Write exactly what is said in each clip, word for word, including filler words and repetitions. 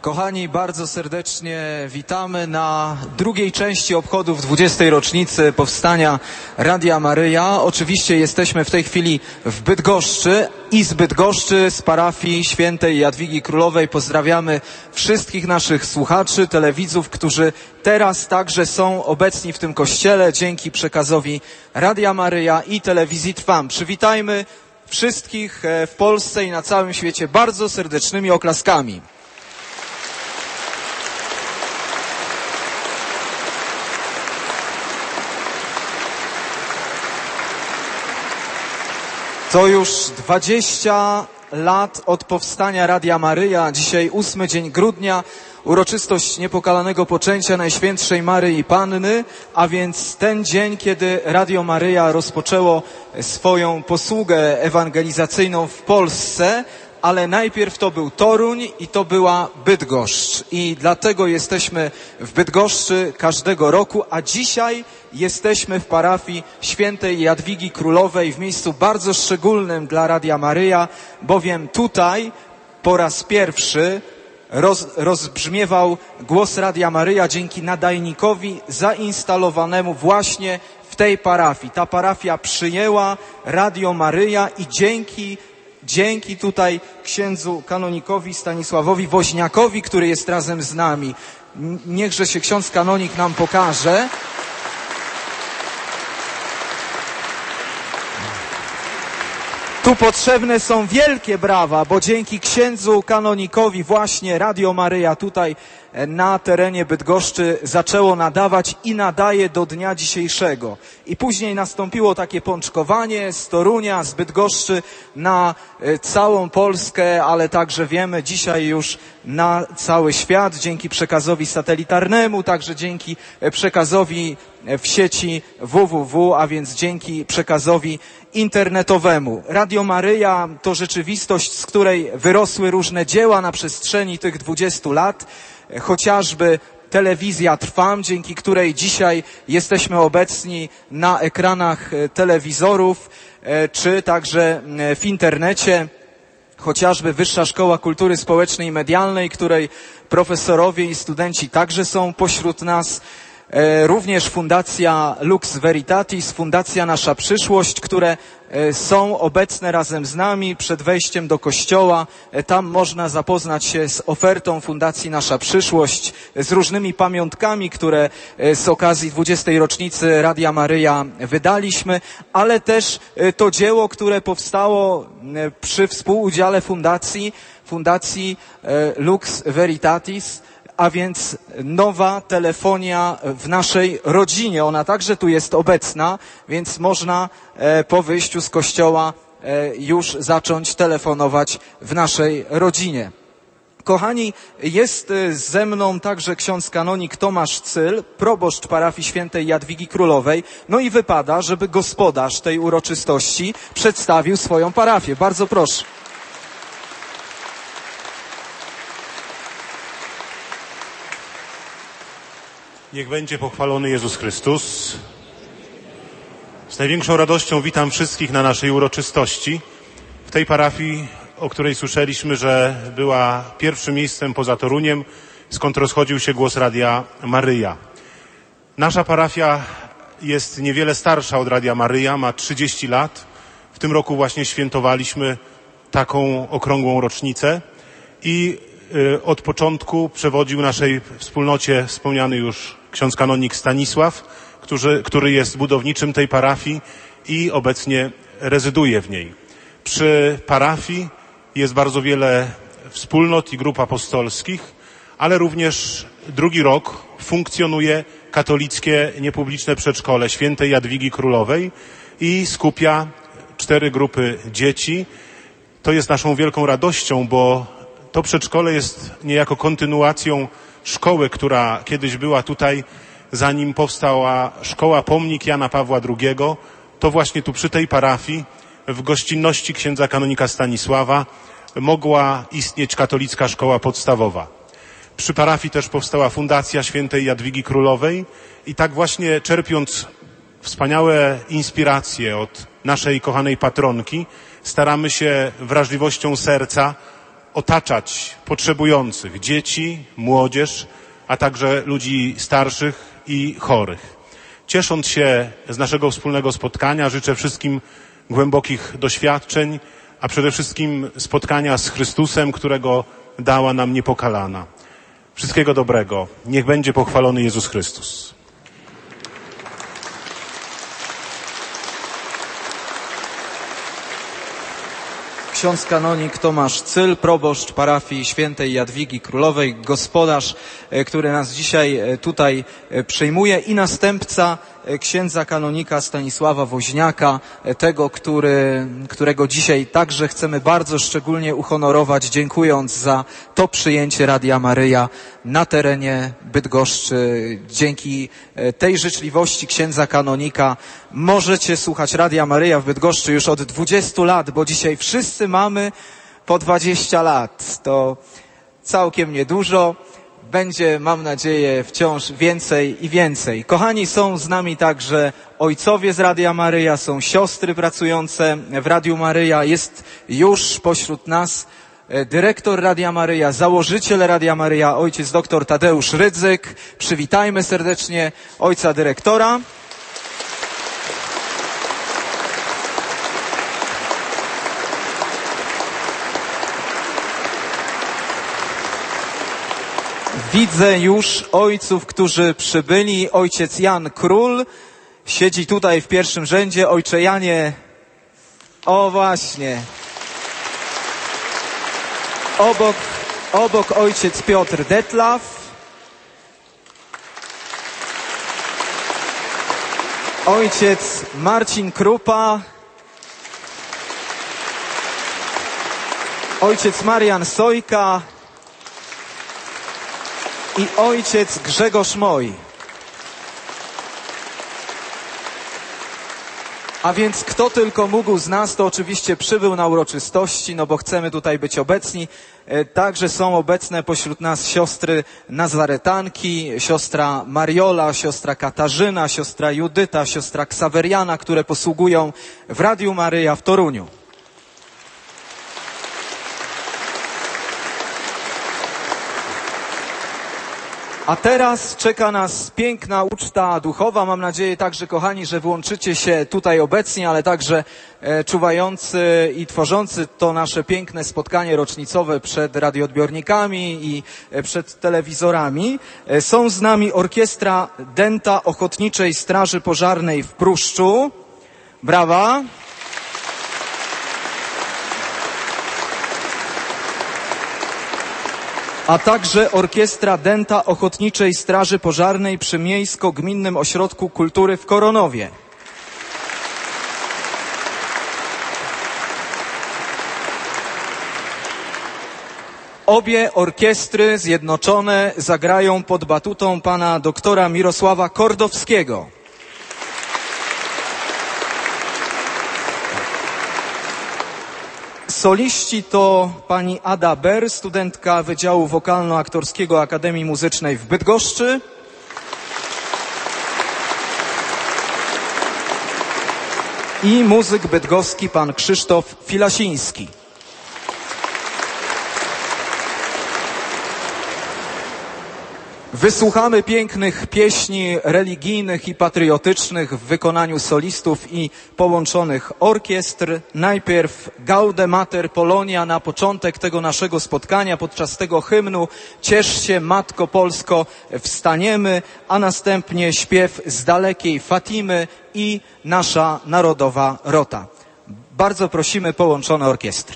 Kochani, bardzo serdecznie witamy na drugiej części obchodów dwudziestej rocznicy powstania Radia Maryja. Oczywiście jesteśmy w tej chwili w Bydgoszczy i z Bydgoszczy, z parafii świętej Jadwigi Królowej pozdrawiamy wszystkich naszych słuchaczy, telewidzów, którzy teraz także są obecni w tym kościele dzięki przekazowi Radia Maryja i telewizji Trwam. Przywitajmy wszystkich w Polsce i na całym świecie bardzo serdecznymi oklaskami. To już dwadzieścia lat od powstania Radia Maryja. Dzisiaj ósmy dzień grudnia, uroczystość niepokalanego poczęcia Najświętszej Maryi Panny, a więc ten dzień, kiedy Radio Maryja rozpoczęło swoją posługę ewangelizacyjną w Polsce, ale najpierw to był Toruń i to była Bydgoszcz. I dlatego jesteśmy w Bydgoszczy każdego roku, a dzisiaj jesteśmy w parafii świętej Jadwigi Królowej w miejscu bardzo szczególnym dla Radia Maryja, bowiem tutaj po raz pierwszy roz, rozbrzmiewał głos Radia Maryja dzięki nadajnikowi zainstalowanemu właśnie w tej parafii. Ta parafia przyjęła Radio Maryja i dzięki Dzięki tutaj księdzu kanonikowi Stanisławowi Woźniakowi, który jest razem z nami. Niechże się ksiądz kanonik nam pokaże. Tu potrzebne są wielkie brawa, bo dzięki księdzu kanonikowi właśnie Radio Maryja tutaj na terenie Bydgoszczy zaczęło nadawać i nadaje do dnia dzisiejszego. I później nastąpiło takie pączkowanie z Torunia, z Bydgoszczy na całą Polskę, ale także wiemy dzisiaj już na cały świat dzięki przekazowi satelitarnemu, także dzięki przekazowi w sieci w w w, a więc dzięki przekazowi internetowemu. Radio Maryja to rzeczywistość, z której wyrosły różne dzieła na przestrzeni tych dwudziestu lat, chociażby telewizja Trwam, dzięki której dzisiaj jesteśmy obecni na ekranach telewizorów, czy także w internecie, chociażby Wyższa Szkoła Kultury Społecznej i Medialnej, której profesorowie i studenci także są pośród nas, również Fundacja Lux Veritatis, Fundacja Nasza Przyszłość, które są obecne razem z nami przed wejściem do kościoła. Tam można zapoznać się z ofertą Fundacji Nasza Przyszłość, z różnymi pamiątkami, które z okazji dwudziestej rocznicy Radia Maryja wydaliśmy, ale też to dzieło, które powstało przy współudziale Fundacji, Fundacji Lux Veritatis, a więc nowa telefonia w naszej rodzinie. Ona także tu jest obecna, więc można po wyjściu z kościoła już zacząć telefonować w naszej rodzinie. Kochani, jest ze mną także ksiądz kanonik Tomasz Cyl, proboszcz parafii świętej Jadwigi Królowej. No i wypada, żeby gospodarz tej uroczystości przedstawił swoją parafię. Bardzo proszę. Niech będzie pochwalony Jezus Chrystus. Z największą radością witam wszystkich na naszej uroczystości. W tej parafii, o której słyszeliśmy, że była pierwszym miejscem poza Toruniem, skąd rozchodził się głos Radia Maryja. Nasza parafia jest niewiele starsza od Radia Maryja, ma trzydzieści lat. W tym roku właśnie świętowaliśmy taką okrągłą rocznicę i od początku przewodził naszej wspólnocie wspomniany już ksiądz kanonik Stanisław, który, który jest budowniczym tej parafii i obecnie rezyduje w niej. Przy parafii jest bardzo wiele wspólnot i grup apostolskich, ale również drugi rok funkcjonuje katolickie niepubliczne przedszkole świętej Jadwigi Królowej i skupia cztery grupy dzieci. To jest naszą wielką radością, bo to przedszkole jest niejako kontynuacją szkoły, która kiedyś była tutaj, zanim powstała szkoła pomnik Jana Pawła drugiego. To właśnie tu przy tej parafii, w gościnności księdza kanonika Stanisława, mogła istnieć katolicka szkoła podstawowa. Przy parafii też powstała Fundacja Świętej Jadwigi Królowej i tak właśnie czerpiąc wspaniałe inspiracje od naszej kochanej patronki, staramy się wrażliwością serca otaczać potrzebujących, dzieci, młodzież, a także ludzi starszych i chorych. Ciesząc się z naszego wspólnego spotkania, życzę wszystkim głębokich doświadczeń, a przede wszystkim spotkania z Chrystusem, którego dała nam niepokalana. Wszystkiego dobrego. Niech będzie pochwalony Jezus Chrystus. Ksiądz kanonik Tomasz Cyl, proboszcz parafii świętej Jadwigi Królowej, gospodarz, który nas dzisiaj tutaj przyjmuje, i następca księdza kanonika Stanisława Woźniaka, tego, który, którego dzisiaj także chcemy bardzo szczególnie uhonorować, dziękując za to przyjęcie Radia Maryja na terenie Bydgoszczy. Dzięki tej życzliwości księdza kanonika możecie słuchać Radia Maryja w Bydgoszczy już od dwudziestu lat, bo dzisiaj wszyscy mamy po dwadzieścia lat. To całkiem niedużo. Będzie, mam nadzieję, wciąż więcej i więcej. Kochani, są z nami także ojcowie z Radia Maryja, są siostry pracujące w Radiu Maryja. Jest już pośród nas dyrektor Radia Maryja, założyciel Radia Maryja, ojciec doktor Tadeusz Rydzyk. Przywitajmy serdecznie ojca dyrektora. Widzę już ojców, którzy przybyli. Ojciec Jan Król siedzi tutaj w pierwszym rzędzie. Ojcze Janie, o właśnie. Obok, obok ojciec Piotr Detlaw. Ojciec Marcin Krupa. Ojciec Marian Sojka. I ojciec Grzegorz Moj. A więc kto tylko mógł z nas, to oczywiście przybył na uroczystości, no bo chcemy tutaj być obecni. Także są obecne pośród nas siostry Nazaretanki, siostra Mariola, siostra Katarzyna, siostra Judyta, siostra Ksaweriana, które posługują w Radiu Maryja w Toruniu. A teraz czeka nas piękna uczta duchowa. Mam nadzieję także, kochani, że włączycie się tutaj obecni, ale także e, czuwający i tworzący to nasze piękne spotkanie rocznicowe przed radioodbiornikami i e, przed telewizorami. E, są z nami orkiestra Denta Ochotniczej Straży Pożarnej w Pruszczu. Brawa! A także orkiestra Denta Ochotniczej Straży Pożarnej przy Miejsko-Gminnym Ośrodku Kultury w Koronowie. Obie orkiestry zjednoczone zagrają pod batutą pana doktora Mirosława Kordowskiego. Soliści to pani Ada Ber, studentka Wydziału Wokalno-Aktorskiego Akademii Muzycznej w Bydgoszczy. I muzyk bydgoski pan Krzysztof Filasiński. Wysłuchamy pięknych pieśni religijnych i patriotycznych w wykonaniu solistów i połączonych orkiestr. Najpierw Gaude Mater Polonia na początek tego naszego spotkania. Podczas tego hymnu Ciesz się, Matko Polsko, wstaniemy, a następnie śpiew z dalekiej Fatimy i nasza narodowa rota. Bardzo prosimy połączone orkiestry.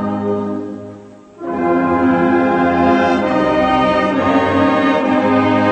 Thank you.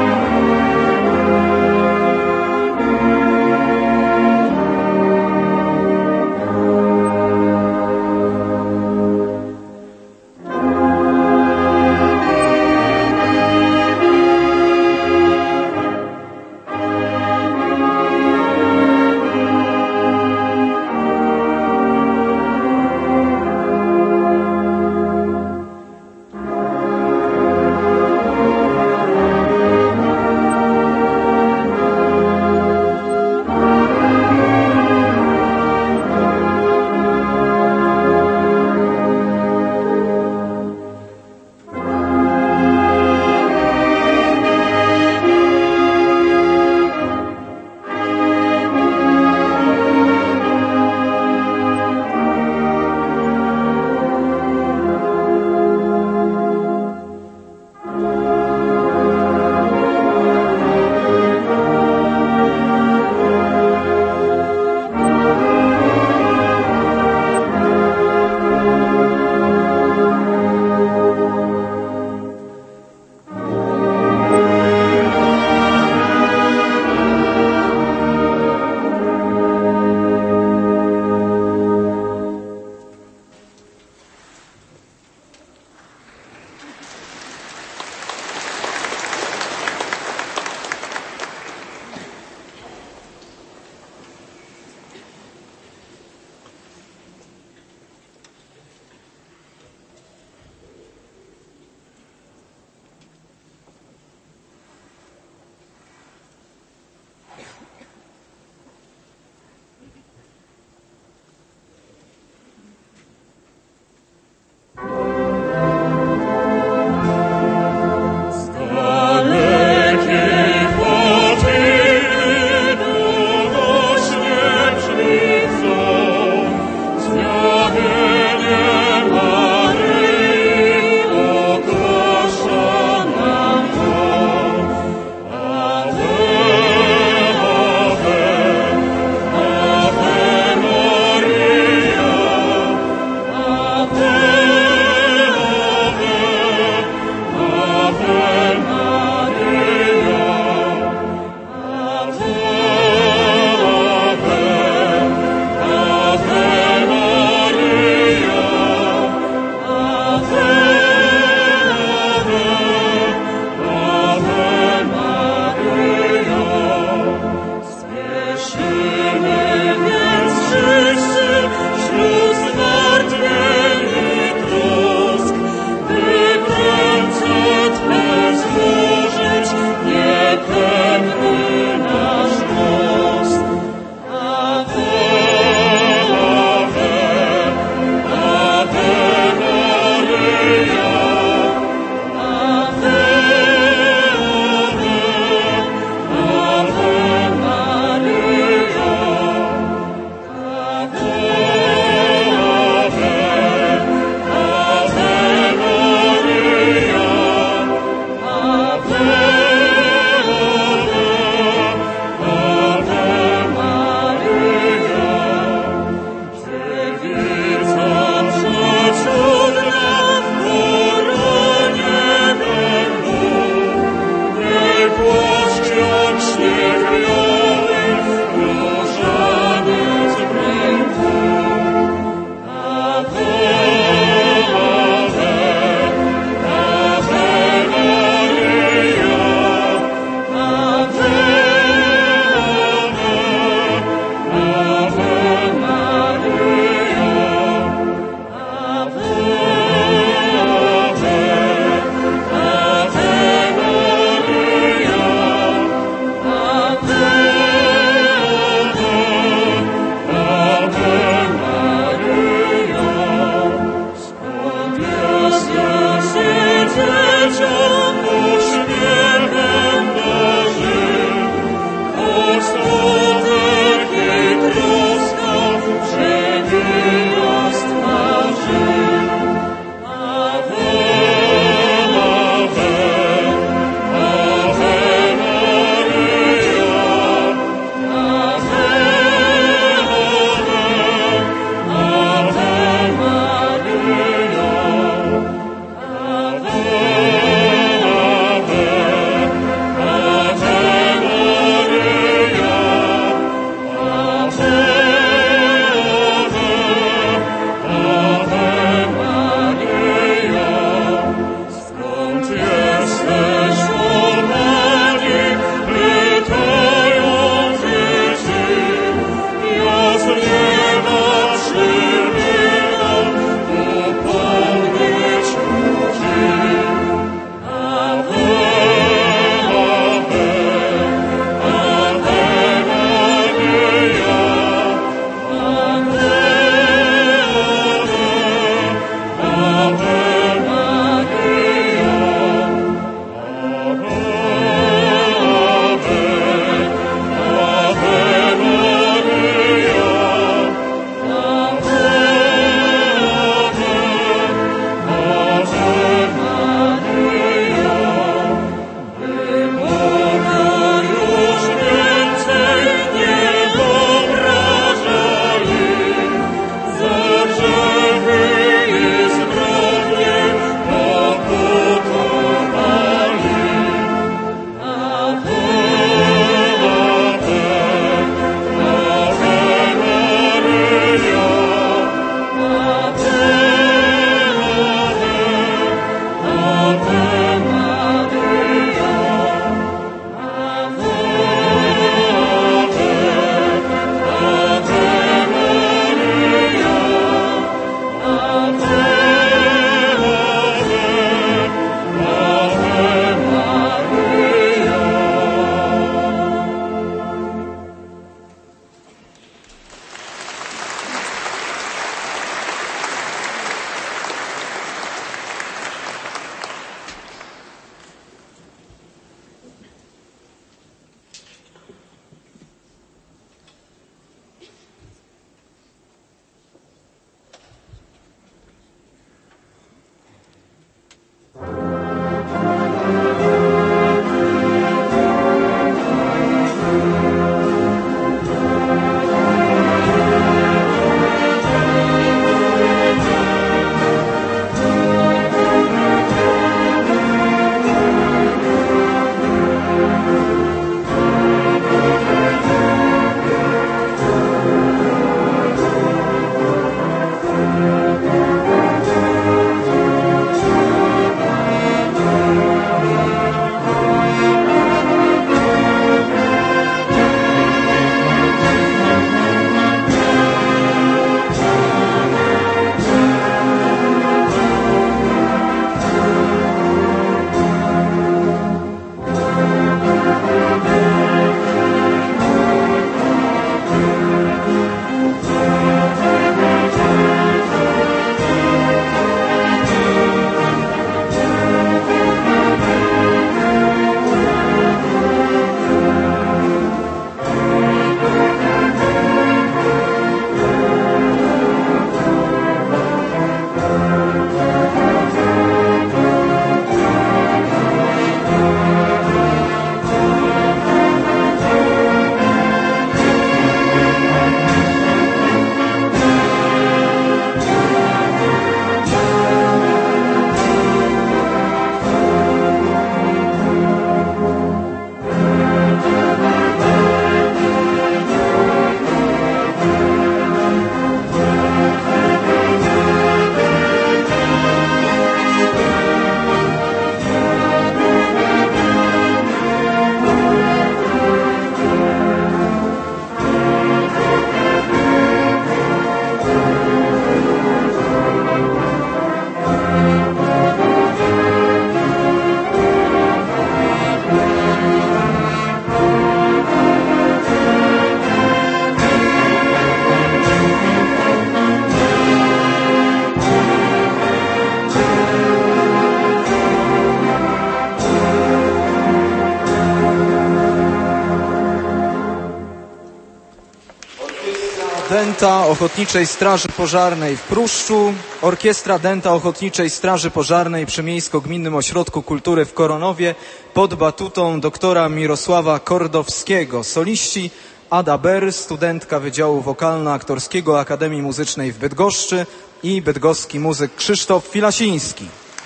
Denta Ochotniczej Straży Pożarnej w Pruszczu, Orkiestra Denta Ochotniczej Straży Pożarnej przy Miejsko-Gminnym Ośrodku Kultury w Koronowie pod batutą doktora Mirosława Kordowskiego. Soliści Ada Ber, studentka Wydziału Wokalno-Aktorskiego Akademii Muzycznej w Bydgoszczy i bydgoski muzyk Krzysztof Filasiński.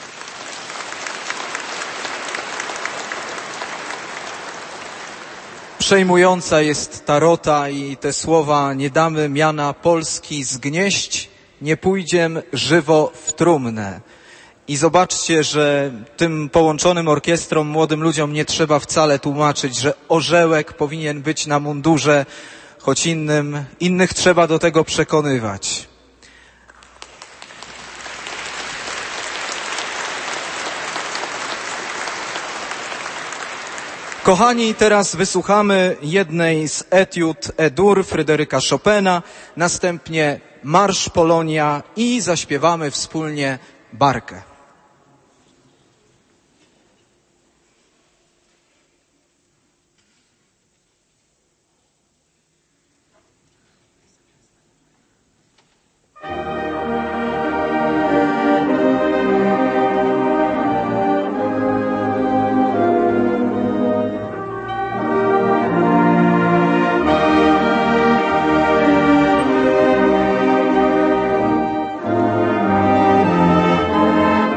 Przejmująca jest ta rota i te słowa: nie damy miana Polski zgnieść, nie pójdziem żywo w trumnę. I zobaczcie, że tym połączonym orkiestrom, młodym ludziom nie trzeba wcale tłumaczyć, że orzełek powinien być na mundurze, choć innym, innych trzeba do tego przekonywać. Kochani, teraz wysłuchamy jednej z etiud E-dur Fryderyka Chopina, następnie Marsz Polonia i zaśpiewamy wspólnie Barkę. Thank you.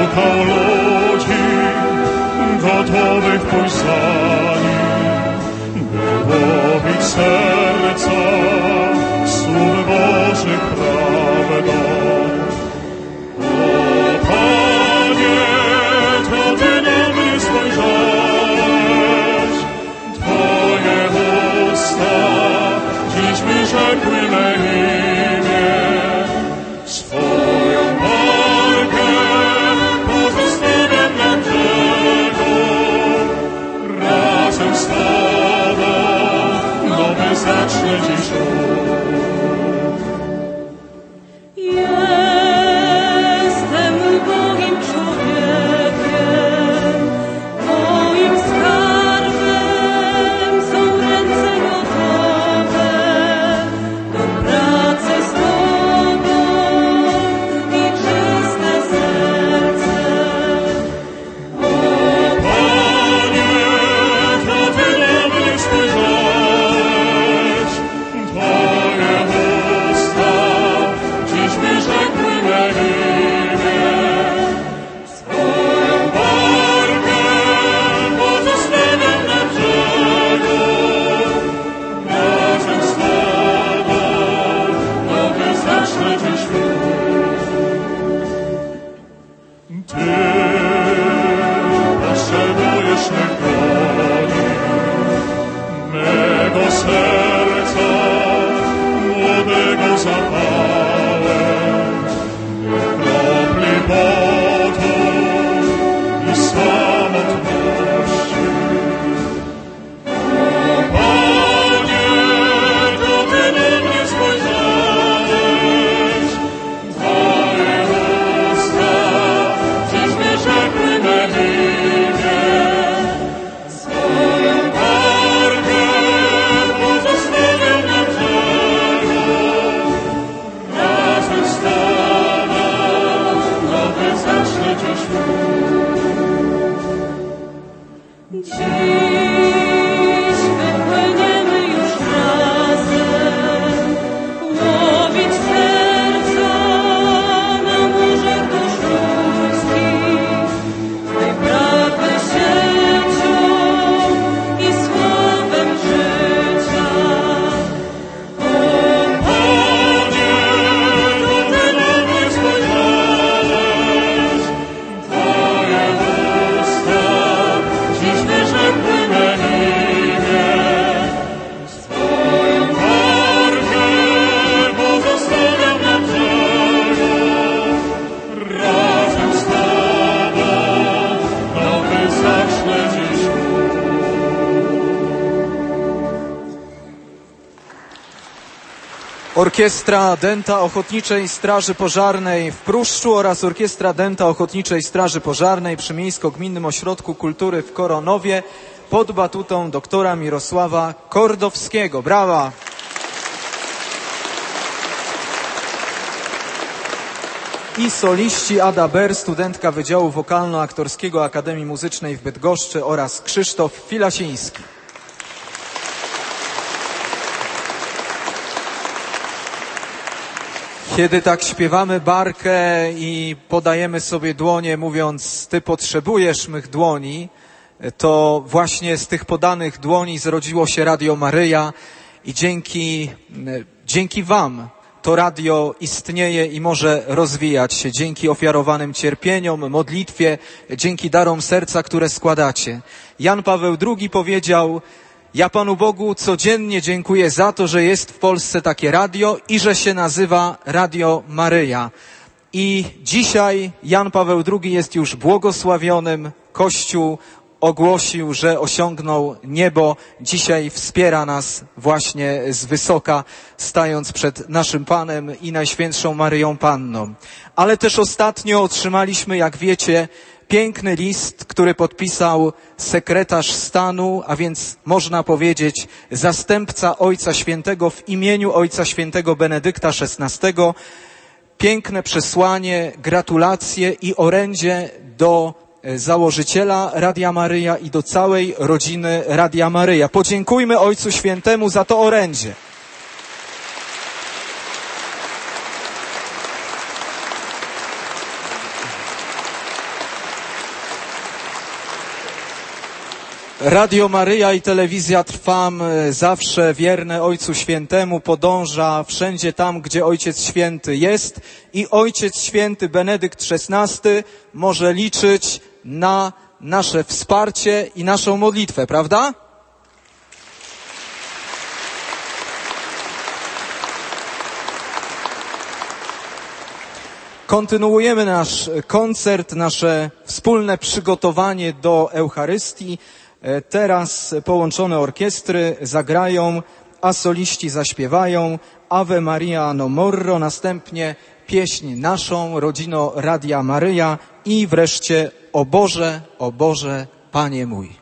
szukał ludzi gotowych pójść za nim, by łowić serca słów Bożych prawdą. O Panie, to Ty na mnie spojrzałeś, Twoje usta dziś mi rzekły me imię. Swoją walkę pozostawiam na brzegu, razem z Tobą nowy zacznę dziś ruch. Jestem ubogim człowiekiem, moim skarbem są ręce gotowe do pracy z Tobą i czyste serce. O Panie, to Ty na mnie spojrzałeś, Twoje usta dziś mi rzekły me imię. Swoją barkę pozostawiam na brzegu, razem z Tobą nowy zacznę dziś ruch. Ty potrzebujesz mych dłoni, mego serca, młodego zapałem, kropli potu i samotności. O Panie, to Ty na mnie spojrzałeś, Twoje usta dziś mi rzekły me imię. Swoją barkę pozostawiam na brzegu, razem z Tobą nowy zacznę dziś ruch. Dziś wypłyniemy już razem, łowić serca na morzach dusz ludzkich, Twej prawdy siecią i słowem życia. O Panie, to Ty na mnie spojrzałeś, Twoje usta dziś mi rzekły me imię. Swoją barkę pozostawiam na brzegu, razem z Tobą nowy zacznę dziś ruch. Orkiestra Dęta Ochotniczej Straży Pożarnej w Pruszczu oraz Orkiestra Dęta Ochotniczej Straży Pożarnej przy Miejsko-Gminnym Ośrodku Kultury w Koronowie pod batutą doktora Mirosława Kordowskiego. Brawa! I soliści Ada Ber, studentka Wydziału Wokalno-Aktorskiego Akademii Muzycznej w Bydgoszczy oraz Krzysztof Filasiński. Kiedy tak śpiewamy barkę i podajemy sobie dłonie, mówiąc: Ty potrzebujesz mych dłoni, to właśnie z tych podanych dłoni zrodziło się Radio Maryja i dzięki, dzięki Wam to radio istnieje i może rozwijać się. Dzięki ofiarowanym cierpieniom, modlitwie, dzięki darom serca, które składacie. Jan Paweł drugi powiedział: ja Panu Bogu codziennie dziękuję za to, że jest w Polsce takie radio i że się nazywa Radio Maryja. I dzisiaj Jan Paweł drugi jest już błogosławionym. Kościół ogłosił, że osiągnął niebo. Dzisiaj wspiera nas właśnie z wysoka, stając przed naszym Panem i Najświętszą Maryją Panną. Ale też ostatnio otrzymaliśmy, jak wiecie, piękny list, który podpisał sekretarz stanu, a więc można powiedzieć zastępca Ojca Świętego w imieniu Ojca Świętego Benedykta szesnastego. Piękne przesłanie, gratulacje i orędzie do założyciela Radia Maryja i do całej rodziny Radia Maryja. Podziękujmy Ojcu Świętemu za to orędzie. Radio Maryja i Telewizja Trwam, zawsze wierne Ojcu Świętemu, podąża wszędzie tam, gdzie Ojciec Święty jest i Ojciec Święty Benedykt szesnasty może liczyć na nasze wsparcie i naszą modlitwę, prawda? Kontynuujemy nasz koncert, nasze wspólne przygotowanie do Eucharystii. Teraz połączone orkiestry zagrają, a soliści zaśpiewają Ave Maria no Morro, następnie pieśń naszą, Rodzino Radia Maryja i wreszcie O Boże, o Boże, Panie mój.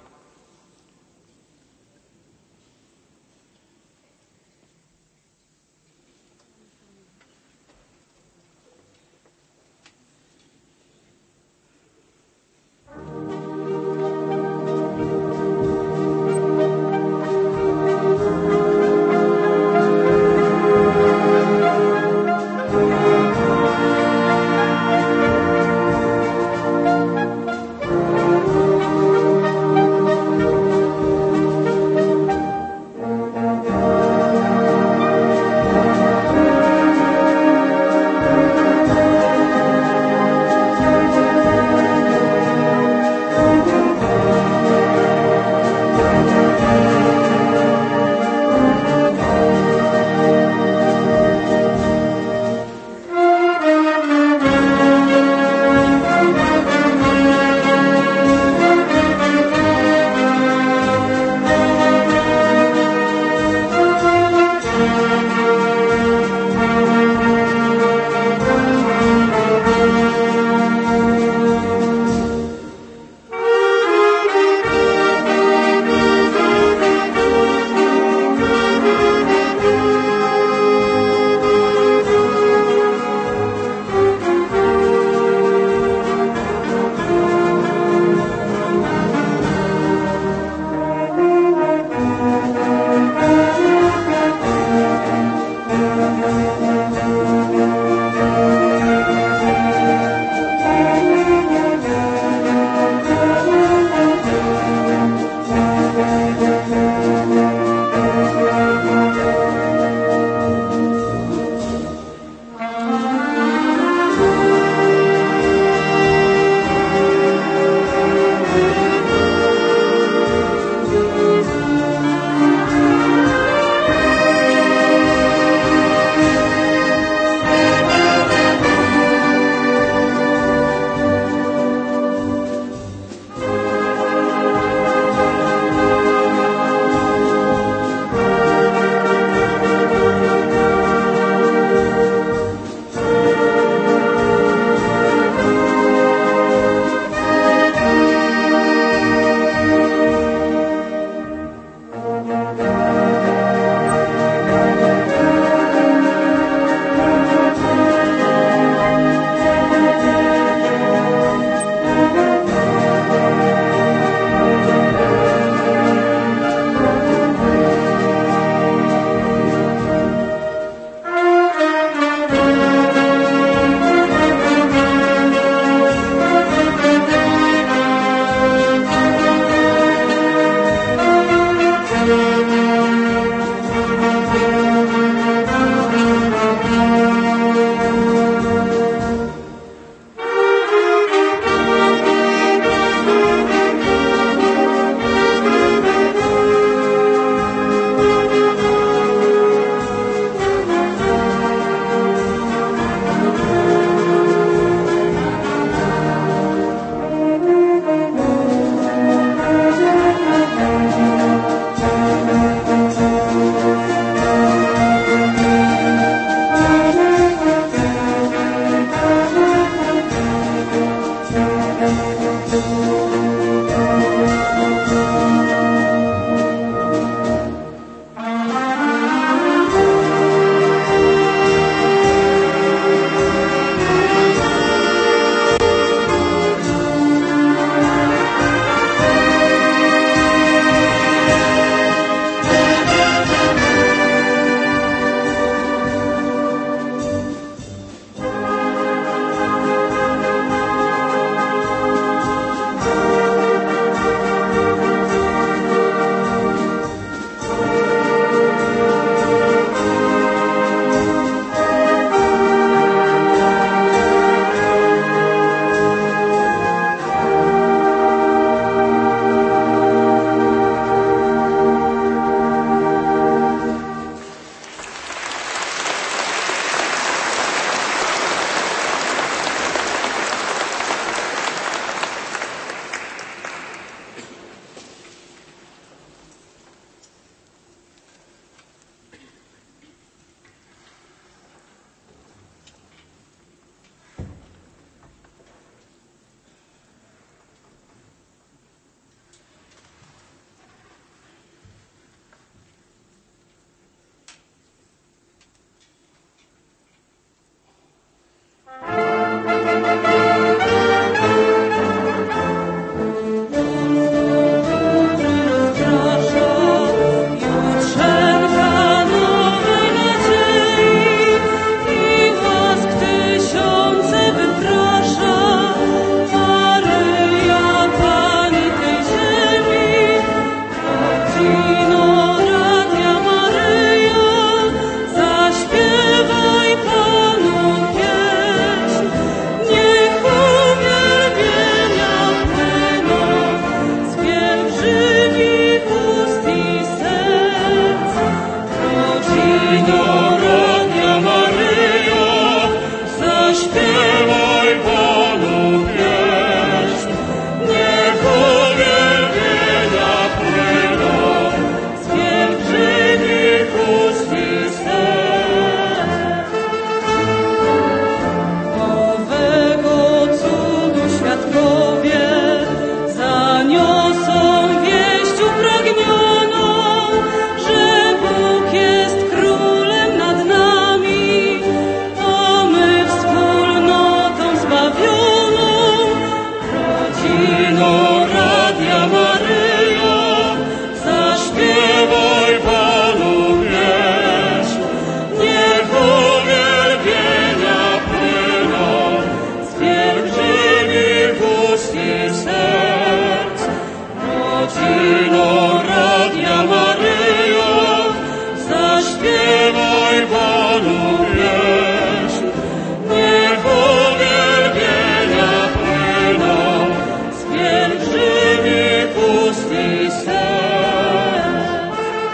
rodzino Radia Maryja, zaśpiewaj Panu pieśń. Niech uwielbienia płyną z pielgrzymi pustych serc.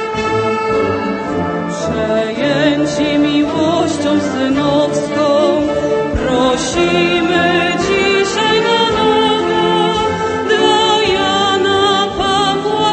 Przejęci miłością synowską, prosimy dzisiaj na nowo dla Jana Pawła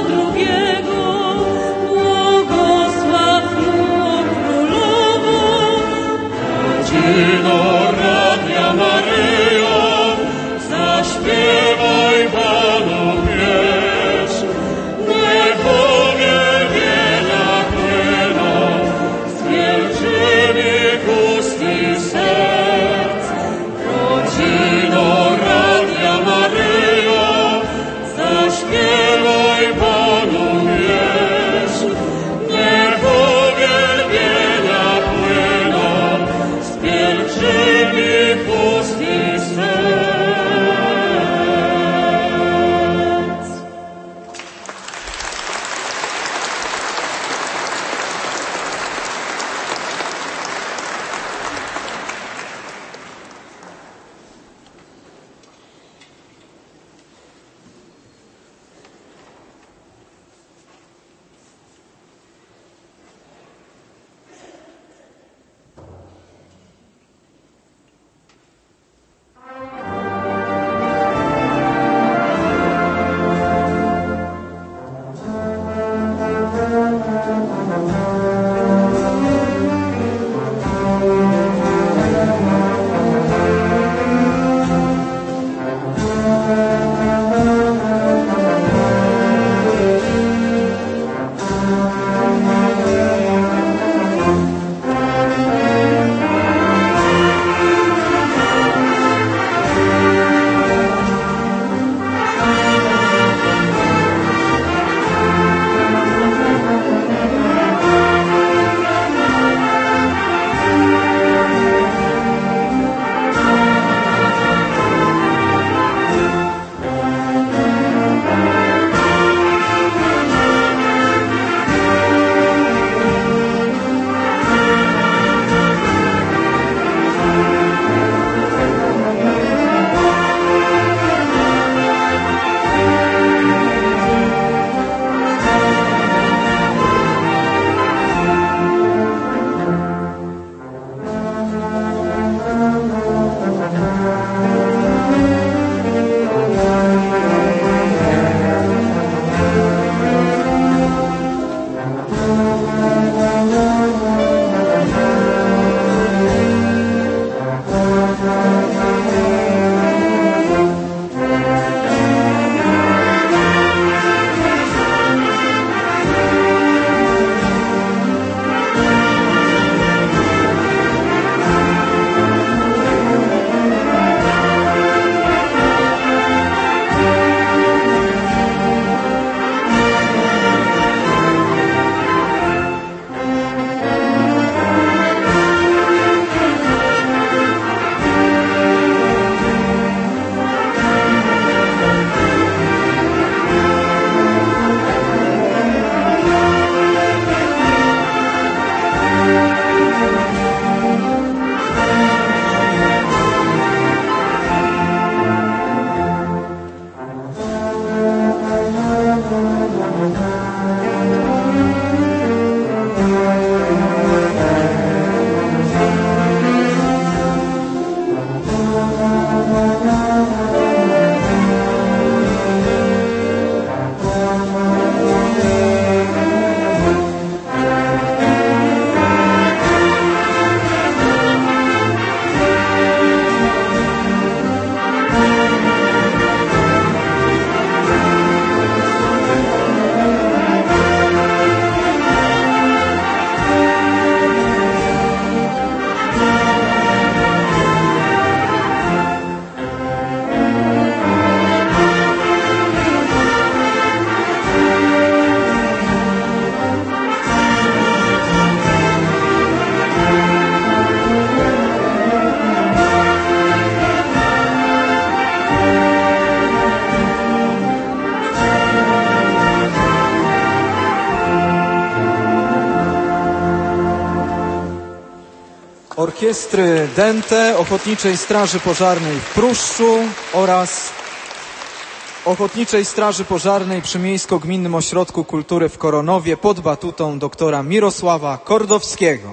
Orkiestry Dente, Ochotniczej Straży Pożarnej w Pruszczu oraz Ochotniczej Straży Pożarnej przy Miejsko-Gminnym Ośrodku Kultury w Koronowie pod batutą doktora Mirosława Kordowskiego.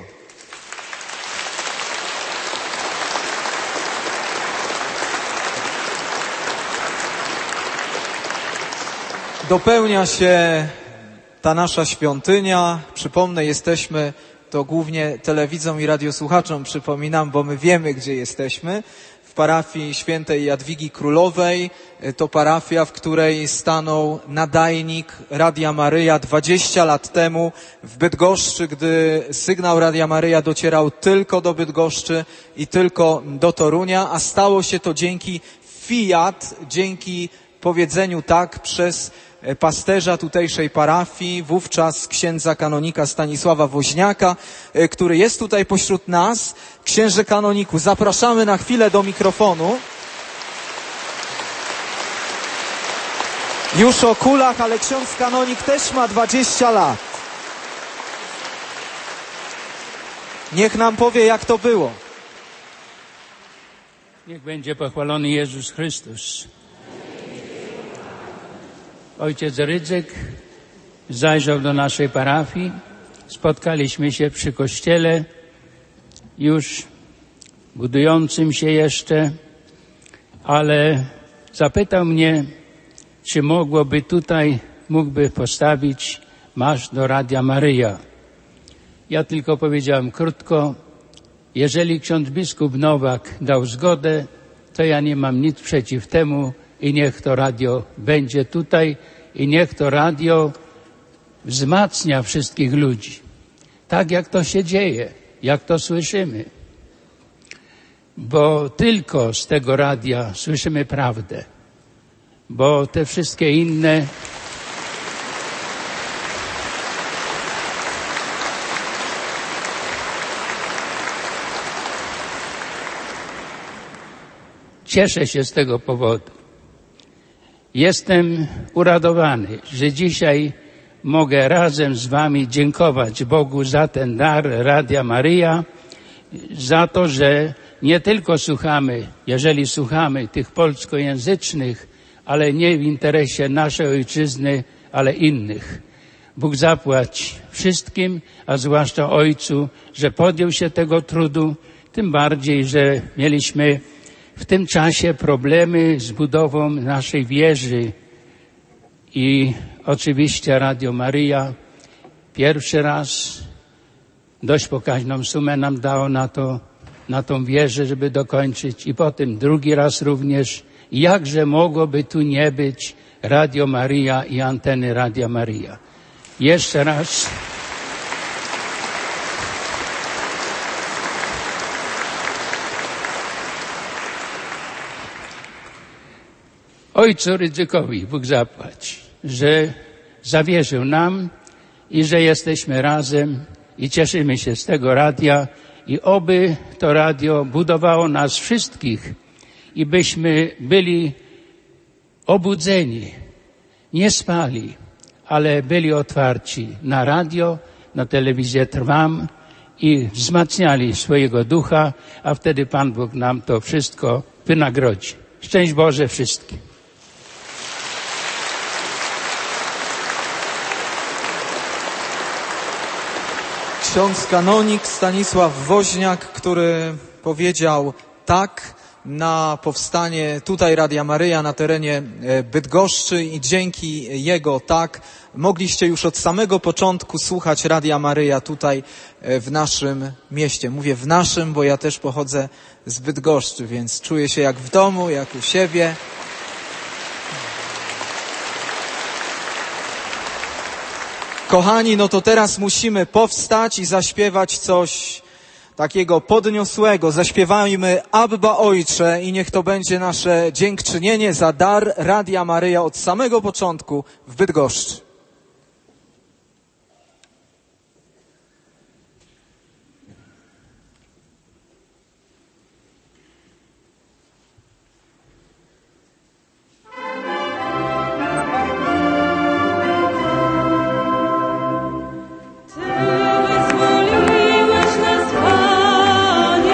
Dopełnia się ta nasza świątynia. Przypomnę, jesteśmy, to głównie telewidzom i radiosłuchaczom przypominam, bo my wiemy, gdzie jesteśmy. W parafii świętej Jadwigi Królowej. To parafia, w której stanął nadajnik Radia Maryja dwadzieścia lat temu w Bydgoszczy, gdy sygnał Radia Maryja docierał tylko do Bydgoszczy i tylko do Torunia, a stało się to dzięki fiat, dzięki powiedzeniu tak przez pasterza tutejszej parafii, wówczas księdza kanonika Stanisława Woźniaka, który jest tutaj pośród nas. Księże kanoniku, zapraszamy na chwilę do mikrofonu. Już o kulach, ale ksiądz kanonik też ma dwadzieścia lat. Niech nam powie, jak to było. Niech będzie pochwalony Jezus Chrystus. Ojciec Rydzyk zajrzał do naszej parafii. Spotkaliśmy się przy kościele, już budującym się jeszcze, ale zapytał mnie, czy mogłoby tutaj, mógłby postawić marsz do Radia Maryja. Ja tylko powiedziałem krótko, jeżeli ksiądz biskup Nowak dał zgodę, to ja nie mam nic przeciw temu i niech to radio będzie tutaj i niech to radio wzmacnia wszystkich ludzi. Tak jak to się dzieje, jak to słyszymy. Bo tylko z tego radia słyszymy prawdę. Bo te wszystkie inne cieszę się z tego powodu. Jestem uradowany, że dzisiaj mogę razem z wami dziękować Bogu za ten dar Radia Maryja, za to, że nie tylko słuchamy, jeżeli słuchamy tych polskojęzycznych, ale nie w interesie naszej ojczyzny, ale innych. Bóg zapłać wszystkim, a zwłaszcza Ojcu, że podjął się tego trudu, tym bardziej, że mieliśmy w tym czasie problemy z budową naszej wieży i oczywiście Radio Maryja pierwszy raz dość pokaźną sumę nam dało na to, na tą wieżę, żeby dokończyć i potem drugi raz również. Jakże mogłoby tu nie być Radio Maryja i anteny Radia Maryja. Jeszcze raz Ojcu Rydzykowi Bóg zapłać, że zawierzył nam i że jesteśmy razem i cieszymy się z tego radia i oby to radio budowało nas wszystkich i byśmy byli obudzeni, nie spali, ale byli otwarci na radio, na telewizję Trwam i wzmacniali swojego ducha, a wtedy Pan Bóg nam to wszystko wynagrodzi. Szczęść Boże wszystkim. Ksiądz kanonik Stanisław Woźniak, który powiedział tak na powstanie tutaj Radia Maryja na terenie Bydgoszczy i dzięki jego tak mogliście już od samego początku słuchać Radia Maryja tutaj w naszym mieście. Mówię w naszym, bo ja też pochodzę z Bydgoszczy, więc czuję się jak w domu, jak u siebie. Kochani, no to teraz musimy powstać i zaśpiewać coś takiego podniosłego. Zaśpiewajmy Abba Ojcze i niech to będzie nasze dziękczynienie za dar Radia Maryja od samego początku w Bydgoszczy. Ty wyzwoliłeś nas, Panie.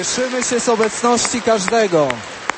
Cieszymy się z obecności każdego.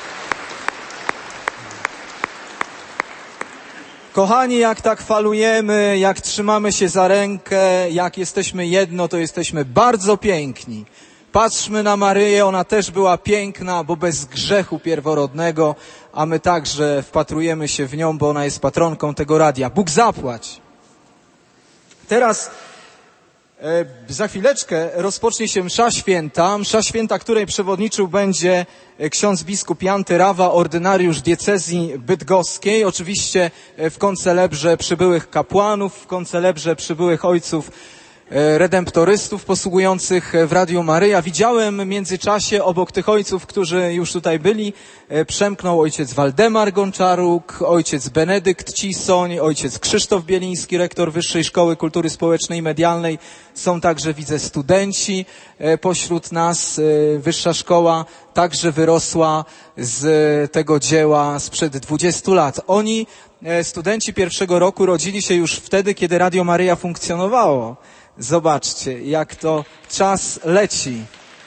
Kochani, jak tak falujemy, jak trzymamy się za rękę, jak jesteśmy jedno, to jesteśmy bardzo piękni. Patrzmy na Maryję, ona też była piękna, bo bez grzechu pierworodnego, a my także wpatrujemy się w nią, bo ona jest patronką tego radia. Bóg zapłać! Teraz e, za chwileczkę rozpocznie się msza święta, msza święta, której przewodniczył będzie ksiądz biskup Jan Tyrawa, ordynariusz diecezji bydgoskiej. Oczywiście w koncelebrze przybyłych kapłanów, w koncelebrze przybyłych ojców redemptorystów posługujących w Radiu Maryja. Widziałem w międzyczasie obok tych ojców, którzy już tutaj byli, przemknął ojciec Waldemar Gonczaruk, ojciec Benedykt Cisoń, ojciec Krzysztof Bieliński, rektor Wyższej Szkoły Kultury Społecznej i Medialnej. Są także, widzę, studenci pośród nas. Wyższa Szkoła także wyrosła z tego dzieła sprzed dwudziestu lat. Oni, studenci pierwszego roku, rodzili się już wtedy, kiedy Radio Maryja funkcjonowało. Zobaczcie, jak to czas leci.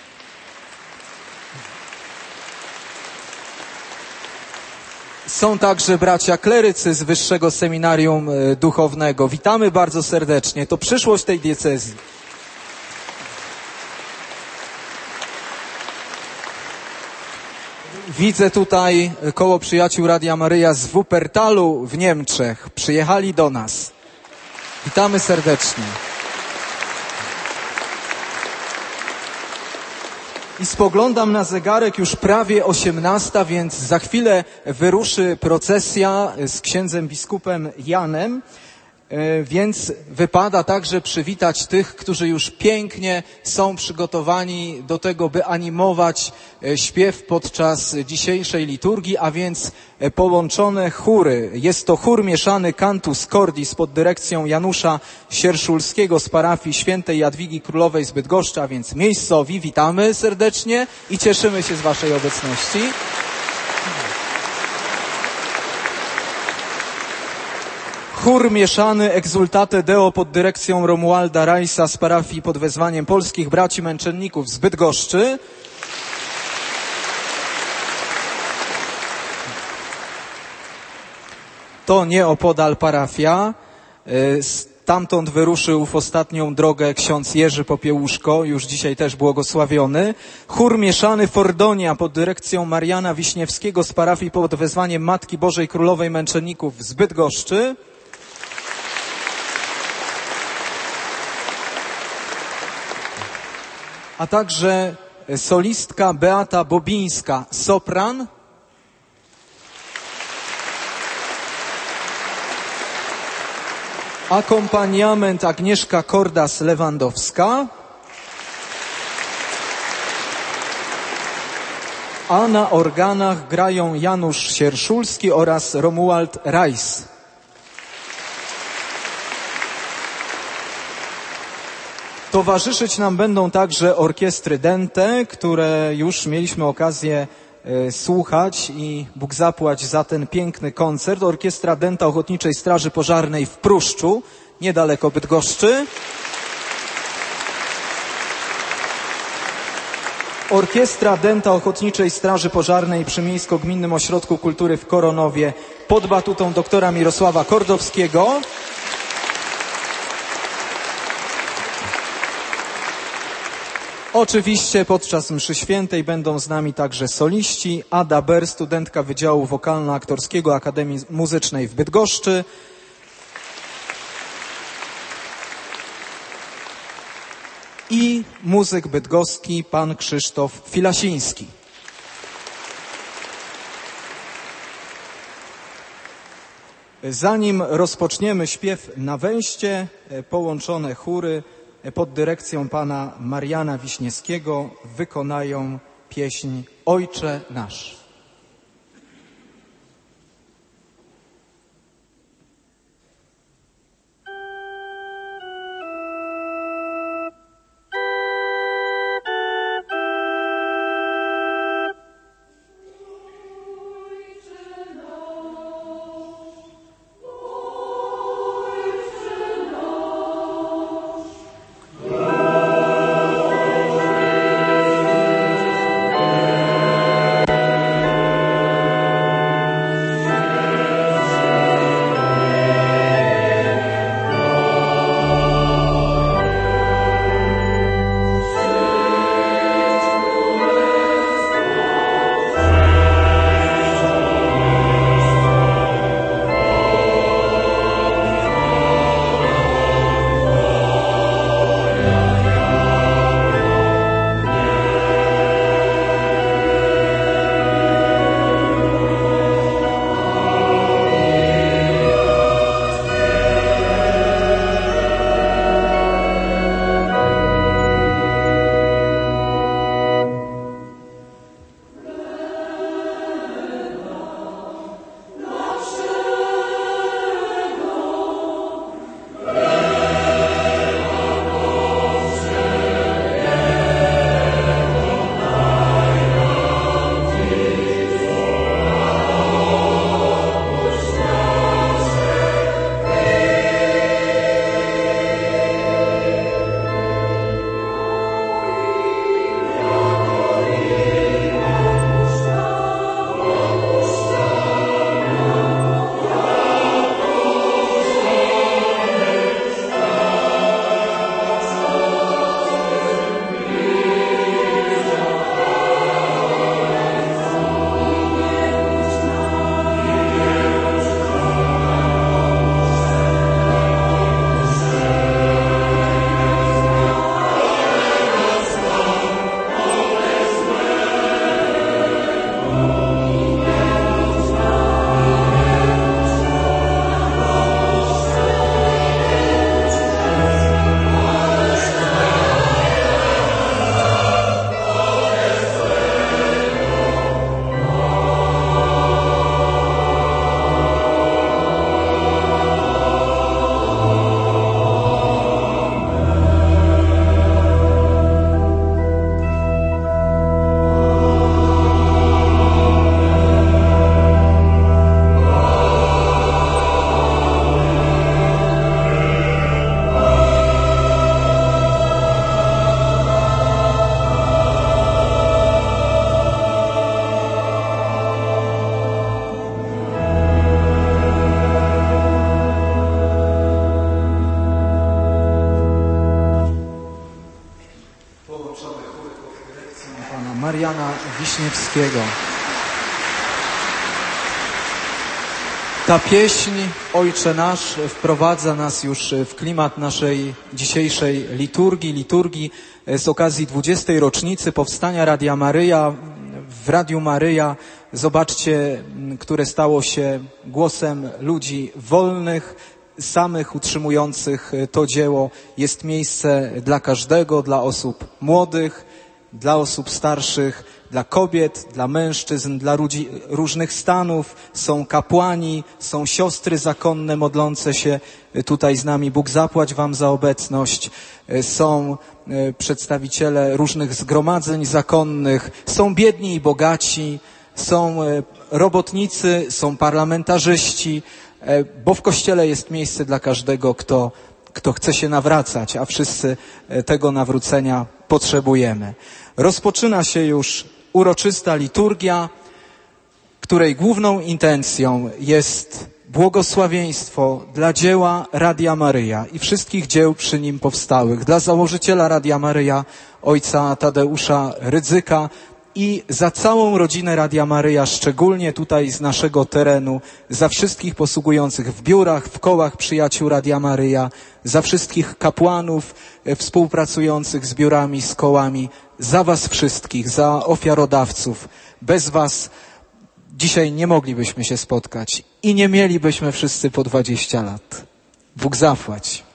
Są także bracia klerycy z Wyższego Seminarium Duchownego. Witamy bardzo serdecznie. To przyszłość tej diecezji. Widzę tutaj koło przyjaciół Radia Maryja z Wuppertalu w Niemczech. Przyjechali do nas. Witamy serdecznie. I spoglądam na zegarek, już prawie osiemnasta, więc za chwilę wyruszy procesja z księdzem biskupem Janem, więc wypada także przywitać tych, którzy już pięknie są przygotowani do tego, by animować śpiew podczas dzisiejszej liturgii, a więc połączone chóry. Jest to chór mieszany Cantus Cordis pod dyrekcją Janusza Sierszulskiego z parafii świętej Jadwigi Królowej z Bydgoszczy, a więc miejscowi. Witamy serdecznie i cieszymy się z waszej obecności. Chór mieszany Exultate Deo pod dyrekcją Romualda Rajsa z parafii pod wezwaniem Polskich Braci Męczenników z Bydgoszczy. To nieopodal parafia. Stamtąd wyruszył w ostatnią drogę ksiądz Jerzy Popiełuszko, już dzisiaj też błogosławiony. Chór mieszany Fordonia pod dyrekcją Mariana Wiśniewskiego z parafii pod wezwaniem Matki Bożej Królowej Męczenników z Bydgoszczy. A także solistka Beata Bobińska, sopran. Akompaniament Agnieszka Kordas-Lewandowska. A na organach grają Janusz Sierszulski oraz Romuald Rajs. Towarzyszyć nam będą także orkiestry Dente, które już mieliśmy okazję e, słuchać i Bóg zapłać za ten piękny koncert. Orkiestra Denta Ochotniczej Straży Pożarnej w Pruszczu, niedaleko Bydgoszczy. Orkiestra Denta Ochotniczej Straży Pożarnej przy Miejsko-Gminnym Ośrodku Kultury w Koronowie pod batutą doktora Mirosława Kordowskiego. Oczywiście podczas mszy świętej będą z nami także soliści. Ada Ber, studentka Wydziału Wokalno-Aktorskiego Akademii Muzycznej w Bydgoszczy. I muzyk bydgoski pan Krzysztof Filasiński. Zanim rozpoczniemy śpiew na wejście, połączone chóry pod dyrekcją pana Mariana Wiśniewskiego wykonają pieśń Ojcze Nasz. Mariana Wiśniewskiego. Ta pieśń, Ojcze Nasz, wprowadza nas już w klimat naszej dzisiejszej liturgii, liturgii z okazji dwudziestej rocznicy powstania Radia Maryja. W Radiu Maryja, zobaczcie, które stało się głosem ludzi wolnych, samych utrzymujących to dzieło. Jest miejsce dla każdego, dla osób młodych, dla osób starszych, dla kobiet, dla mężczyzn, dla ludzi różnych stanów. Są kapłani, są siostry zakonne modlące się tutaj z nami. Bóg zapłać wam za obecność. Są przedstawiciele różnych zgromadzeń zakonnych, są biedni i bogaci, są robotnicy, są parlamentarzyści, bo w Kościele jest miejsce dla każdego, kto, kto chce się nawracać, a wszyscy tego nawrócenia potrzebujemy. Rozpoczyna się już uroczysta liturgia, której główną intencją jest błogosławieństwo dla dzieła Radia Maryja i wszystkich dzieł przy nim powstałych, dla założyciela Radia Maryja, ojca Tadeusza Rydzyka i za całą rodzinę Radia Maryja, szczególnie tutaj z naszego terenu, za wszystkich posługujących w biurach, w kołach przyjaciół Radia Maryja, za wszystkich kapłanów współpracujących z biurami, z kołami, za was wszystkich, za ofiarodawców. Bez was dzisiaj nie moglibyśmy się spotkać i nie mielibyśmy wszyscy po dwadzieścia lat. Bóg zapłać.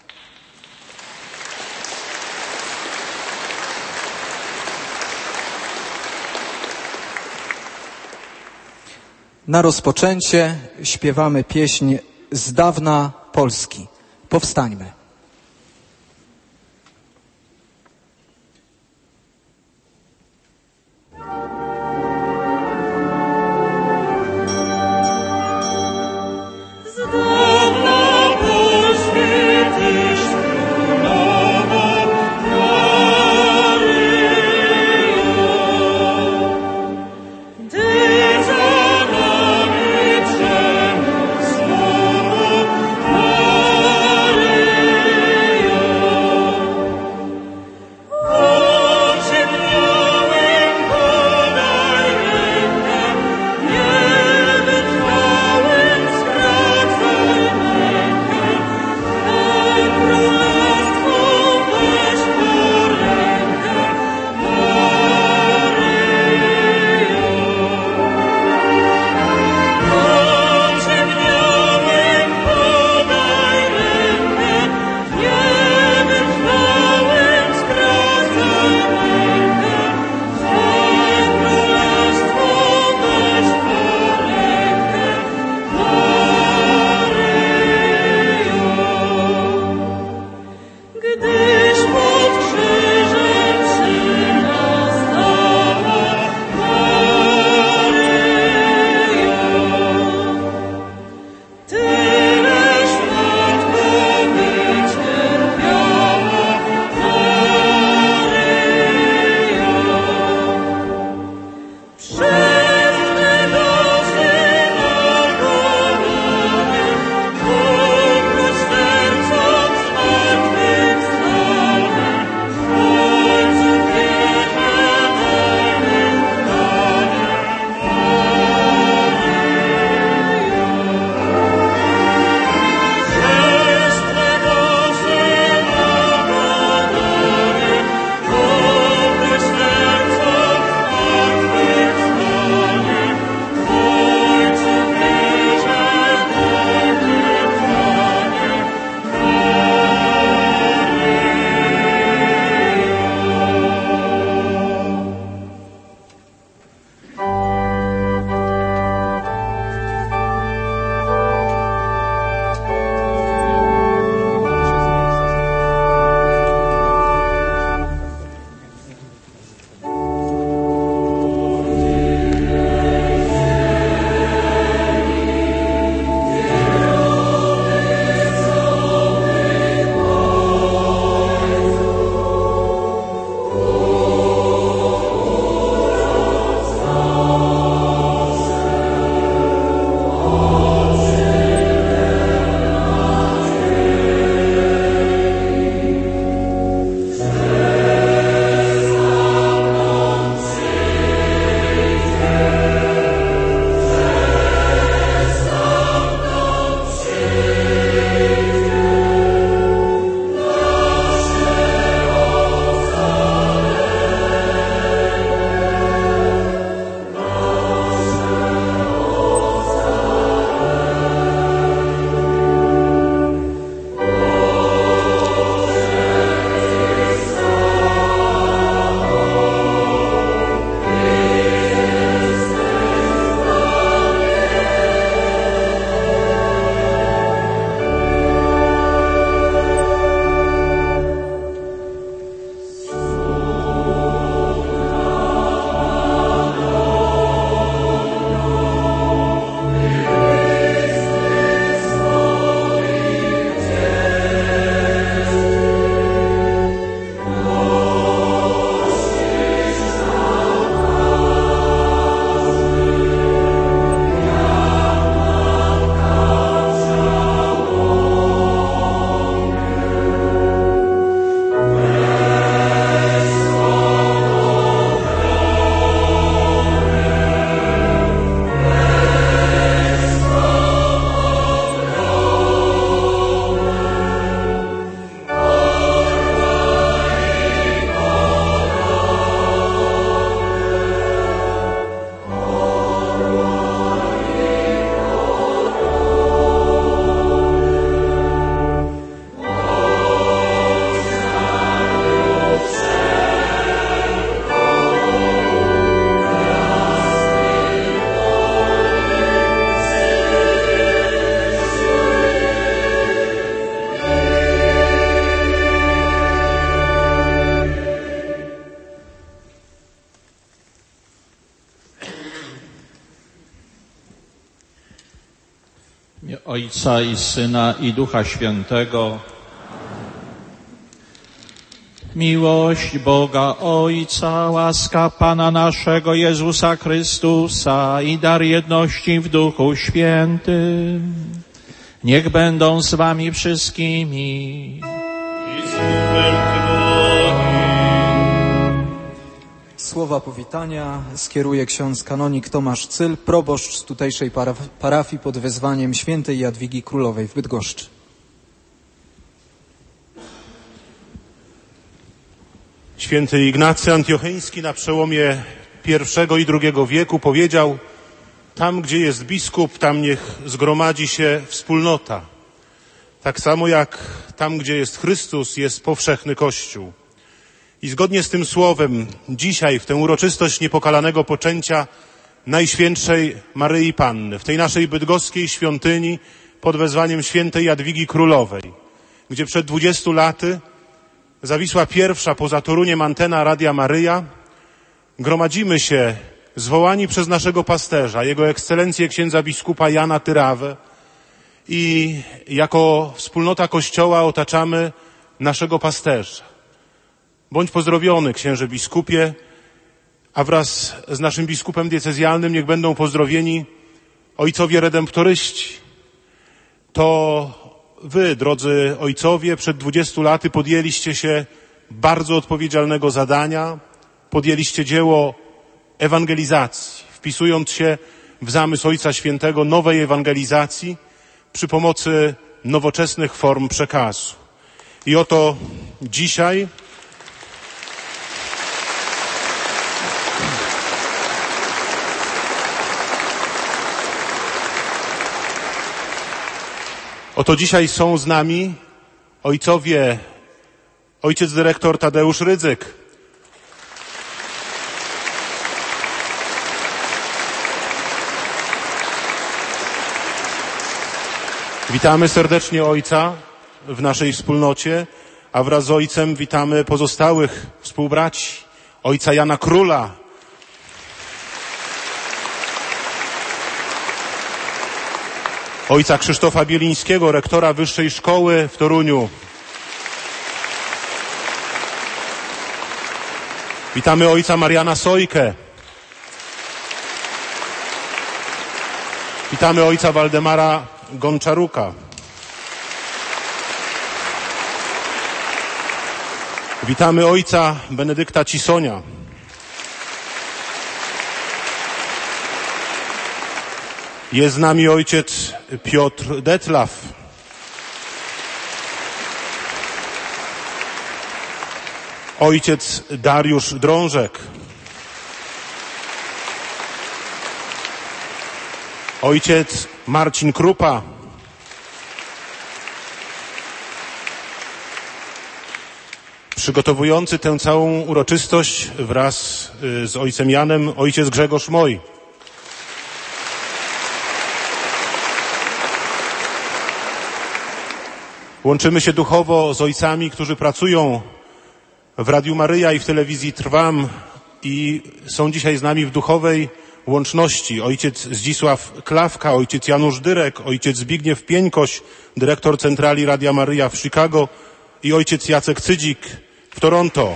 Na rozpoczęcie śpiewamy pieśń Z dawna Polski. Powstańmy. Ojca i Syna i Ducha Świętego. Miłość Boga Ojca, łaska Pana naszego Jezusa Chrystusa i dar jedności w Duchu Świętym niech będą z wami wszystkimi. Słowa powitania skieruje ksiądz kanonik Tomasz Cyl, proboszcz z tutejszej paraf- parafii pod wezwaniem świętej Jadwigi Królowej w Bydgoszczy. Święty Ignacy Antiocheński na przełomie pierwszego i drugiego wieku powiedział: tam, gdzie jest biskup, tam niech zgromadzi się wspólnota. Tak samo jak tam, gdzie jest Chrystus, jest powszechny Kościół. I zgodnie z tym słowem dzisiaj w tę uroczystość niepokalanego poczęcia Najświętszej Maryi Panny, w tej naszej bydgoskiej świątyni pod wezwaniem świętej Jadwigi Królowej, gdzie przed dwudziestu laty zawisła pierwsza poza Toruniem antena Radia Maryja, gromadzimy się zwołani przez naszego pasterza, Jego Ekscelencję księdza biskupa Jana Tyrawę, i jako wspólnota Kościoła otaczamy naszego pasterza. Bądź pozdrowiony, księże biskupie, a wraz z naszym biskupem diecezjalnym niech będą pozdrowieni ojcowie redemptoryści. To wy, drodzy ojcowie, przed dwudziestu laty podjęliście się bardzo odpowiedzialnego zadania, podjęliście dzieło ewangelizacji, wpisując się w zamysł Ojca Świętego nowej ewangelizacji przy pomocy nowoczesnych form przekazu. I oto dzisiaj Oto dzisiaj są z nami ojcowie, ojciec dyrektor Tadeusz Rydzyk, witamy serdecznie ojca w naszej wspólnocie, a wraz z ojcem witamy pozostałych współbraci, ojca Jana Króla, ojca Krzysztofa Bielińskiego, rektora Wyższej Szkoły w Toruniu. Witamy ojca Mariana Sojkę. Witamy ojca Waldemara Gonczaruka. Witamy ojca Benedykta Cisonia. Jest z nami ojciec Piotr Detlaw. Ojciec Dariusz Drążek. Ojciec Marcin Krupa. Przygotowujący tę całą uroczystość wraz z ojcem Janem ojciec Grzegorz Moj. Łączymy się duchowo z ojcami, którzy pracują w Radiu Maryja i w telewizji Trwam i są dzisiaj z nami w duchowej łączności. Ojciec Zdzisław Klawka, ojciec Janusz Dyrek, ojciec Zbigniew Pieńkoś, dyrektor centrali Radia Maryja w Chicago i ojciec Jacek Cydzik w Toronto.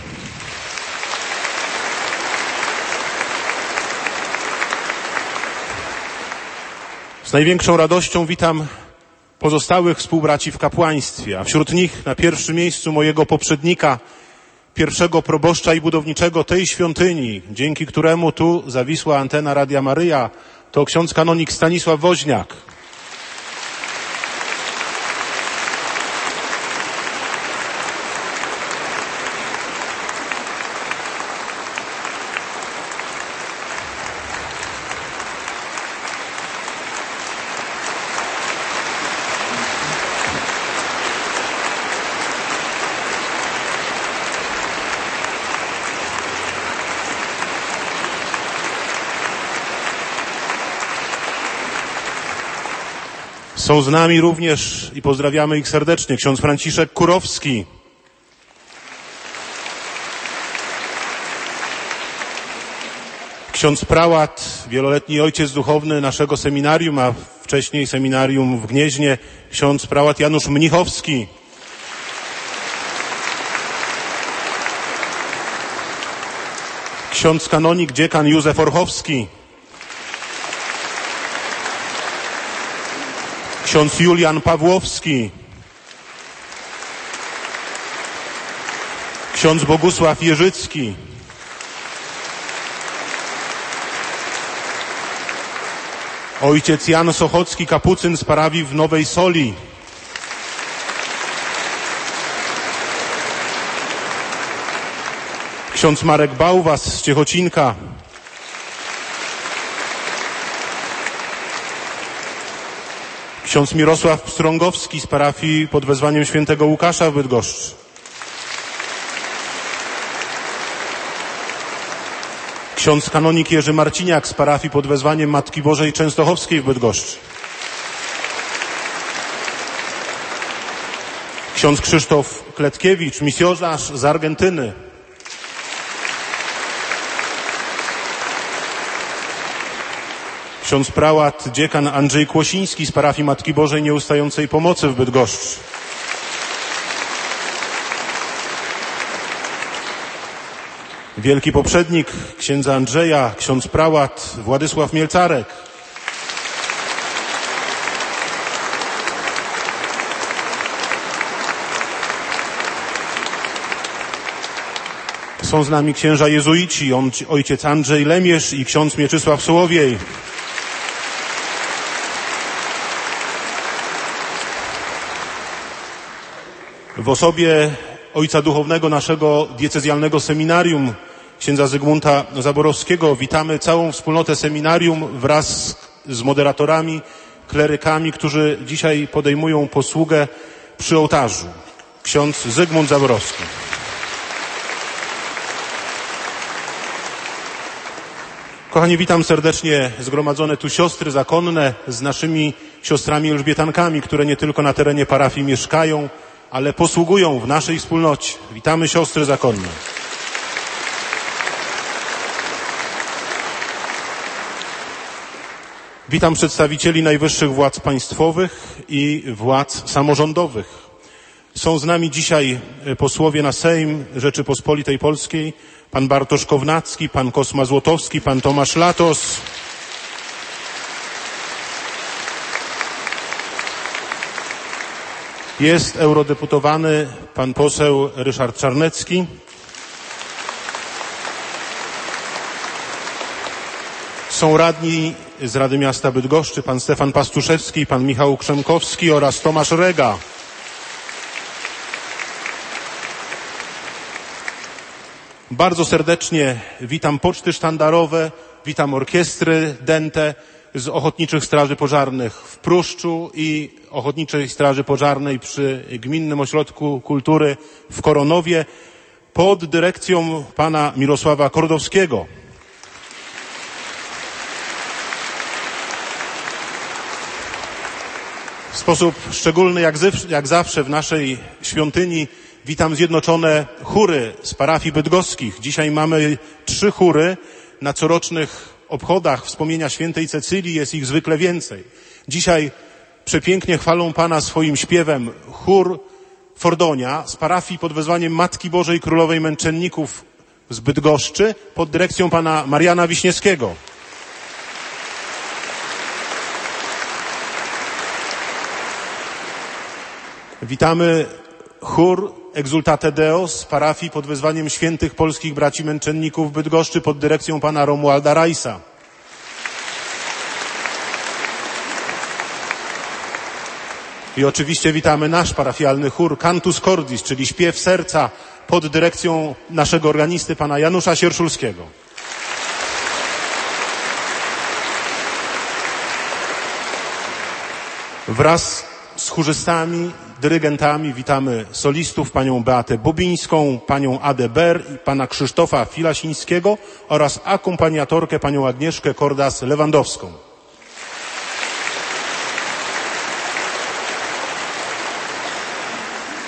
Z największą radością witam pozostałych współbraci w kapłaństwie, a wśród nich na pierwszym miejscu mojego poprzednika, pierwszego proboszcza i budowniczego tej świątyni, dzięki któremu tu zawisła antena Radia Maryja, to ksiądz kanonik Stanisław Woźniak. Są z nami również i pozdrawiamy ich serdecznie ksiądz Franciszek Kurowski. ksiądz prałat, wieloletni ojciec duchowny naszego seminarium, a wcześniej seminarium w Gnieźnie, ksiądz prałat Janusz Mnichowski. Ksiądz kanonik dziekan Józef Orchowski. Ksiądz Julian Pawłowski. Ksiądz Bogusław Jerzycki. Ojciec Jan Sochocki, kapucyn z parafii w Nowej Soli. Ksiądz Marek Bałwas z Ciechocinka. Ksiądz Mirosław Pstrągowski z parafii pod wezwaniem świętego Łukasza w Bydgoszczy. Ksiądz kanonik Jerzy Marciniak z parafii pod wezwaniem Matki Bożej Częstochowskiej w Bydgoszczy. Ksiądz Krzysztof Kletkiewicz, misjonarz z Argentyny. Ksiądz prałat, dziekan Andrzej Kłosiński z parafii Matki Bożej Nieustającej Pomocy w Bydgoszczy. Wielki poprzednik księdza Andrzeja, ksiądz prałat Władysław Mielcarek. Są z nami księża jezuici, ojciec Andrzej Lemierz i ksiądz Mieczysław Sołowiej. W osobie ojca duchownego naszego diecezjalnego seminarium, księdza Zygmunta Zaborowskiego, witamy całą wspólnotę seminarium wraz z moderatorami, klerykami, którzy dzisiaj podejmują posługę przy ołtarzu. Ksiądz Zygmunt Zaborowski. Kochani, witam serdecznie zgromadzone tu siostry zakonne z naszymi siostrami elżbietankami, które nie tylko na terenie parafii mieszkają, ale posługują w naszej wspólnocie. Witamy siostry zakonne. Witam przedstawicieli najwyższych władz państwowych i władz samorządowych. Są z nami dzisiaj posłowie na Sejm Rzeczypospolitej Polskiej, pan Bartosz Kownacki, pan Kosma Złotowski, pan Tomasz Latos. Jest eurodeputowany pan poseł Ryszard Czarnecki. Są radni z Rady Miasta Bydgoszczy pan Stefan Pastuszewski, pan Michał Krzemkowski oraz Tomasz Rega. Bardzo serdecznie witam poczty sztandarowe, witam orkiestry dęte z Ochotniczych Straży Pożarnych w Pruszczu i Ochotniczej Straży Pożarnej przy Gminnym Ośrodku Kultury w Koronowie pod dyrekcją pana Mirosława Kordowskiego. W sposób szczególny, jak, zyw, jak zawsze w naszej świątyni, witam zjednoczone chóry z parafii bydgoskich. Dzisiaj mamy trzy chóry. Na corocznych obchodach wspomnienia świętej Cecylii jest ich zwykle więcej. Dzisiaj przepięknie chwalą Pana swoim śpiewem chór Fordonia z parafii pod wezwaniem Matki Bożej Królowej Męczenników z Bydgoszczy pod dyrekcją pana Mariana Wiśniewskiego. Witamy chór Exultate Deo z parafii pod wezwaniem Świętych Polskich Braci Męczenników w Bydgoszczy pod dyrekcją pana Romualda Rajsa. I oczywiście witamy nasz parafialny chór Cantus Cordis, czyli śpiew serca pod dyrekcją naszego organisty pana Janusza Sierszulskiego. Wraz z chórzystami, dyrygentami witamy solistów, panią Beatę Bobińską, panią Adę Ber i pana Krzysztofa Filasińskiego oraz akompaniatorkę panią Agnieszkę Kordas-Lewandowską.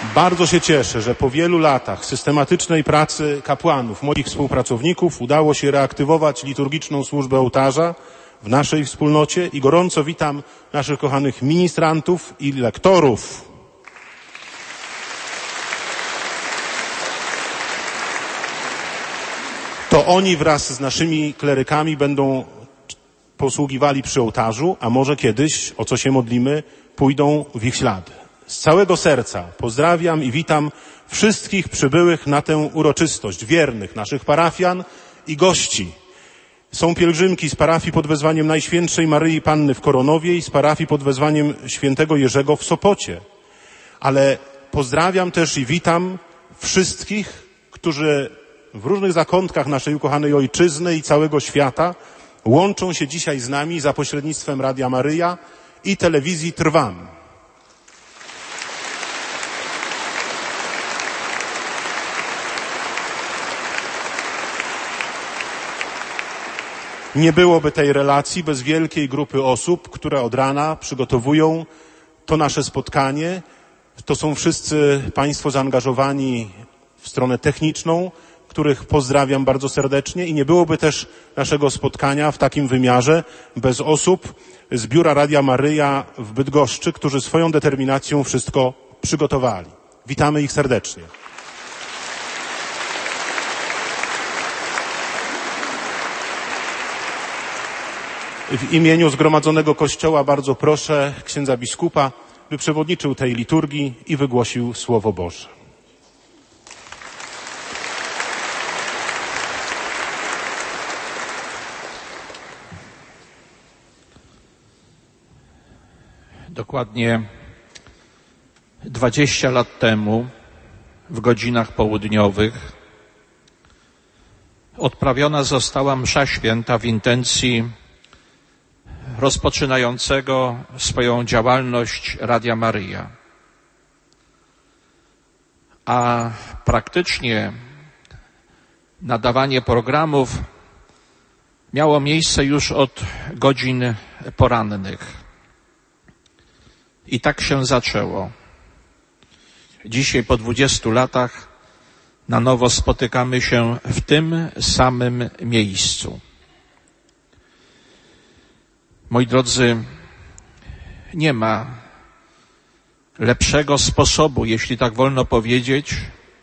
Bardzo się cieszę, że po wielu latach systematycznej pracy kapłanów, moich współpracowników, udało się reaktywować liturgiczną służbę ołtarza w naszej wspólnocie i gorąco witam naszych kochanych ministrantów i lektorów. To oni wraz z naszymi klerykami będą posługiwali przy ołtarzu, a może kiedyś, o co się modlimy, pójdą w ich ślady. Z całego serca pozdrawiam i witam wszystkich przybyłych na tę uroczystość, wiernych naszych parafian i gości. Są pielgrzymki z parafii pod wezwaniem Najświętszej Maryi Panny w Koronowie i z parafii pod wezwaniem Świętego Jerzego w Sopocie. Ale pozdrawiam też i witam wszystkich, którzy w różnych zakątkach naszej ukochanej ojczyzny i całego świata łączą się dzisiaj z nami za pośrednictwem Radia Maryja i telewizji Trwam. Nie byłoby tej relacji bez wielkiej grupy osób, które od rana przygotowują to nasze spotkanie. To są wszyscy Państwo zaangażowani w stronę techniczną, których pozdrawiam bardzo serdecznie i nie byłoby też naszego spotkania w takim wymiarze bez osób z Biura Radia Maryja w Bydgoszczy, którzy swoją determinacją wszystko przygotowali. Witamy ich serdecznie. W imieniu Zgromadzonego Kościoła bardzo proszę księdza biskupa, by przewodniczył tej liturgii i wygłosił Słowo Boże. Dokładnie dwadzieścia lat temu, w godzinach południowych, odprawiona została msza święta w intencji rozpoczynającego swoją działalność Radia Maryja. A praktycznie nadawanie programów miało miejsce już od godzin porannych. I tak się zaczęło. Dzisiaj po dwudziestu latach na nowo spotykamy się w tym samym miejscu. Moi drodzy, nie ma lepszego sposobu, jeśli tak wolno powiedzieć,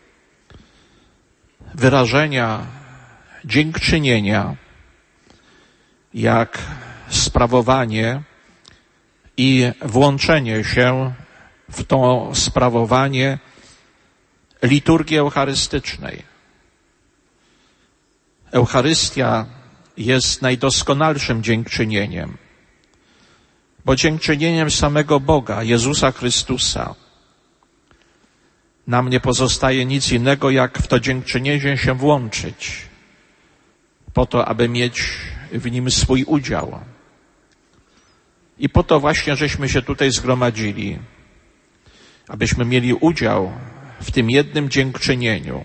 wyrażenia dziękczynienia, jak sprawowanie i włączenie się w to sprawowanie liturgii eucharystycznej. Eucharystia jest najdoskonalszym dziękczynieniem, bo dziękczynieniem samego Boga, Jezusa Chrystusa. Nam nie pozostaje nic innego, jak w to dziękczynienie się włączyć, po to, aby mieć w nim swój udział. I po to właśnie, żeśmy się tutaj zgromadzili, abyśmy mieli udział w tym jednym dziękczynieniu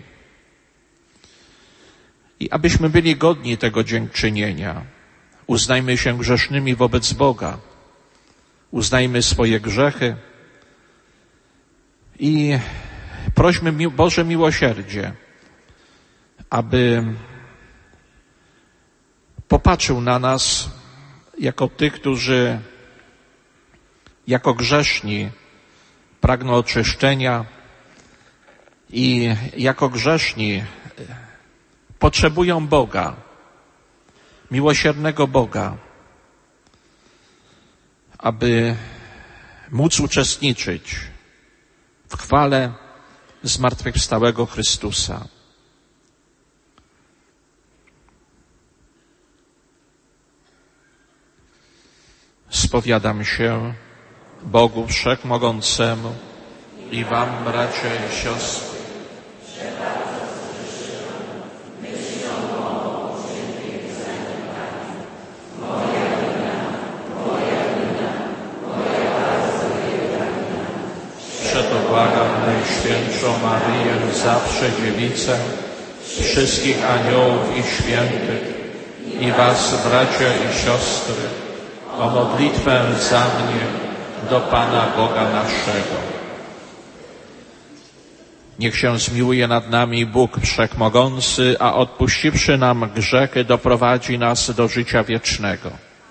i abyśmy byli godni tego dziękczynienia. Uznajmy się grzesznymi wobec Boga, uznajmy swoje grzechy i prośmy Boże miłosierdzie, aby popatrzył na nas jako tych, którzy jako grzeszni pragną oczyszczenia i jako grzeszni potrzebują Boga, miłosiernego Boga, aby móc uczestniczyć w chwale zmartwychwstałego Chrystusa. Spowiadam się Bogu Wszechmogącemu i wam, bracia i siostry, przeto błagam Najświętszą Maryję, zawsze Dziewicę, wszystkich aniołów i świętych i was, bracia i siostry, o modlitwę za mnie do Pana Boga naszego. Niech się zmiłuje nad nami Bóg Wszechmogący, a odpuściwszy nam grzechy, doprowadzi nas do życia wiecznego.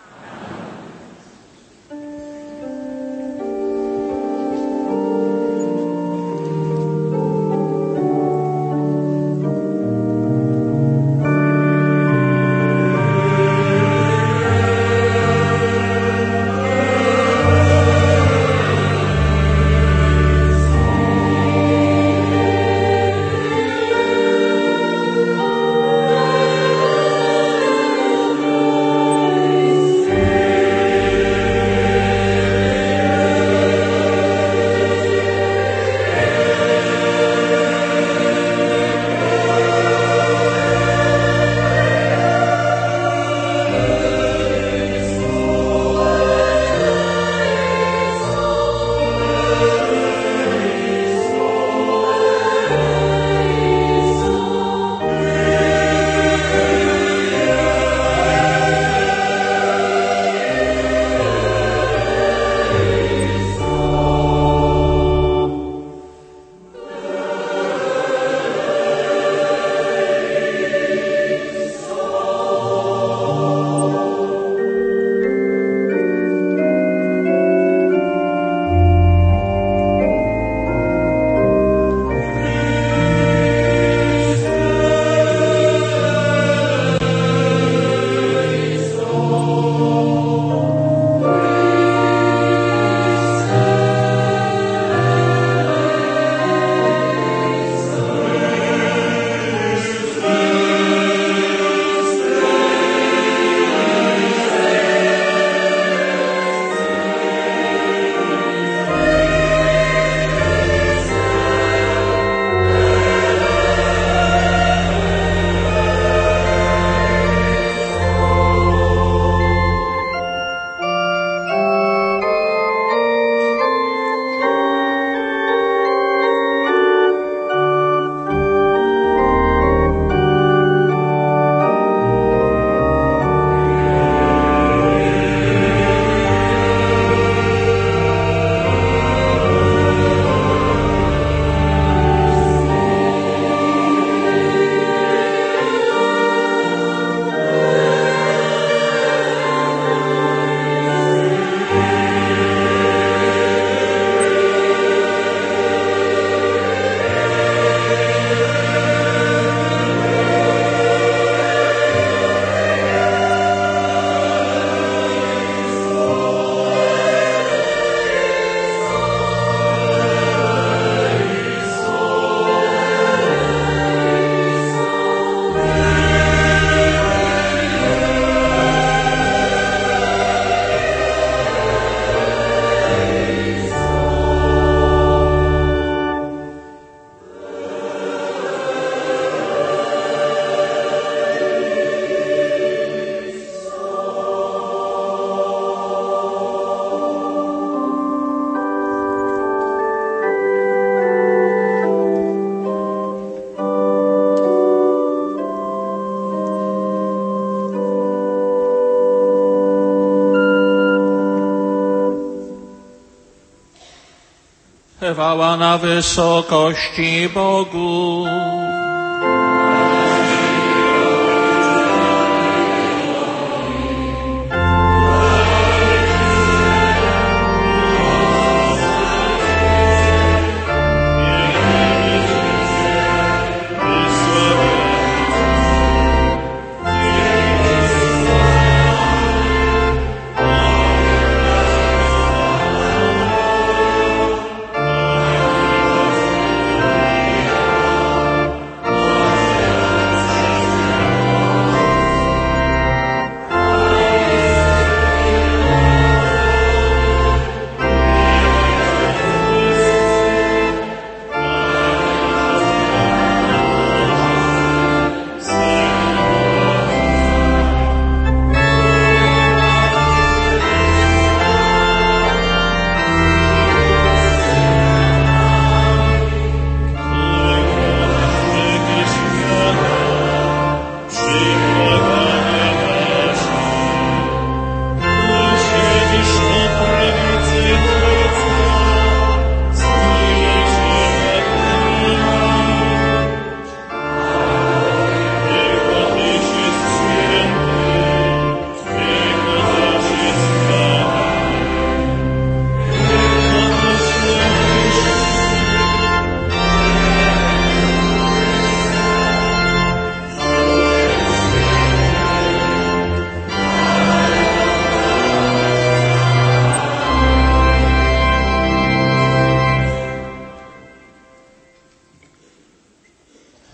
Chwała na wysokości Bogu. Amen.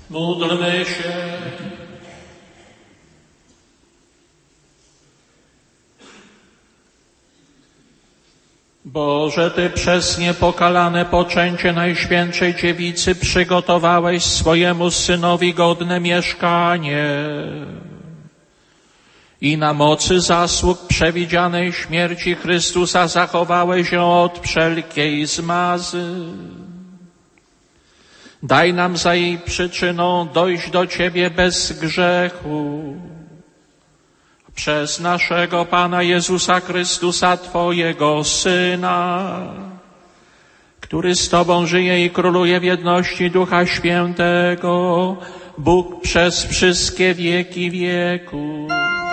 Módlmy się. Boże, Ty przez niepokalane poczęcie Najświętszej Dziewicy przygotowałeś swojemu Synowi godne mieszkanie i na mocy zasług przewidzianej śmierci Chrystusa zachowałeś ją od wszelkiej zmazy. Daj nam za jej przyczyną dojść do Ciebie bez grzechu. Przez naszego Pana Jezusa Chrystusa, Twojego Syna, który z Tobą żyje i króluje w jedności Ducha Świętego, Bóg przez wszystkie wieki wieków.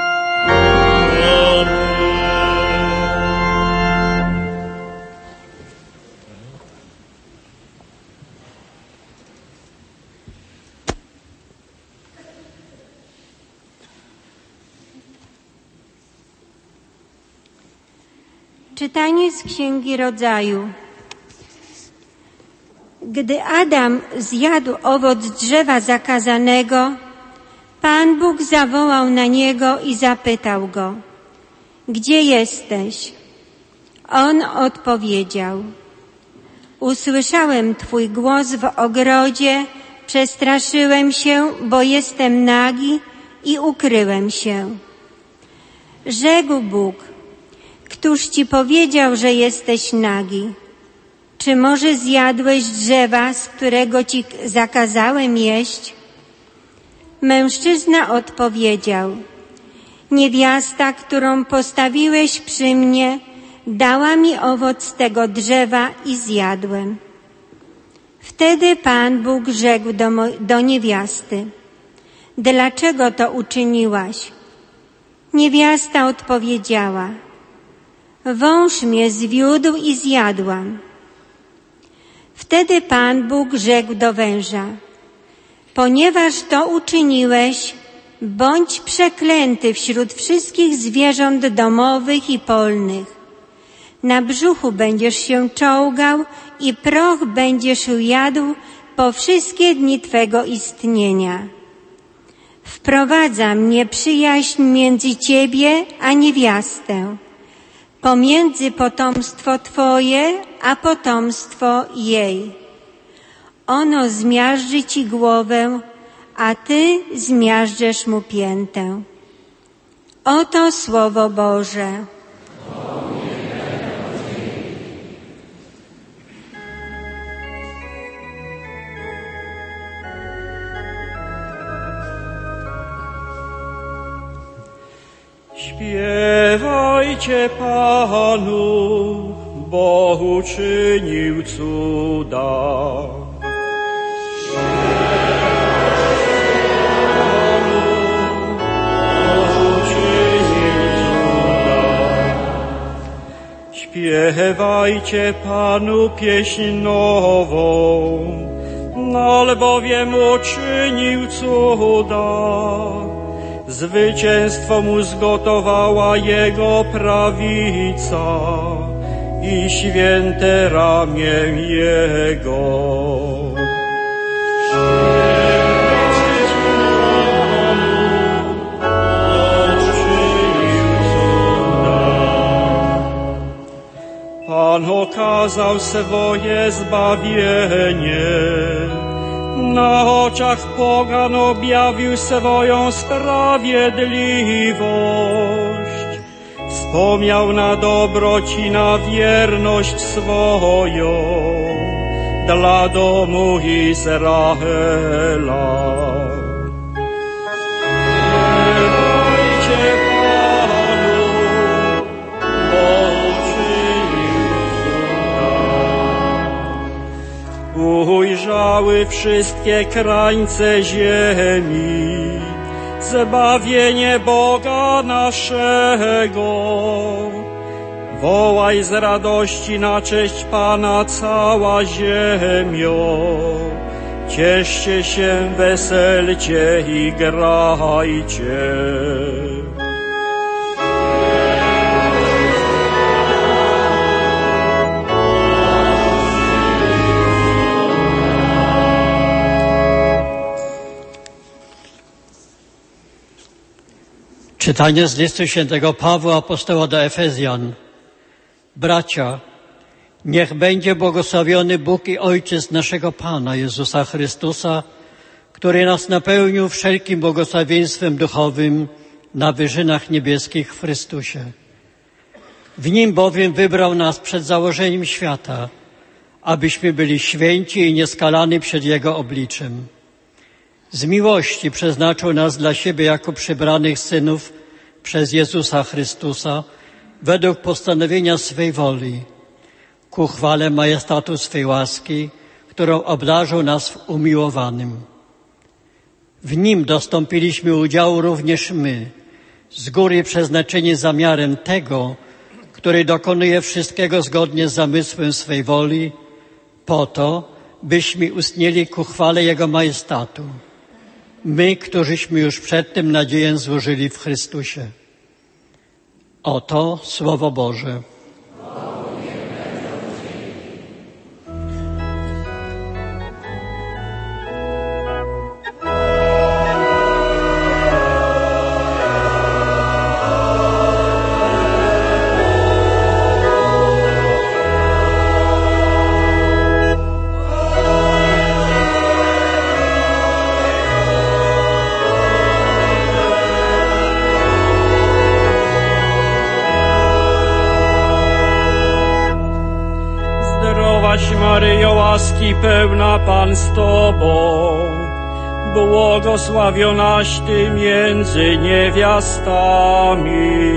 Czytanie z Księgi Rodzaju. Gdy Adam zjadł owoc drzewa zakazanego, Pan Bóg zawołał na niego i zapytał go: gdzie jesteś? On odpowiedział: usłyszałem Twój głos w ogrodzie, przestraszyłem się, bo jestem nagi i ukryłem się. Rzekł Bóg: któż Ci powiedział, że jesteś nagi? Czy może zjadłeś drzewa, z którego Ci zakazałem jeść? Mężczyzna odpowiedział: niewiasta, którą postawiłeś przy mnie, dała mi owoc tego drzewa i zjadłem. Wtedy Pan Bóg rzekł do, do niewiasty: dlaczego to uczyniłaś? Niewiasta odpowiedziała: wąż mnie zwiódł i zjadłam. Wtedy Pan Bóg rzekł do węża: ponieważ to uczyniłeś, bądź przeklęty wśród wszystkich zwierząt domowych i polnych. Na brzuchu będziesz się czołgał i proch będziesz jadł po wszystkie dni Twego istnienia. Wprowadzam nieprzyjaźń między Ciebie a niewiastę, pomiędzy potomstwo Twoje a potomstwo jej. Ono zmiażdży Ci głowę, a Ty zmiażdżesz mu piętę. Oto Słowo Boże. Śpiewajcie Panu, bo uczynił cuda. Śpiewajcie Panu pieśń nową, albowiem uczynił cuda. Zwycięstwo mu zgotowała jego prawica i święte ramię jego. Pan okazał swoje zbawienie, na oczach pogan objawił swoją sprawiedliwość. Wspomniał na dobroć i na wierność swoją dla domu Izraela. Ujrzały wszystkie krańce ziemi zbawienie Boga naszego. Wołaj z radości na cześć Pana cała ziemio. Cieszcie się, weselcie i grajcie. Czytanie z listu świętego Pawła apostoła do Efezjan. Bracia, niech będzie błogosławiony Bóg i Ojciec naszego Pana Jezusa Chrystusa, który nas napełnił wszelkim błogosławieństwem duchowym na wyżynach niebieskich w Chrystusie. W Nim bowiem wybrał nas przed założeniem świata, abyśmy byli święci i nieskalani przed Jego obliczem. Z miłości przeznaczył nas dla siebie jako przybranych synów przez Jezusa Chrystusa według postanowienia swej woli, ku chwale majestatu swej łaski, którą obdarzył nas w umiłowanym. W Nim dostąpiliśmy udziału również my, z góry przeznaczeni zamiarem tego, który dokonuje wszystkiego zgodnie z zamysłem swej woli, po to, byśmy istnieli ku chwale Jego majestatu. My, którzyśmy już przedtem nadzieję złożyli w Chrystusie. Oto Słowo Boże. Maryjo, łaski pełna Pan z Tobą, błogosławionaś Ty między niewiastami.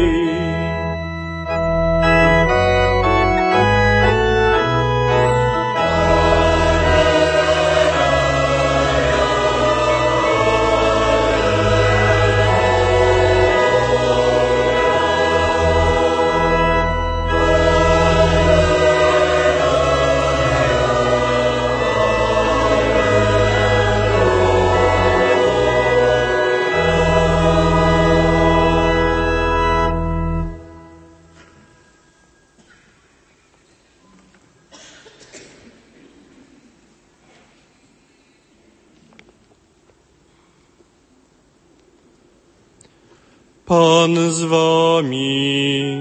Pan z wami.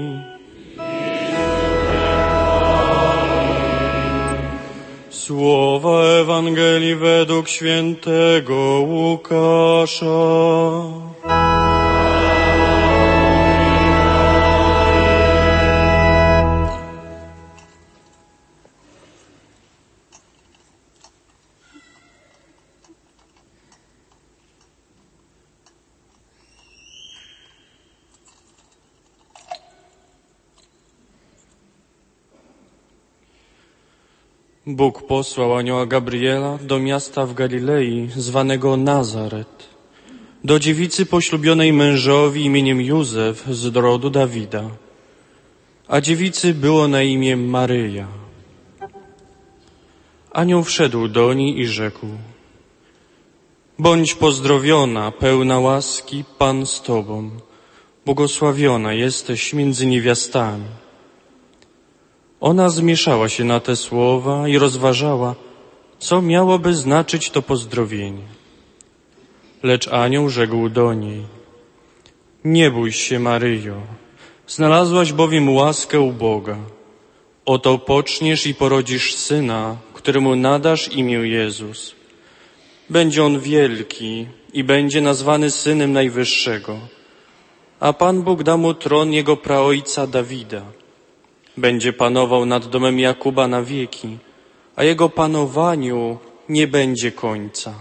Słowa Ewangelii według świętego Łukasza. Bóg posłał anioła Gabriela do miasta w Galilei zwanego Nazaret, do dziewicy poślubionej mężowi imieniem Józef z rodu Dawida, a dziewicy było na imię Maryja. Anioł wszedł do niej i rzekł: bądź pozdrowiona, pełna łaski, Pan z Tobą, błogosławiona jesteś między niewiastami. Ona zmieszała się na te słowa i rozważała, co miałoby znaczyć to pozdrowienie. Lecz anioł rzekł do niej: nie bój się, Maryjo, znalazłaś bowiem łaskę u Boga. Oto poczniesz i porodzisz syna, któremu nadasz imię Jezus. Będzie on wielki i będzie nazwany Synem Najwyższego, a Pan Bóg da mu tron jego praojca Dawida. Będzie panował nad domem Jakuba na wieki, a jego panowaniu nie będzie końca.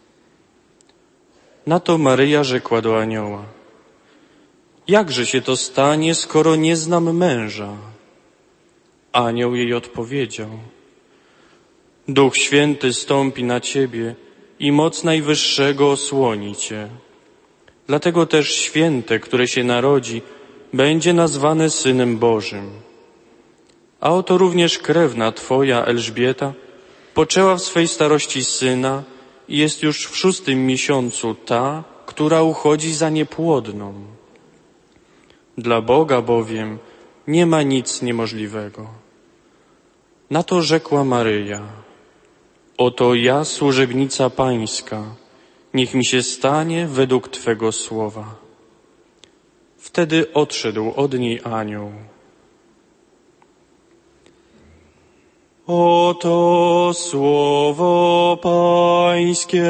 Na to Maryja rzekła do anioła: jakże się to stanie, skoro nie znam męża? Anioł jej odpowiedział: Duch Święty stąpi na ciebie i moc Najwyższego osłoni cię. Dlatego też święte, które się narodzi, będzie nazwane Synem Bożym. A oto również krewna twoja, Elżbieta, poczęła w swej starości syna i jest już w szóstym miesiącu ta, która uchodzi za niepłodną. Dla Boga bowiem nie ma nic niemożliwego. Na to rzekła Maryja: oto ja, służebnica Pańska, niech mi się stanie według Twego słowa. Wtedy odszedł od niej anioł. Oto słowo Pańskie.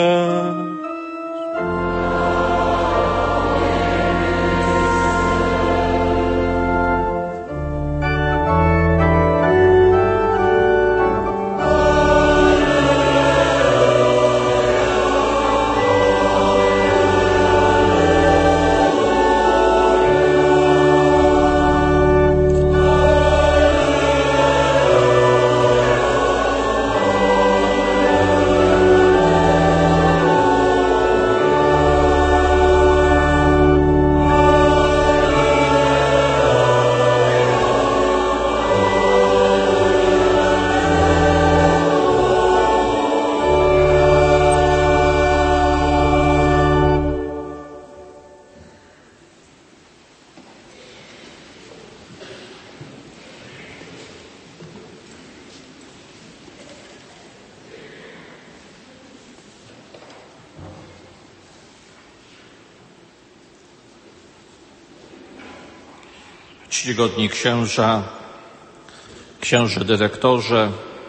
Czcigodni księża, księże dyrektorze,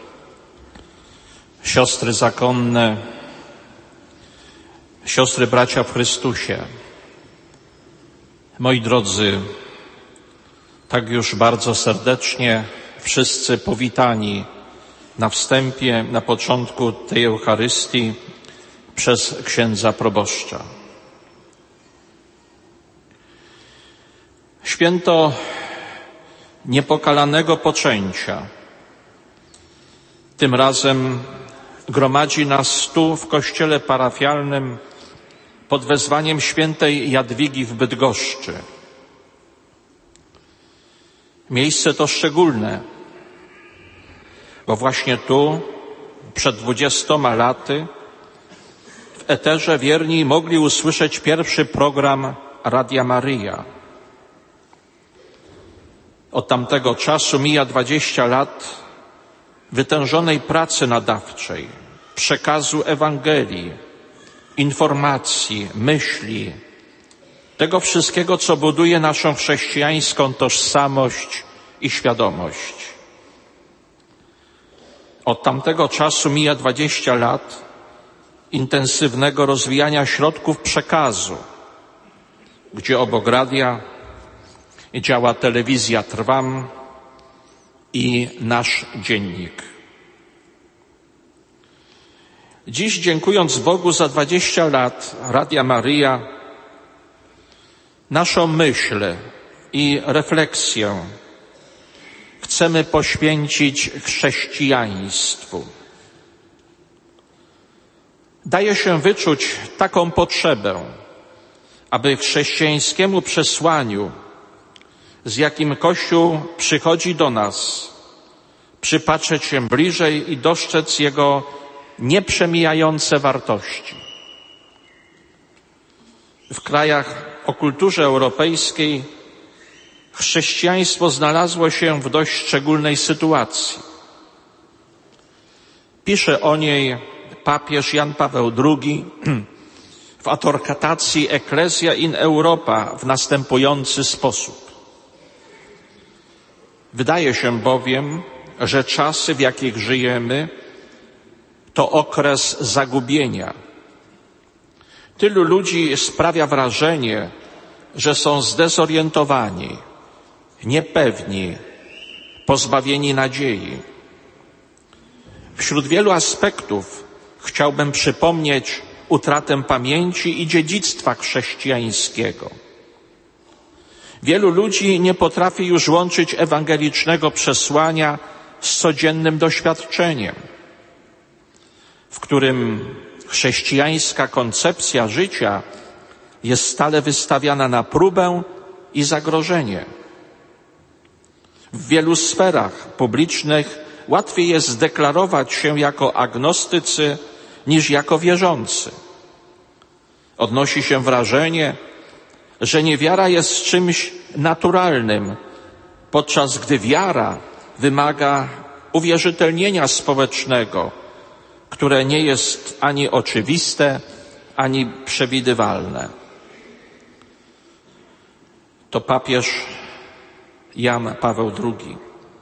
siostry zakonne, siostry bracia w Chrystusie. Moi drodzy, tak już bardzo serdecznie wszyscy powitani na wstępie, na początku tej Eucharystii przez księdza proboszcza. Święto niepokalanego poczęcia. Tym razem gromadzi nas tu w kościele parafialnym pod wezwaniem świętej Jadwigi w Bydgoszczy. Miejsce to szczególne, bo właśnie tu przed dwudziestoma laty w eterze wierni mogli usłyszeć pierwszy program Radia Maryja. Od tamtego czasu mija dwadzieścia lat wytężonej pracy nadawczej, przekazu Ewangelii, informacji, myśli, tego wszystkiego, co buduje naszą chrześcijańską tożsamość i świadomość. Od tamtego czasu mija dwadzieścia lat intensywnego rozwijania środków przekazu, gdzie obok radia działa telewizja Trwam i nasz dziennik. Dziś, dziękując Bogu za dwadzieścia lat Radia Maryja, naszą myśl i refleksję chcemy poświęcić chrześcijaństwu. Daje się wyczuć taką potrzebę, aby chrześcijańskiemu przesłaniu, z jakim Kościół przychodzi do nas, przypatrzeć się bliżej i dostrzec jego nieprzemijające wartości. W krajach o kulturze europejskiej chrześcijaństwo znalazło się w dość szczególnej sytuacji. Pisze o niej papież Jan Paweł drugi w adhortacji Ecclesia in Europa w następujący sposób. Wydaje się bowiem, że czasy, w jakich żyjemy, to okres zagubienia. Tylu ludzi sprawia wrażenie, że są zdezorientowani, niepewni, pozbawieni nadziei. Wśród wielu aspektów chciałbym przypomnieć utratę pamięci i dziedzictwa chrześcijańskiego. Wielu ludzi nie potrafi już łączyć ewangelicznego przesłania z codziennym doświadczeniem, w którym chrześcijańska koncepcja życia jest stale wystawiana na próbę i zagrożenie. W wielu sferach publicznych łatwiej jest zdeklarować się jako agnostycy niż jako wierzący. Odnosi się wrażenie, że niewiara jest czymś naturalnym, podczas gdy wiara wymaga uwierzytelnienia społecznego, które nie jest ani oczywiste, ani przewidywalne. to papież Jan Paweł drugi.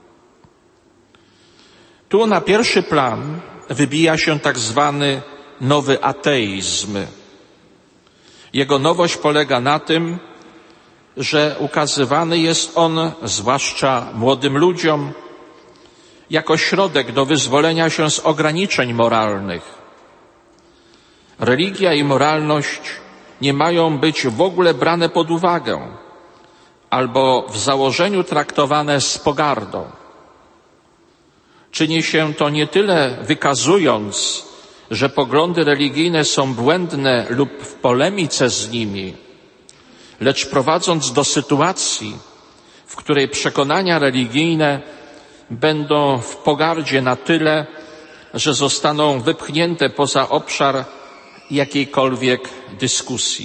Tu na pierwszy plan wybija się tak zwany nowy ateizm. Jego nowość polega na tym, że ukazywany jest on, zwłaszcza młodym ludziom, jako środek do wyzwolenia się z ograniczeń moralnych. Religia i moralność nie mają być w ogóle brane pod uwagę, albo w założeniu traktowane z pogardą. Czyni się to nie tyle wykazując, że poglądy religijne są błędne lub w polemice z nimi, lecz prowadząc do sytuacji, w której przekonania religijne będą w pogardzie na tyle, że zostaną wypchnięte poza obszar jakiejkolwiek dyskusji.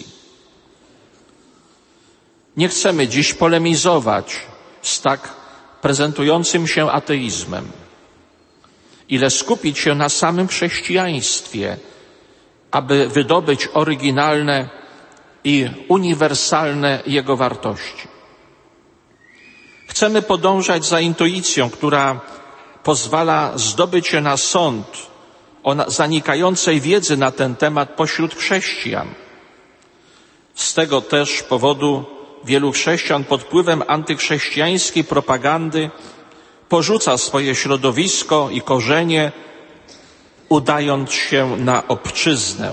Nie chcemy dziś polemizować z tak prezentującym się ateizmem, ile skupić się na samym chrześcijaństwie, aby wydobyć oryginalne i uniwersalne jego wartości. Chcemy podążać za intuicją, która pozwala zdobyć się na sąd o zanikającej wiedzy na ten temat pośród chrześcijan. Z tego też powodu wielu chrześcijan pod wpływem antychrześcijańskiej propagandy porzuca swoje środowisko i korzenie, udając się na obczyznę.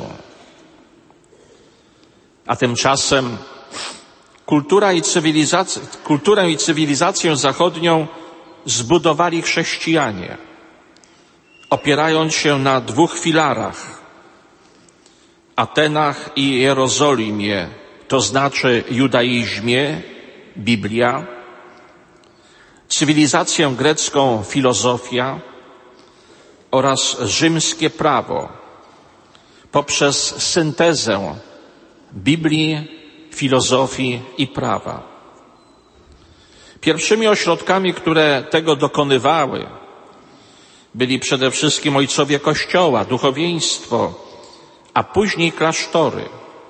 A tymczasem kultura i cywilizacja, kulturę i cywilizację zachodnią zbudowali chrześcijanie, opierając się na dwóch filarach: Atenach i Jerozolimie, to znaczy judaizmie, Biblia, cywilizację grecką, filozofia oraz rzymskie prawo poprzez syntezę Biblii, filozofii i prawa. Pierwszymi ośrodkami, które tego dokonywały, byli przede wszystkim ojcowie Kościoła, duchowieństwo, a później klasztory.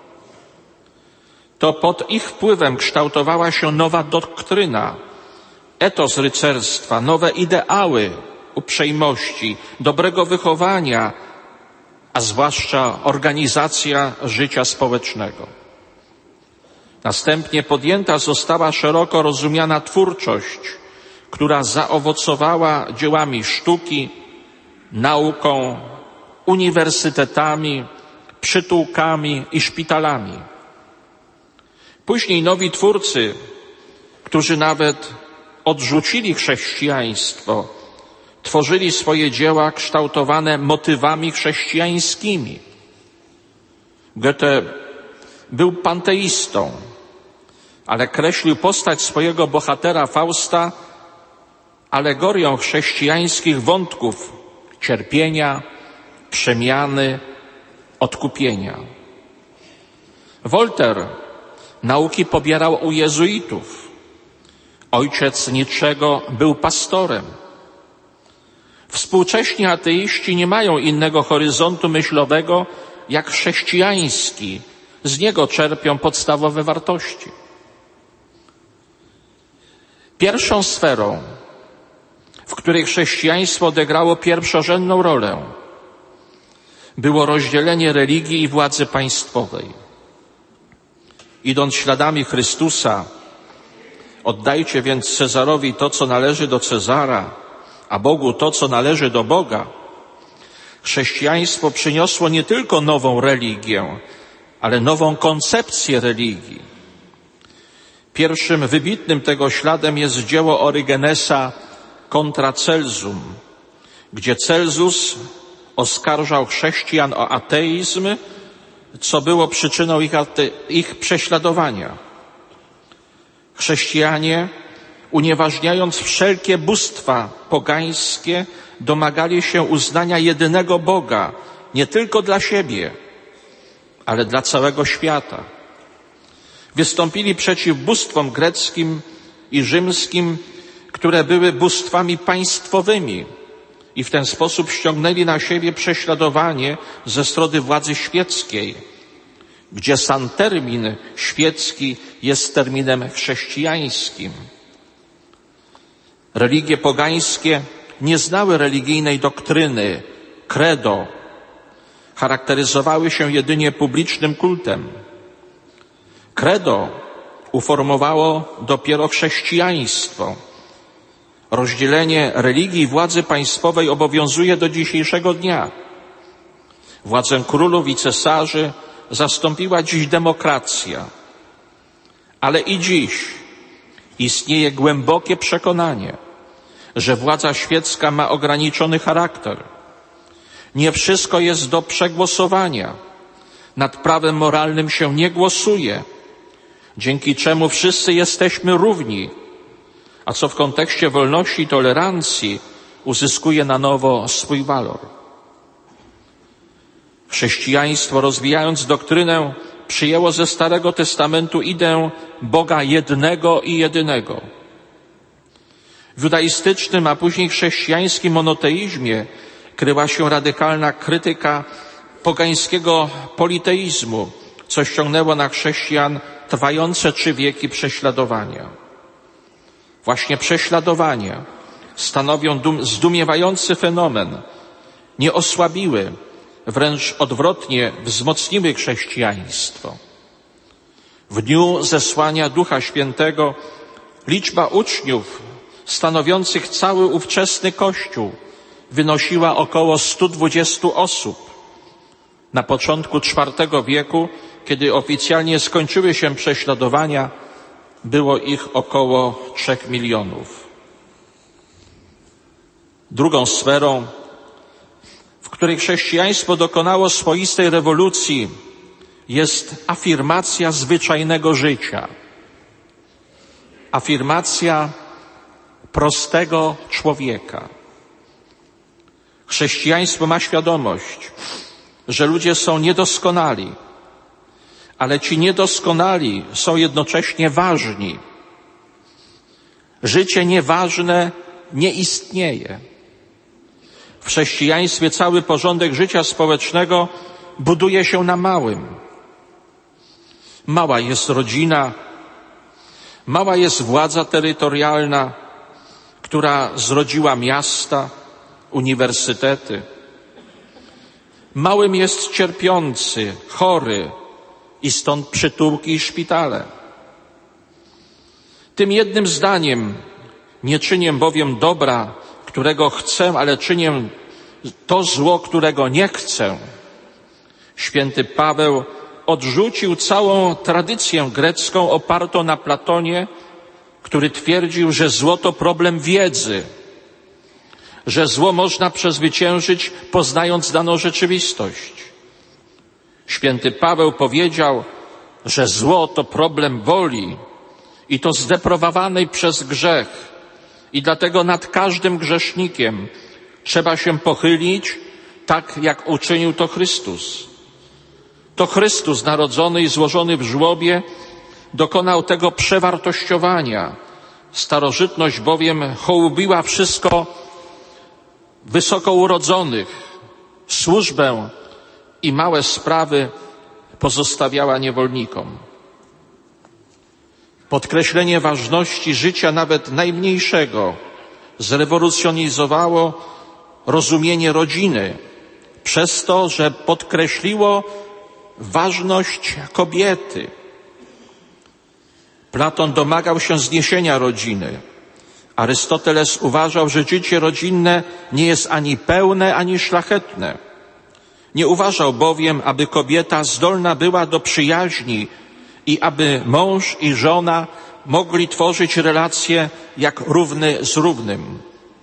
To pod ich wpływem kształtowała się nowa doktryna, etos rycerstwa, nowe ideały uprzejmości, dobrego wychowania, a zwłaszcza organizacja życia społecznego. Następnie podjęta została szeroko rozumiana twórczość, która zaowocowała dziełami sztuki, nauką, uniwersytetami, przytułkami i szpitalami. Później nowi twórcy, którzy nawet odrzucili chrześcijaństwo, tworzyli swoje dzieła kształtowane motywami chrześcijańskimi. Goethe był panteistą, ale kreślił postać swojego bohatera Fausta alegorią chrześcijańskich wątków cierpienia, przemiany, odkupienia. Voltaire nauki pobierał u jezuitów. Ojciec Nietzschego był pastorem. Współcześni ateiści nie mają innego horyzontu myślowego jak chrześcijański. Z niego czerpią podstawowe wartości. Pierwszą sferą, w której chrześcijaństwo odegrało pierwszorzędną rolę, było rozdzielenie religii i władzy państwowej. Idąc śladami Chrystusa, oddajcie więc Cezarowi to, co należy do Cezara, a Bogu to, co należy do Boga. Chrześcijaństwo przyniosło nie tylko nową religię, ale nową koncepcję religii. Pierwszym wybitnym tego śladem jest dzieło Orygenesa Contra Celsum, gdzie Celsus oskarżał chrześcijan o ateizm, co było przyczyną ich, ate- ich prześladowania. Chrześcijanie, unieważniając wszelkie bóstwa pogańskie, domagali się uznania jedynego Boga, nie tylko dla siebie, ale dla całego świata. Wystąpili przeciw bóstwom greckim i rzymskim, które były bóstwami państwowymi i w ten sposób ściągnęli na siebie prześladowanie ze strony władzy świeckiej, gdzie sam termin świecki jest terminem chrześcijańskim. Religie pogańskie nie znały religijnej doktryny, credo. Charakteryzowały się jedynie publicznym kultem. Credo uformowało dopiero chrześcijaństwo. Rozdzielenie religii i władzy państwowej obowiązuje do dzisiejszego dnia. Władzę królów i cesarzy zastąpiła dziś demokracja. Ale i dziś istnieje głębokie przekonanie, że władza świecka ma ograniczony charakter. Nie wszystko jest do przegłosowania. Nad prawem moralnym się nie głosuje, dzięki czemu wszyscy jesteśmy równi, a co w kontekście wolności i tolerancji uzyskuje na nowo swój walor. Chrześcijaństwo, rozwijając doktrynę, przyjęło ze Starego Testamentu ideę Boga jednego i jedynego. W judaistycznym, a później chrześcijańskim monoteizmie kryła się radykalna krytyka pogańskiego politeizmu, co ściągnęło na chrześcijan trwające trzy wieki prześladowania. Właśnie prześladowania stanowią dum, zdumiewający fenomen. Nie osłabiły, wręcz odwrotnie wzmocniły chrześcijaństwo. W dniu zesłania Ducha Świętego liczba uczniów stanowiących cały ówczesny Kościół wynosiła około stu dwudziestu osób. Na początku czwartego wieku, kiedy oficjalnie skończyły się prześladowania, było ich około trzech milionów. Drugą sferą, w której chrześcijaństwo dokonało swoistej rewolucji, jest afirmacja zwyczajnego życia. Afirmacja prostego człowieka. Chrześcijaństwo ma świadomość, że ludzie są niedoskonali, ale ci niedoskonali są jednocześnie ważni. Życie nieważne nie istnieje. W chrześcijaństwie cały porządek życia społecznego buduje się na małym. Mała jest rodzina, mała jest władza terytorialna, która zrodziła miasta, uniwersytety. Małym jest cierpiący, chory i stąd przytułki i szpitale. Tym jednym zdaniem: nie czynię bowiem dobra, którego chcę, ale czynię to zło, którego nie chcę. Święty Paweł odrzucił całą tradycję grecką opartą na Platonie, który twierdził, że zło to problem wiedzy, że zło można przezwyciężyć, poznając daną rzeczywistość. Święty Paweł powiedział, że zło to problem woli i to zdeprawowanej przez grzech, i dlatego nad każdym grzesznikiem trzeba się pochylić, tak jak uczynił to Chrystus. To Chrystus, narodzony i złożony w żłobie, dokonał tego przewartościowania. Starożytność bowiem hołubiła wszystko wysoko urodzonych. Służbę i małe sprawy pozostawiała niewolnikom. Podkreślenie ważności życia nawet najmniejszego zrewolucjonizowało rozumienie rodziny przez to, że podkreśliło ważność kobiety. Platon domagał się zniesienia rodziny. Arystoteles uważał, że życie rodzinne nie jest ani pełne, ani szlachetne. Nie uważał bowiem, aby kobieta zdolna była do przyjaźni i aby mąż i żona mogli tworzyć relacje jak równy z równym.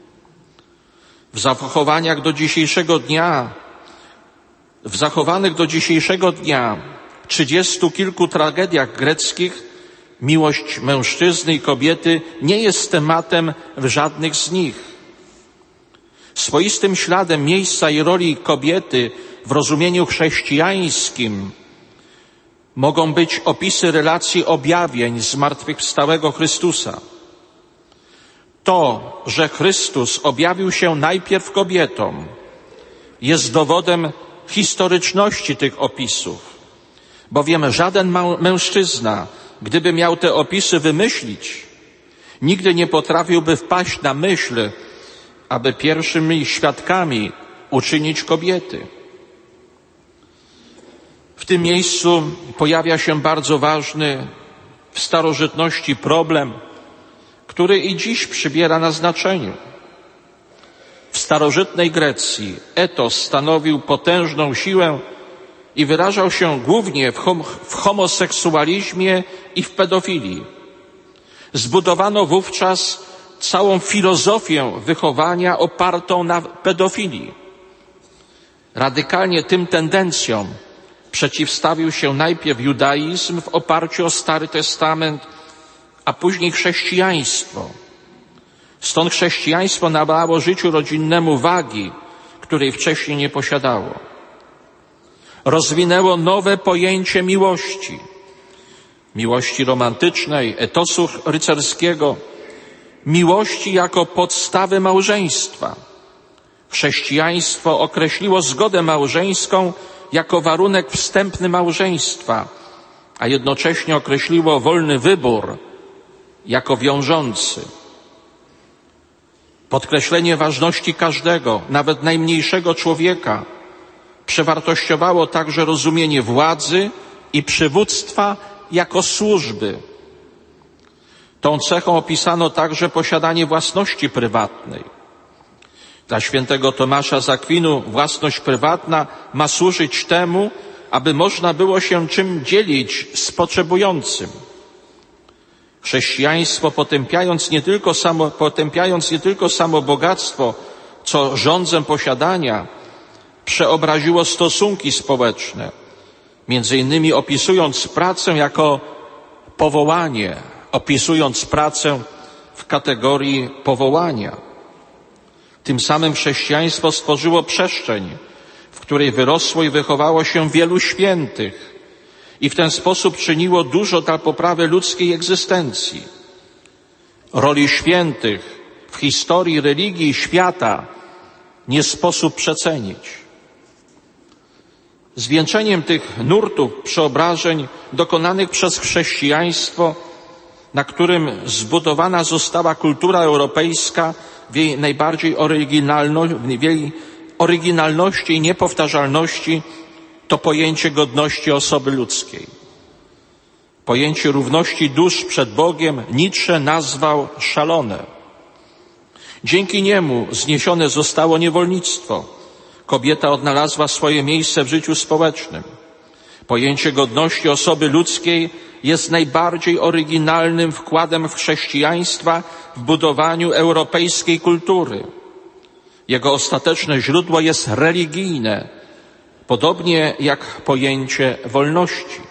W zachowaniach do dzisiejszego dnia, w zachowanych do dzisiejszego dnia trzydziestu kilku tragediach greckich miłość mężczyzny i kobiety nie jest tematem w żadnych z nich. Swoistym śladem miejsca i roli kobiety w rozumieniu chrześcijańskim mogą być opisy relacji objawień zmartwychwstałego Chrystusa. To, że Chrystus objawił się najpierw kobietom, jest dowodem historyczności tych opisów, Bowiem żaden mężczyzna, gdyby miał te opisy wymyślić, nigdy nie potrafiłby wpaść na myśl, aby pierwszymi świadkami uczynić kobiety. W tym miejscu pojawia się bardzo ważny w starożytności problem, który i dziś przybiera na znaczeniu. W starożytnej Grecji etos stanowił potężną siłę i wyrażał się głównie w, hom- w homoseksualizmie i w pedofilii. Zbudowano wówczas całą filozofię wychowania opartą na pedofilii. Radykalnie tym tendencjom przeciwstawił się najpierw judaizm w oparciu o Stary Testament, a później chrześcijaństwo. Stąd chrześcijaństwo nabrało życiu rodzinnemu wagi, której wcześniej nie posiadało. Rozwinęło nowe pojęcie miłości. Miłości romantycznej, etosu rycerskiego, miłości jako podstawy małżeństwa. Chrześcijaństwo określiło zgodę małżeńską jako warunek wstępny małżeństwa, a jednocześnie określiło wolny wybór jako wiążący. Podkreślenie ważności każdego, nawet najmniejszego człowieka, przewartościowało także rozumienie władzy i przywództwa jako służby. Tą cechą opisano także posiadanie własności prywatnej. Dla świętego Tomasza z Akwinu własność prywatna ma służyć temu, aby można było się czym dzielić z potrzebującym. Chrześcijaństwo potępiając nie tylko samo, potępiając nie tylko samo bogactwo, co rządzę posiadania, przeobraziło stosunki społeczne, między innymi opisując pracę jako powołanie, opisując pracę w kategorii powołania. Tym samym chrześcijaństwo stworzyło przestrzeń, w której wyrosło i wychowało się wielu świętych i w ten sposób czyniło dużo dla poprawy ludzkiej egzystencji. Roli świętych w historii religii i świata nie sposób przecenić. Zwieńczeniem tych nurtów przeobrażeń dokonanych przez chrześcijaństwo, na którym zbudowana została kultura europejska w jej najbardziej oryginalno, w jej oryginalności i niepowtarzalności, to pojęcie godności osoby ludzkiej. Pojęcie równości dusz przed Bogiem Nietzsche nazwał szalone. Dzięki niemu zniesione zostało niewolnictwo. Kobieta odnalazła swoje miejsce w życiu społecznym. Pojęcie godności osoby ludzkiej jest najbardziej oryginalnym wkładem w chrześcijaństwa w budowaniu europejskiej kultury. Jego ostateczne źródło jest religijne, podobnie jak pojęcie wolności.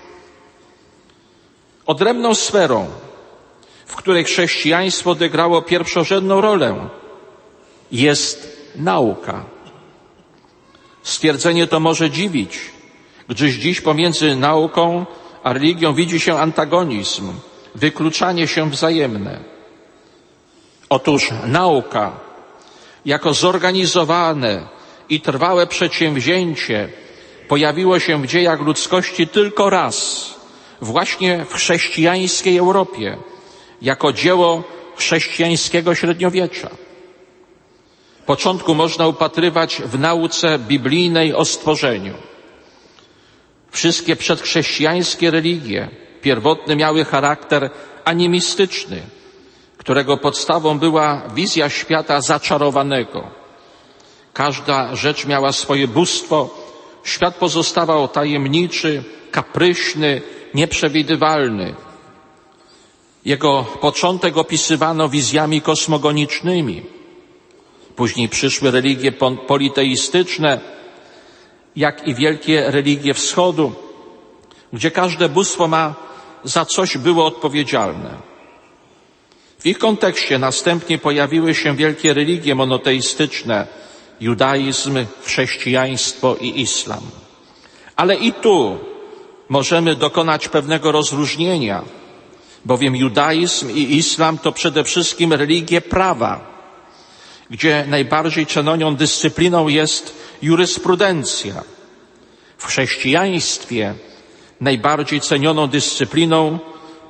Odrębną sferą, w której chrześcijaństwo odegrało pierwszorzędną rolę, jest nauka. Stwierdzenie to może dziwić, gdyż dziś pomiędzy nauką a religią widzi się antagonizm, wykluczanie się wzajemne. Otóż nauka, jako zorganizowane i trwałe przedsięwzięcie, pojawiło się w dziejach ludzkości tylko raz, właśnie w chrześcijańskiej Europie, jako dzieło chrześcijańskiego średniowiecza. Początku można upatrywać w nauce biblijnej o stworzeniu. Wszystkie przedchrześcijańskie religie pierwotne miały charakter animistyczny, którego podstawą była wizja świata zaczarowanego. Każda rzecz miała swoje bóstwo, świat pozostawał tajemniczy, kapryśny, nieprzewidywalny. Jego początek opisywano wizjami kosmogonicznymi. Później przyszły religie politeistyczne, jak i wielkie religie wschodu, gdzie każde bóstwo ma za coś było odpowiedzialne. W ich kontekście następnie pojawiły się wielkie religie monoteistyczne, judaizm, chrześcijaństwo i islam. Ale i tu możemy dokonać pewnego rozróżnienia, bowiem judaizm i islam to przede wszystkim religie prawa, gdzie najbardziej cenioną dyscypliną jest jurysprudencja. W chrześcijaństwie najbardziej cenioną dyscypliną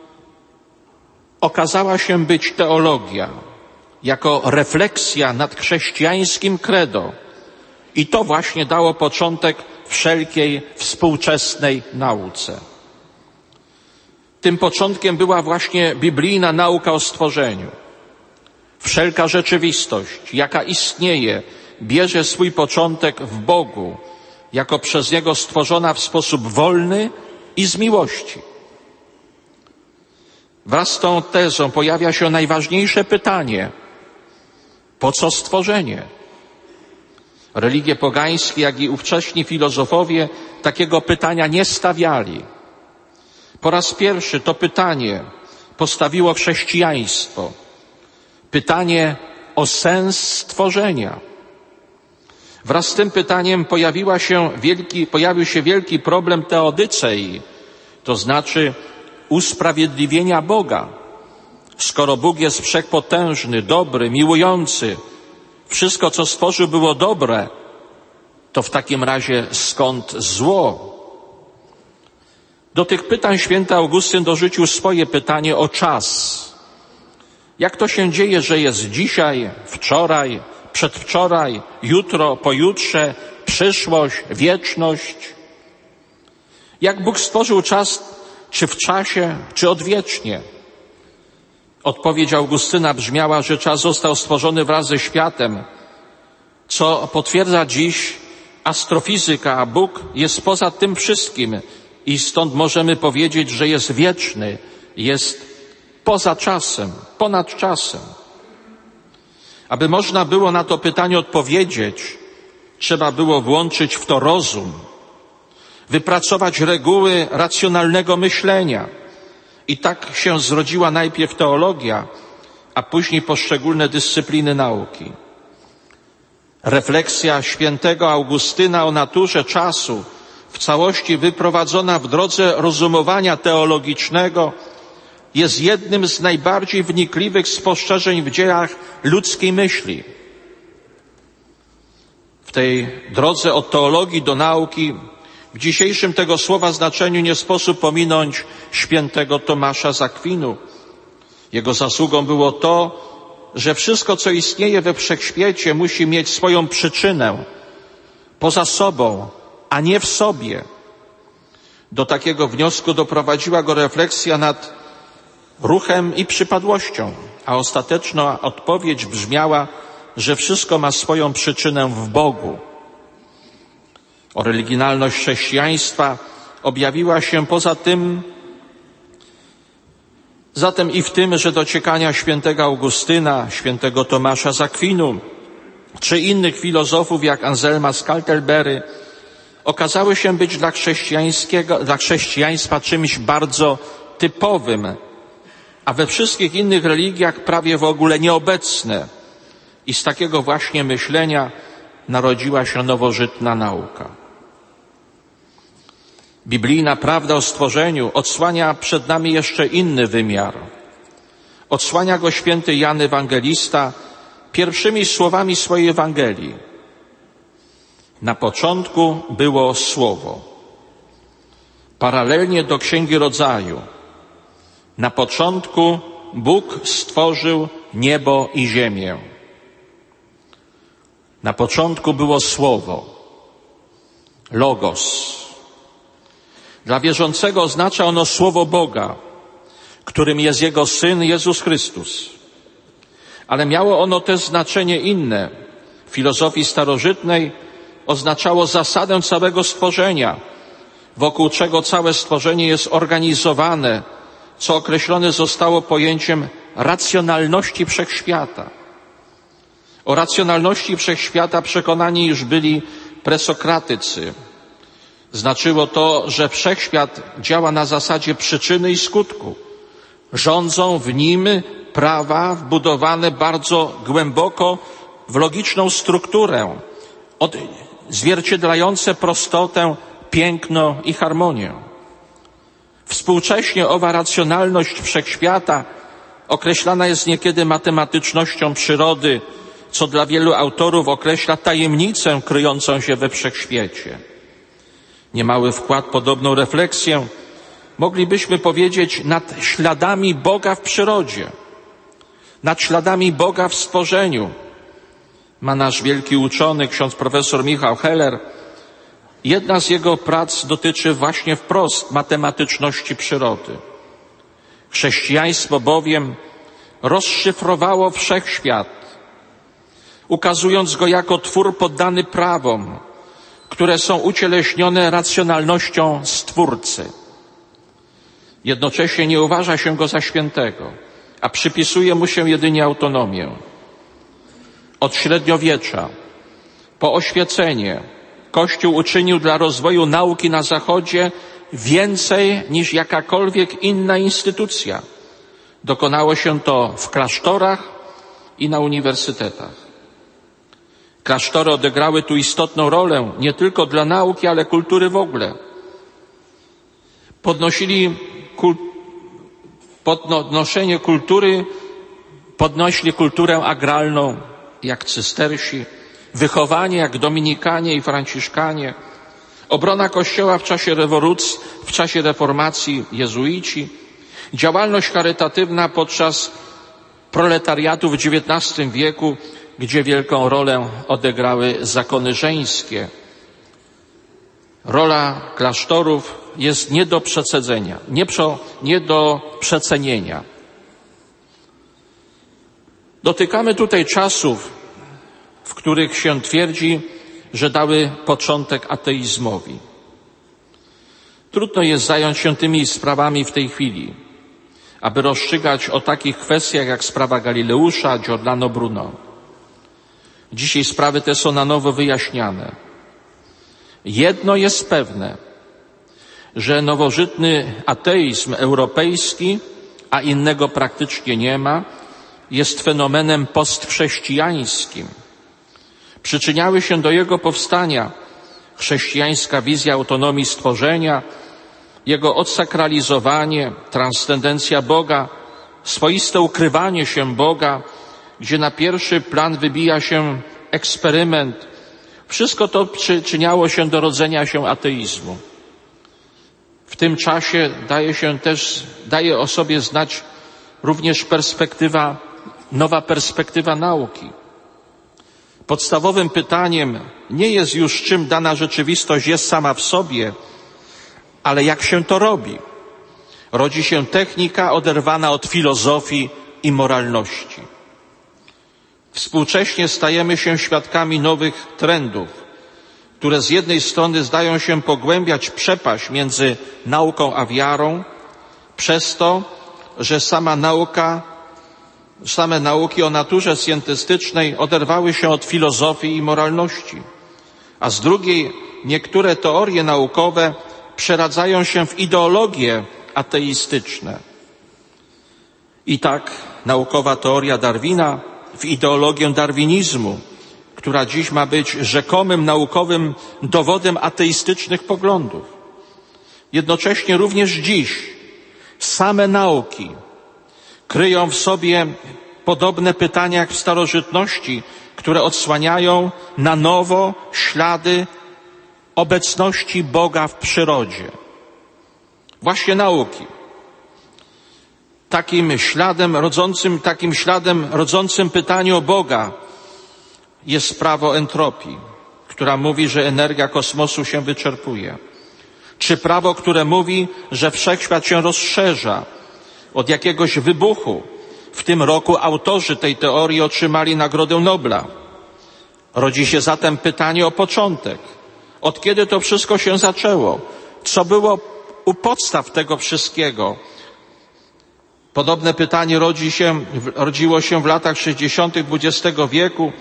okazała się być teologia, jako refleksja nad chrześcijańskim credo. I to właśnie dało początek wszelkiej współczesnej nauce. Tym początkiem była właśnie biblijna nauka o stworzeniu. Wszelka rzeczywistość, jaka istnieje, bierze swój początek w Bogu, jako przez Niego stworzona w sposób wolny i z miłości. Wraz z tą tezą pojawia się najważniejsze pytanie: po co stworzenie? Religie pogańskie, jak i ówcześni filozofowie takiego pytania nie stawiali. Po raz pierwszy to pytanie postawiło chrześcijaństwo. Pytanie o sens stworzenia. Wraz z tym pytaniem pojawiła się wielki, pojawił się wielki problem teodycei, to znaczy usprawiedliwienia Boga. Skoro Bóg jest wszechpotężny, dobry, miłujący, wszystko, co stworzył, było dobre, to w takim razie skąd zło? Do tych pytań święty Augustyn dorzucił swoje pytanie o czas. Jak to się dzieje, że jest dzisiaj, wczoraj, przedwczoraj, jutro, pojutrze, przyszłość, wieczność? Jak Bóg stworzył czas, czy w czasie, czy odwiecznie? Odpowiedź Augustyna brzmiała, że czas został stworzony wraz ze światem, co potwierdza dziś astrofizyka, a Bóg jest poza tym wszystkim i stąd możemy powiedzieć, że jest wieczny, jest poza czasem, ponad czasem. Aby można było na to pytanie odpowiedzieć, trzeba było włączyć w to rozum, wypracować reguły racjonalnego myślenia. I tak się zrodziła najpierw teologia, a później poszczególne dyscypliny nauki. Refleksja świętego Augustyna o naturze czasu, w całości wyprowadzona w drodze rozumowania teologicznego, jest jednym z najbardziej wnikliwych spostrzeżeń w dziejach ludzkiej myśli. W tej drodze od teologii do nauki w dzisiejszym tego słowa znaczeniu nie sposób pominąć świętego Tomasza z Akwinu. Jego zasługą było to, że wszystko, co istnieje we wszechświecie, musi mieć swoją przyczynę poza sobą, a nie w sobie. Do takiego wniosku doprowadziła go refleksja nad ruchem i przypadłością, a ostateczna odpowiedź brzmiała, że wszystko ma swoją przyczynę w Bogu. Oryginalność chrześcijaństwa objawiła się poza tym, zatem i w tym, że dociekania świętego Augustyna, świętego Tomasza z Akwinu, czy innych filozofów jak Anselma z Canterbury okazały się być dla chrześcijańskiego, dla chrześcijaństwa czymś bardzo typowym, a we wszystkich innych religiach prawie w ogóle nieobecne. I z takiego właśnie myślenia narodziła się nowożytna nauka. Biblijna prawda o stworzeniu odsłania przed nami jeszcze inny wymiar. Odsłania go święty Jan Ewangelista pierwszymi słowami swojej Ewangelii. Na początku było Słowo. Paralelnie do Księgi Rodzaju. Na początku Bóg stworzył niebo i ziemię. Na początku było Słowo, Logos. Dla wierzącego oznacza ono Słowo Boga, którym jest Jego Syn Jezus Chrystus. Ale miało ono też znaczenie inne. W filozofii starożytnej oznaczało zasadę całego stworzenia, wokół czego całe stworzenie jest organizowane, co określone zostało pojęciem racjonalności wszechświata. O racjonalności wszechświata przekonani już byli presokratycy. Znaczyło to, że wszechświat działa na zasadzie przyczyny i skutku. Rządzą w nim prawa wbudowane bardzo głęboko w logiczną strukturę, odzwierciedlające prostotę, piękno i harmonię. Współcześnie owa racjonalność wszechświata określana jest niekiedy matematycznością przyrody, co dla wielu autorów określa tajemnicę kryjącą się we wszechświecie. Niemały wkład w podobną refleksję moglibyśmy powiedzieć, nad śladami Boga w przyrodzie, nad śladami Boga w stworzeniu. Ma nasz wielki uczony, ksiądz profesor Michał Heller. Jedna z jego prac dotyczy właśnie wprost matematyczności przyrody. Chrześcijaństwo bowiem rozszyfrowało wszechświat, ukazując go jako twór poddany prawom, które są ucieleśnione racjonalnością Stwórcy. Jednocześnie nie uważa się go za świętego, a przypisuje mu się jedynie autonomię. Od średniowiecza po oświecenie Kościół uczynił dla rozwoju nauki na Zachodzie więcej niż jakakolwiek inna instytucja. Dokonało się to w klasztorach i na uniwersytetach. Klasztory odegrały tu istotną rolę nie tylko dla nauki, ale kultury w ogóle. Podnosili kul... podnoszenie kultury, podnosili kulturę agralną, jak cystersi, wychowanie jak dominikanie i franciszkanie, obrona Kościoła w czasie rewolucji, w czasie reformacji jezuici, działalność charytatywna podczas proletariatu w dziewiętnastym wieku, gdzie wielką rolę odegrały zakony żeńskie. Rola klasztorów jest nie do przecedzenia, nie, pro, nie do przecenienia. Dotykamy tutaj czasów, w których się twierdzi, że dały początek ateizmowi. Trudno jest zająć się tymi sprawami w tej chwili, aby rozstrzygać o takich kwestiach jak sprawa Galileusza, Giordano Bruno. Dzisiaj sprawy te są na nowo wyjaśniane. Jedno jest pewne, że nowożytny ateizm europejski, a innego praktycznie nie ma, jest fenomenem postchrześcijańskim. Przyczyniały się do jego powstania chrześcijańska wizja autonomii stworzenia, jego odsakralizowanie, transcendencja Boga, swoiste ukrywanie się Boga, gdzie na pierwszy plan wybija się eksperyment. Wszystko to przyczyniało się do rodzenia się ateizmu. W tym czasie daje się też, daje o sobie znać również perspektywa, nowa perspektywa nauki. Podstawowym pytaniem nie jest już, czym dana rzeczywistość jest sama w sobie, ale jak się to robi. Rodzi się technika oderwana od filozofii i moralności. Współcześnie stajemy się świadkami nowych trendów, które z jednej strony zdają się pogłębiać przepaść między nauką a wiarą, przez to, że sama nauka, same nauki o naturze scjentystycznej oderwały się od filozofii i moralności, a z drugiej niektóre teorie naukowe przeradzają się w ideologie ateistyczne. I tak naukowa teoria Darwina w ideologię darwinizmu, która dziś ma być rzekomym naukowym dowodem ateistycznych poglądów. Jednocześnie również dziś same nauki kryją w sobie podobne pytania jak w starożytności, które odsłaniają na nowo ślady obecności Boga w przyrodzie. Właśnie nauki. Takim śladem rodzącym, takim śladem rodzącym pytanie o Boga jest prawo entropii, która mówi, że energia kosmosu się wyczerpuje. Czy prawo, które mówi, że wszechświat się rozszerza od jakiegoś wybuchu. W tym roku autorzy tej teorii otrzymali Nagrodę Nobla. Rodzi się zatem pytanie o początek. Od kiedy to wszystko się zaczęło? Co było u podstaw tego wszystkiego? Podobne pytanie rodzi się, rodziło się w latach sześćdziesiątych dwudziestego wieku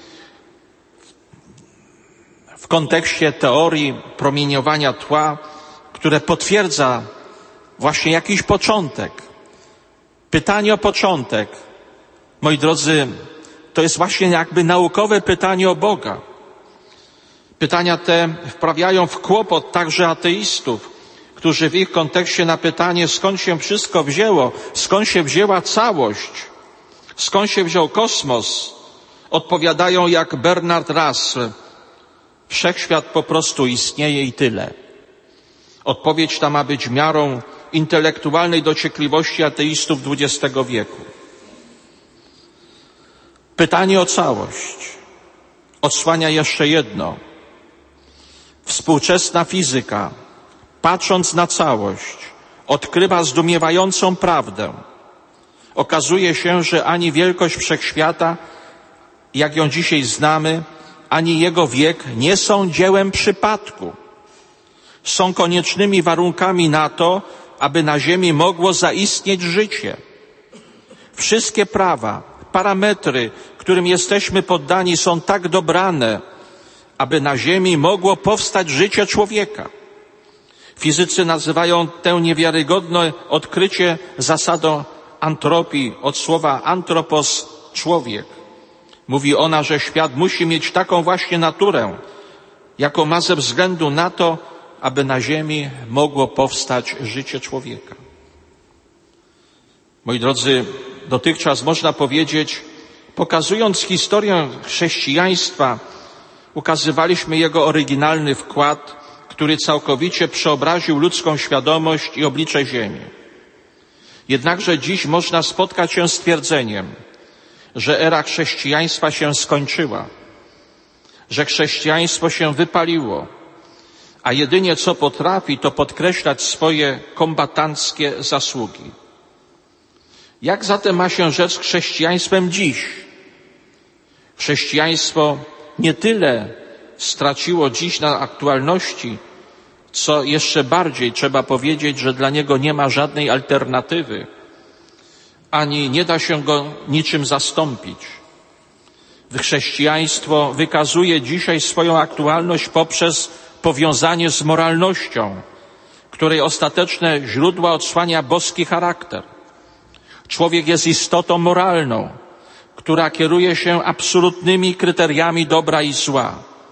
w kontekście teorii promieniowania tła, które potwierdza właśnie jakiś początek. Pytanie o początek, moi drodzy, to jest właśnie jakby naukowe pytanie o Boga. Pytania te wprawiają w kłopot także ateistów, którzy w ich kontekście na pytanie, skąd się wszystko wzięło, skąd się wzięła całość, skąd się wziął kosmos, odpowiadają jak Bernard Russell: wszechświat po prostu istnieje i tyle. Odpowiedź ta ma być miarą intelektualnej dociekliwości ateistów dwudziestego wieku. Pytanie o całość odsłania jeszcze jedno. Współczesna fizyka, patrząc na całość, odkrywa zdumiewającą prawdę. Okazuje się, że ani wielkość wszechświata, jak ją dzisiaj znamy, ani jego wiek nie są dziełem przypadku. Są koniecznymi warunkami na to, aby na Ziemi mogło zaistnieć życie. Wszystkie prawa, parametry, którym jesteśmy poddani, są tak dobrane, aby na Ziemi mogło powstać życie człowieka. Fizycy nazywają tę niewiarygodne odkrycie zasadą antropii, od słowa antropos, człowiek. Mówi ona, że świat musi mieć taką właśnie naturę, jaką ma ze względu na to, aby na Ziemi mogło powstać życie człowieka. Moi drodzy, dotychczas można powiedzieć, pokazując historię chrześcijaństwa, ukazywaliśmy jego oryginalny wkład, który całkowicie przeobraził ludzką świadomość i oblicze Ziemi. Jednakże dziś można spotkać się z twierdzeniem, że era chrześcijaństwa się skończyła, że chrześcijaństwo się wypaliło, a jedynie co potrafi, to podkreślać swoje kombatanckie zasługi. Jak zatem ma się rzecz z chrześcijaństwem dziś? Chrześcijaństwo nie tyle straciło dziś na aktualności, co jeszcze bardziej trzeba powiedzieć, że dla niego nie ma żadnej alternatywy, ani nie da się go niczym zastąpić. Chrześcijaństwo wykazuje dzisiaj swoją aktualność poprzez powiązanie z moralnością, której ostateczne źródła odsłania boski charakter. Człowiek jest istotą moralną, która kieruje się absolutnymi kryteriami dobra i zła.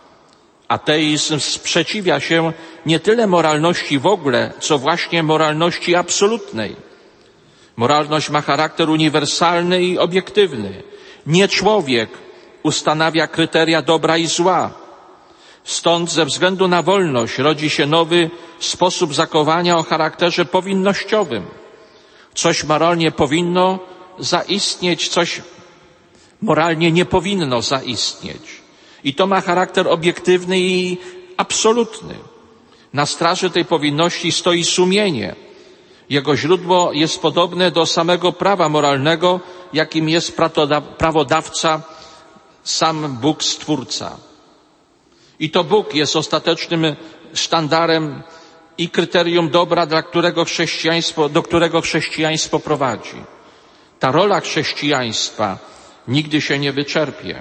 Ateizm sprzeciwia się nie tyle moralności w ogóle, co właśnie moralności absolutnej. Moralność ma charakter uniwersalny i obiektywny. Nie człowiek ustanawia kryteria dobra i zła. Stąd ze względu na wolność rodzi się nowy sposób zachowania o charakterze powinnościowym. Coś moralnie powinno zaistnieć, coś moralnie nie powinno zaistnieć. I to ma charakter obiektywny i absolutny. Na straży tej powinności stoi sumienie. Jego źródło jest podobne do samego prawa moralnego, jakim jest prawodawca, sam Bóg Stwórca. I to Bóg jest ostatecznym sztandarem i kryterium dobra, dla którego chrześcijaństwo, do którego chrześcijaństwo prowadzi. Ta rola chrześcijaństwa nigdy się nie wyczerpie.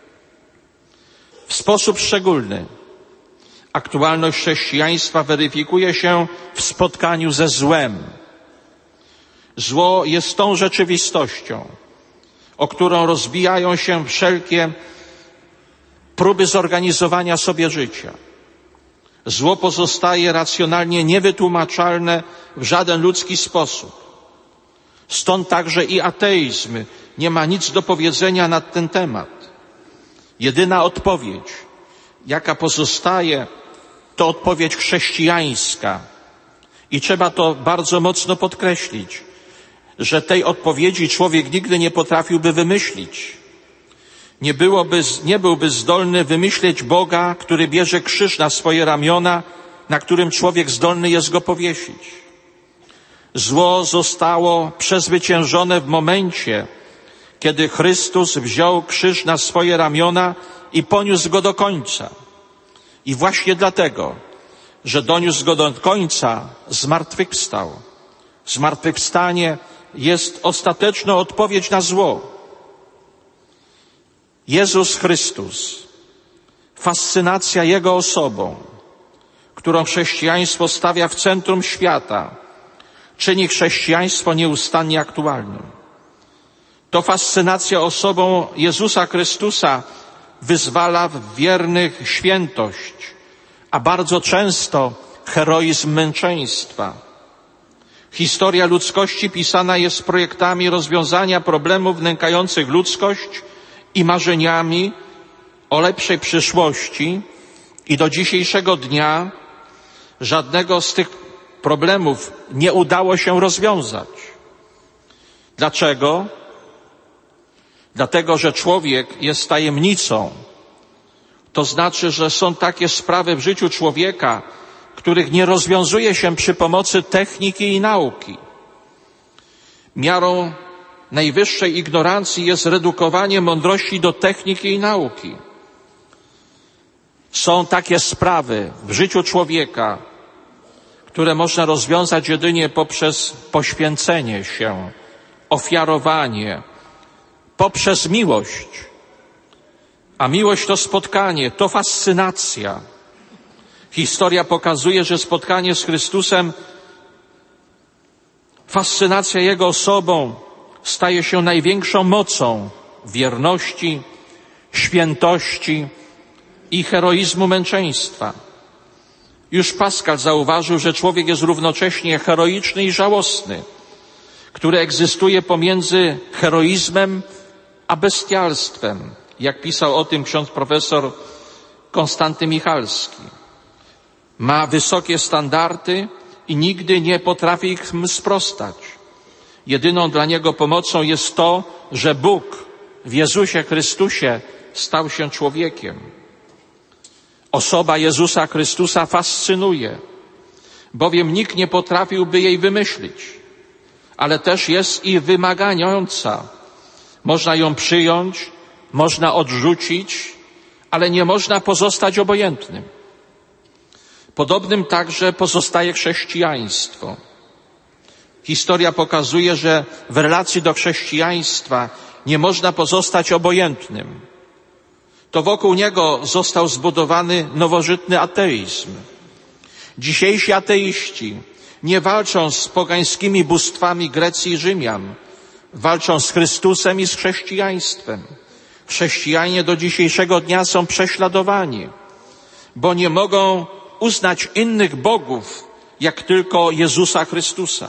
W sposób szczególny aktualność chrześcijaństwa weryfikuje się w spotkaniu ze złem. Zło jest tą rzeczywistością, o którą rozbijają się wszelkie próby zorganizowania sobie życia. Zło pozostaje racjonalnie niewytłumaczalne w żaden ludzki sposób. Stąd także i ateizm nie ma nic do powiedzenia na ten temat. Jedyna odpowiedź, jaka pozostaje, to odpowiedź chrześcijańska. I trzeba to bardzo mocno podkreślić, że tej odpowiedzi człowiek nigdy nie potrafiłby wymyślić. Nie byłoby, nie byłby zdolny wymyśleć Boga, który bierze krzyż na swoje ramiona, na którym człowiek zdolny jest go powiesić. Zło zostało przezwyciężone w momencie, kiedy Chrystus wziął krzyż na swoje ramiona i poniósł go do końca. I właśnie dlatego, że doniósł go do końca, zmartwychwstał. Zmartwychwstanie jest ostateczną odpowiedź na zło. Jezus Chrystus, fascynacja Jego osobą, którą chrześcijaństwo stawia w centrum świata, czyni chrześcijaństwo nieustannie aktualnym. To fascynacja osobą Jezusa Chrystusa wyzwala w wiernych świętość, a bardzo często heroizm męczeństwa. Historia ludzkości pisana jest projektami rozwiązania problemów nękających ludzkość i marzeniami o lepszej przyszłości, i do dzisiejszego dnia żadnego z tych problemów nie udało się rozwiązać. Dlaczego? Dlatego, że człowiek jest tajemnicą. To znaczy, że są takie sprawy w życiu człowieka, których nie rozwiązuje się przy pomocy techniki i nauki. Miarą najwyższej ignorancji jest redukowanie mądrości do techniki i nauki. Są takie sprawy w życiu człowieka, które można rozwiązać jedynie poprzez poświęcenie się, ofiarowanie, poprzez miłość. A miłość to spotkanie, to fascynacja. Historia pokazuje, że spotkanie z Chrystusem, fascynacja Jego osobą staje się największą mocą wierności, świętości i heroizmu męczeństwa. Już Pascal zauważył, że człowiek jest równocześnie heroiczny i żałosny, który egzystuje pomiędzy heroizmem a bestialstwem, jak pisał o tym ksiądz profesor Konstanty Michalski. Ma wysokie standardy i nigdy nie potrafi ich sprostać. Jedyną dla niego pomocą jest to, że Bóg w Jezusie Chrystusie stał się człowiekiem. Osoba Jezusa Chrystusa fascynuje, bowiem nikt nie potrafiłby jej wymyślić, ale też jest i wymagająca. Można ją przyjąć, można odrzucić, ale nie można pozostać obojętnym. Podobnym także pozostaje chrześcijaństwo. Historia pokazuje, że w relacji do chrześcijaństwa nie można pozostać obojętnym. To wokół niego został zbudowany nowożytny ateizm. Dzisiejsi ateiści nie walczą z pogańskimi bóstwami Grecji i Rzymian, walczą z Chrystusem i z chrześcijaństwem. Chrześcijanie do dzisiejszego dnia są prześladowani, bo nie mogą uznać innych bogów, jak tylko Jezusa Chrystusa.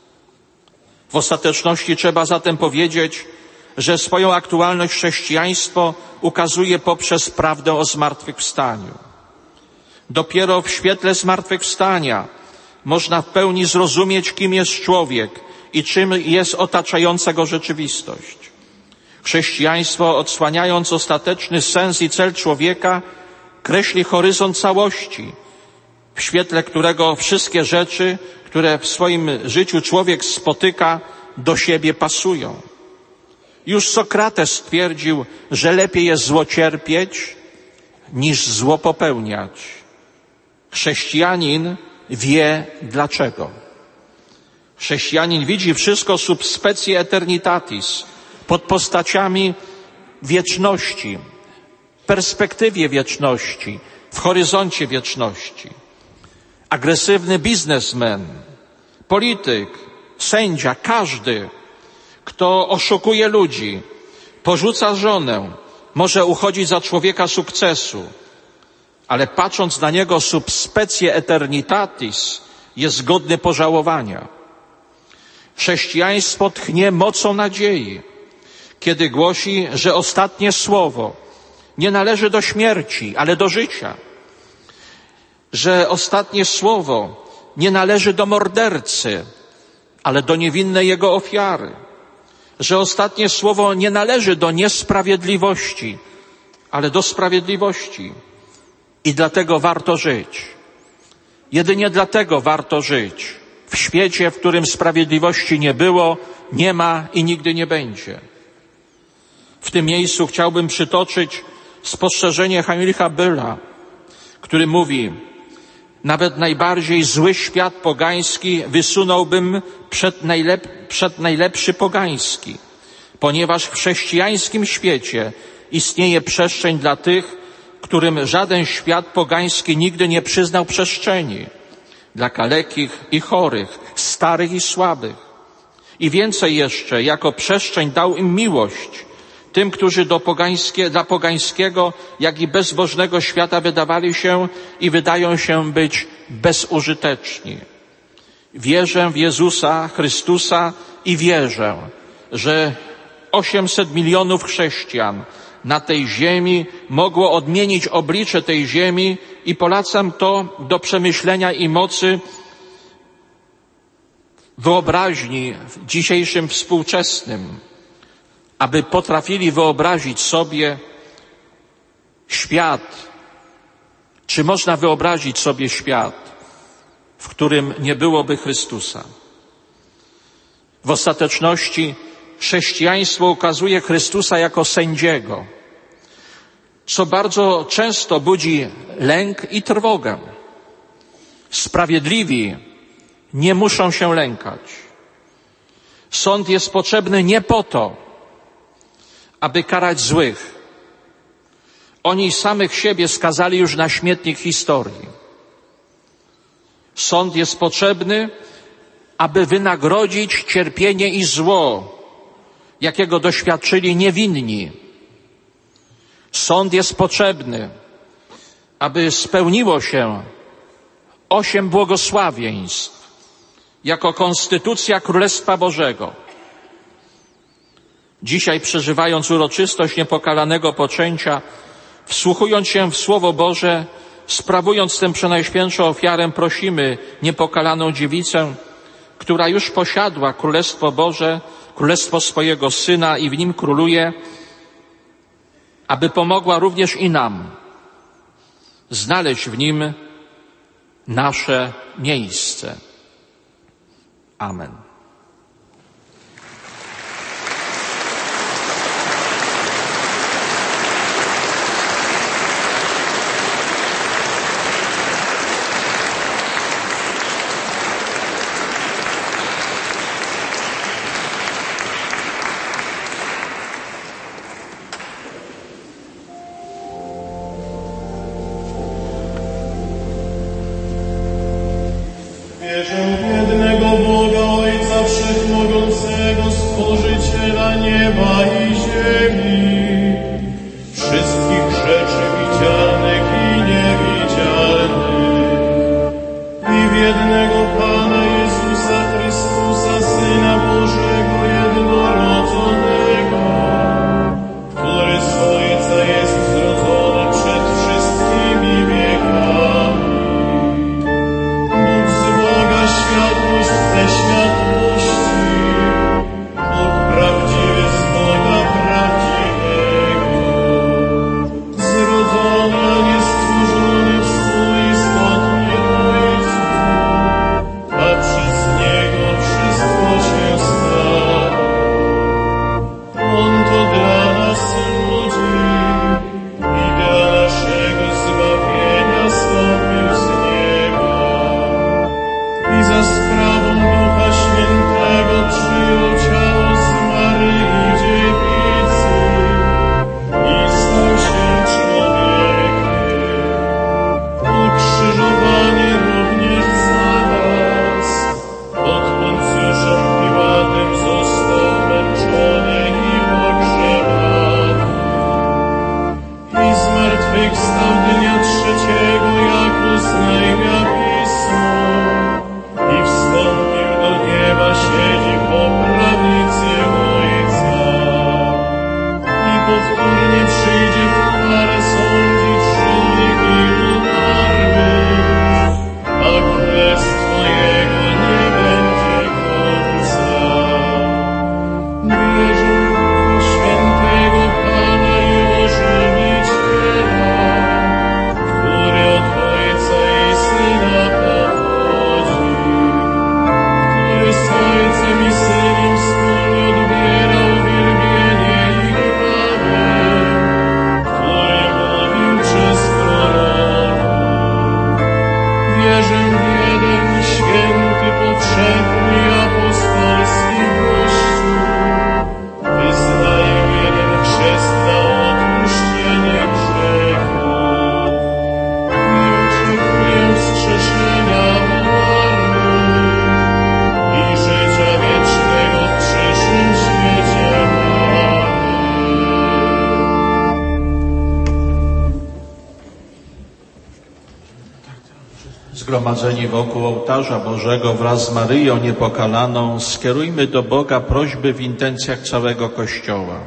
W ostateczności trzeba zatem powiedzieć, że swoją aktualność chrześcijaństwo ukazuje poprzez prawdę o zmartwychwstaniu. Dopiero w świetle zmartwychwstania można w pełni zrozumieć, kim jest człowiek i czym jest otaczająca go rzeczywistość. Chrześcijaństwo, odsłaniając ostateczny sens i cel człowieka, kreśli horyzont całości, w świetle którego wszystkie rzeczy, które w swoim życiu człowiek spotyka, do siebie pasują. Już Sokrates stwierdził, że lepiej jest zło cierpieć, niż zło popełniać. Chrześcijanin wie dlaczego. Chrześcijanin widzi wszystko sub specie eternitatis, pod postaciami wieczności, w perspektywie wieczności, w horyzoncie wieczności. Agresywny biznesmen, polityk, sędzia, każdy, kto oszukuje ludzi, porzuca żonę, może uchodzić za człowieka sukcesu, ale patrząc na niego sub specie eternitatis, jest godny pożałowania. Chrześcijaństwo tchnie mocą nadziei, kiedy głosi, że ostatnie słowo nie należy do śmierci, ale do życia. Że ostatnie słowo nie należy do mordercy, ale do niewinnej jego ofiary. Że ostatnie słowo nie należy do niesprawiedliwości, ale do sprawiedliwości. I dlatego warto żyć. Jedynie dlatego warto żyć w świecie, w którym sprawiedliwości nie było, nie ma i nigdy nie będzie. W tym miejscu chciałbym przytoczyć spostrzeżenie Heinricha Bölla, który mówi: nawet najbardziej zły świat pogański wysunąłbym przed, najlep- przed najlepszy pogański, ponieważ w chrześcijańskim świecie istnieje przestrzeń dla tych, którym żaden świat pogański nigdy nie przyznał przestrzeni, dla kalekich i chorych, starych i słabych. I więcej jeszcze, jako przestrzeń dał im miłość, tym, którzy do pogańskie, dla pogańskiego, jak i bezbożnego świata wydawali się i wydają się być bezużyteczni. Wierzę w Jezusa Chrystusa i wierzę, że osiemset milionów chrześcijan na tej ziemi mogło odmienić oblicze tej ziemi i polecam to do przemyślenia i mocy wyobraźni dzisiejszym współczesnym, aby potrafili wyobrazić sobie świat, czy można wyobrazić sobie świat, w którym nie byłoby Chrystusa. W ostateczności chrześcijaństwo ukazuje Chrystusa jako sędziego, co bardzo często budzi lęk i trwogę. Sprawiedliwi nie muszą się lękać. Sąd jest potrzebny nie po to, aby karać złych. Oni samych siebie skazali już na śmietnik historii. Sąd jest potrzebny, aby wynagrodzić cierpienie i zło, jakiego doświadczyli niewinni. Sąd jest potrzebny, aby spełniło się osiem błogosławieństw jako konstytucja Królestwa Bożego. Dzisiaj, przeżywając uroczystość niepokalanego poczęcia, wsłuchując się w Słowo Boże, sprawując tę przenajświętszą ofiarę, prosimy niepokalaną dziewicę, która już posiadła Królestwo Boże, Królestwo swojego Syna i w nim króluje, aby pomogła również i nam znaleźć w nim nasze miejsce. Amen. Wierzę w jednego Boga, Ojca Wszechmogącego, Stworzyciela nieba i ziemi, wszystkich rzeczy widzianych i niewidzialnych, i w jednego Pana Jezusa Chrystusa, Syna Bożego jednorodzonego, który z Ojca jest zrodzony przed wszystkimi wiekami. Światłość ze światłości, Bóg prawdziwy z Boga prawdziwego, zrodzony, a nie stworzony, współistotnie Ojcu, a przez Niego wszystko się stało. On to dla nas ludzi i dla naszego zbawienia zstąpił z nieba. I za sprawą Ducha Świętego przyjął ciało z Maryi Dziewicy i stał się człowiekiem. Ukrzyżowany również za nas, pod Poncjuszem Piłatem został męczony i pogrzebany. I zmartwychwstał dnia trzeciego, jako znajmia Pismo, i wstąpił do nieba, siedzi po prawicy Ojca. I powtórnie przyjdzie w chwale sądzić żywych i umarłych, a królestwo Jego nie będzie końca. Wierzę w świętego Pana i Ożywiciela, który od Ojca i Syna pochodzi, który z Ojcem i Synem wspólnie odbiera uwielbienie i chwałę, który mówił przez proroków. Wierzę w jeden święty, powszechny i apostolski Kościół. Wyznaję jeden chrzest na odpuszczenie grzechów i oczekuję wskrzeszenia umarłych i życia wiecznego w przyszłym świecie. Zgromadzeni wokół ołtarza Bożego wraz z Maryją Niepokalaną skierujmy do Boga prośby w intencjach całego Kościoła.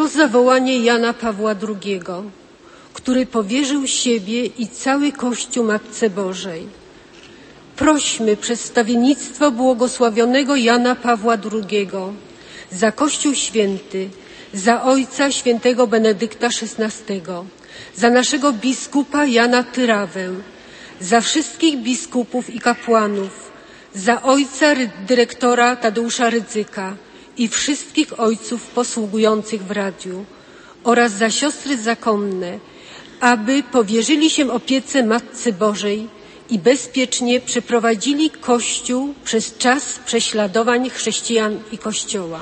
to zawołanie Jana Pawła drugiego, który powierzył siebie i cały Kościół Matce Bożej. Prośmy przedstawiennictwo błogosławionego Jana Pawła drugiego za Kościół Święty, za Ojca Świętego Benedykta szesnastego, za naszego biskupa Jana Tyrawę, za wszystkich biskupów i kapłanów, za ojca dyrektora Tadeusza Rydzyka i wszystkich ojców posługujących w radiu oraz za siostry zakonne, aby powierzyli się opiece Matce Bożej i bezpiecznie przeprowadzili Kościół przez czas prześladowań chrześcijan i Kościoła.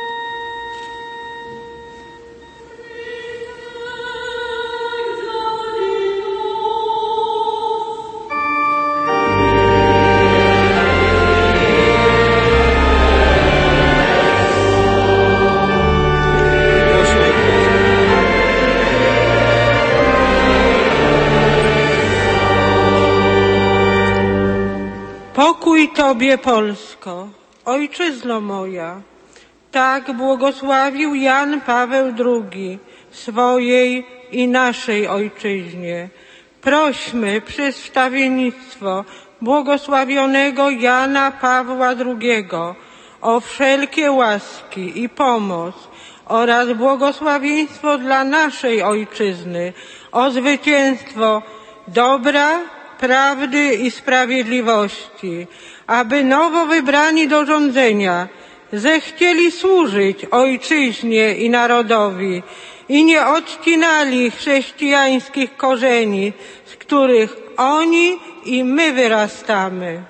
Pokój Tobie, Polsko, ojczyzno moja, tak błogosławił Jan Paweł drugi swojej i naszej ojczyźnie. Prośmy przez wstawiennictwo błogosławionego Jana Pawła drugiego o wszelkie łaski i pomoc oraz błogosławieństwo dla naszej ojczyzny, o zwycięstwo dobra, prawdy i sprawiedliwości, aby nowo wybrani do rządzenia zechcieli służyć ojczyźnie i narodowi i nie odcinali chrześcijańskich korzeni, z których oni i my wyrastamy.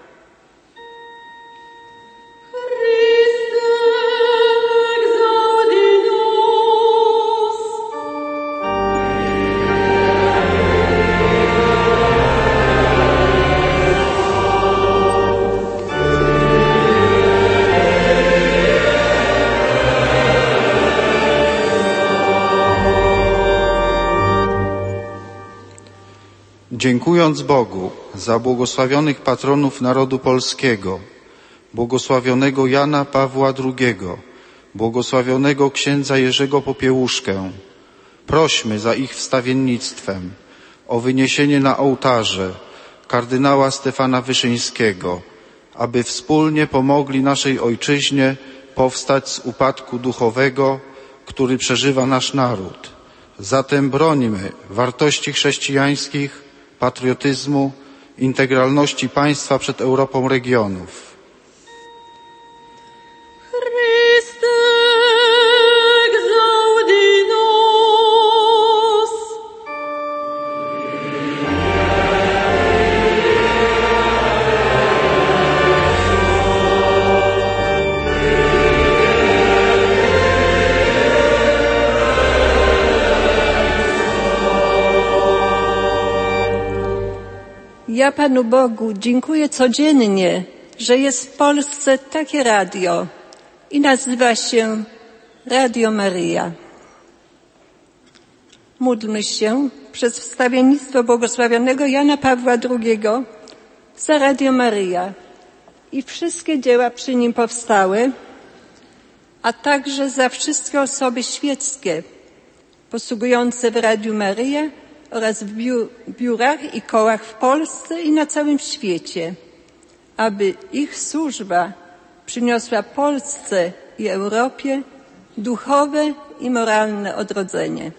Dziękując Bogu za błogosławionych patronów narodu polskiego, błogosławionego Jana Pawła drugiego, błogosławionego księdza Jerzego Popiełuszkę, prośmy za ich wstawiennictwem o wyniesienie na ołtarze kardynała Stefana Wyszyńskiego, aby wspólnie pomogli naszej ojczyźnie powstać z upadku duchowego, który przeżywa nasz naród. Zatem brońmy wartości chrześcijańskich, patriotyzmu, integralności państwa przed Europą regionów. Ja Panu Bogu dziękuję codziennie, że jest w Polsce takie radio i nazywa się Radio Maryja. Módlmy się przez wstawiennictwo błogosławionego Jana Pawła drugiego za Radio Maryja i wszystkie dzieła przy nim powstałe, a także za wszystkie osoby świeckie posługujące w Radiu Maryja oraz w biurach i kołach w Polsce i na całym świecie, aby ich służba przyniosła Polsce i Europie duchowe i moralne odrodzenie.